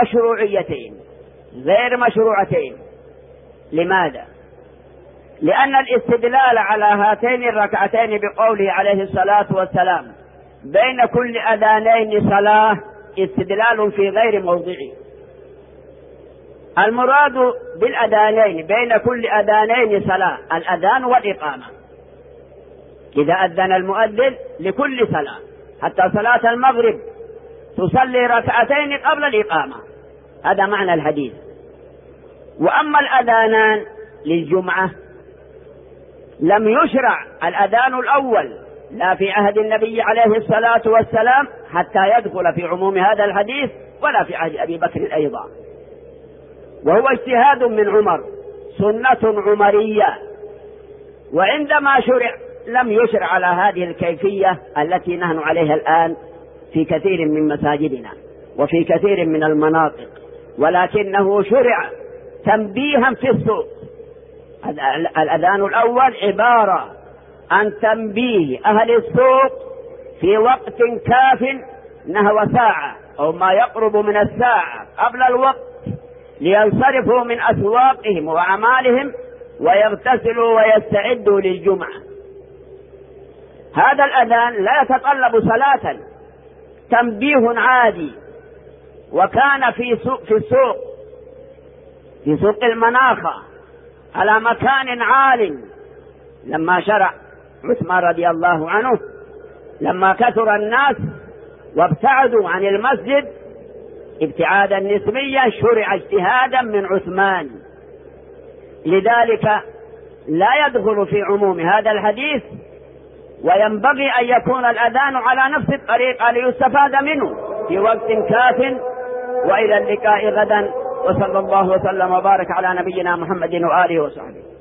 A: مشروعتين. لماذا؟ لأن الاستدلال على هاتين الركعتين بقوله عليه الصلاة والسلام: بين كل أذانين صلاة، استدلال في غير موضعه. المراد بالأذانين بين كل أذانين صلاة، الأذان والإقامة. إذا أذن المؤذن لكل صلاة، حتى صلاة المغرب تصلي ركعتين قبل الإقامة، هذا معنى الحديث. وأما الأذانان للجمعة لم يشرع الأذان الأول لا في عهد النبي عليه الصلاة والسلام حتى يدخل في عموم هذا الحديث، ولا في عهد أبي بكر أيضا، وهو اجتهاد من عمر، سنة عمرية. وعندما شرع لم يشرع على هذه الكيفية التي نحن عليها الآن في كثير من مساجدنا وفي كثير من المناطق، ولكنه شرع تنبيها في السوق. الأذان الأول عبارة عن تنبيه أهل السوق في وقت كاف نحو ساعة أو ما يقرب من الساعة قبل الوقت، لينصرفوا من أسواقهم وأعمالهم ويغتسلوا ويستعدوا للجمعة. هذا الأذان لا يتطلب صلاة، تنبيه عادي. وكان في سوق المناخة على مكان عال لما شرع عثمان رضي الله عنه، لما كثر الناس وابتعدوا عن المسجد ابتعادا نسبيا، شرع اجتهادا من عثمان. لذلك لا يدخل في عموم هذا الحديث، وينبغي أن يكون الأذان على نفس الطريقة ليستفاد منه في وقت كاف. وإلى اللقاء غدا، وصلى الله وسلم وبارك على نبينا محمد وآله وصحبه.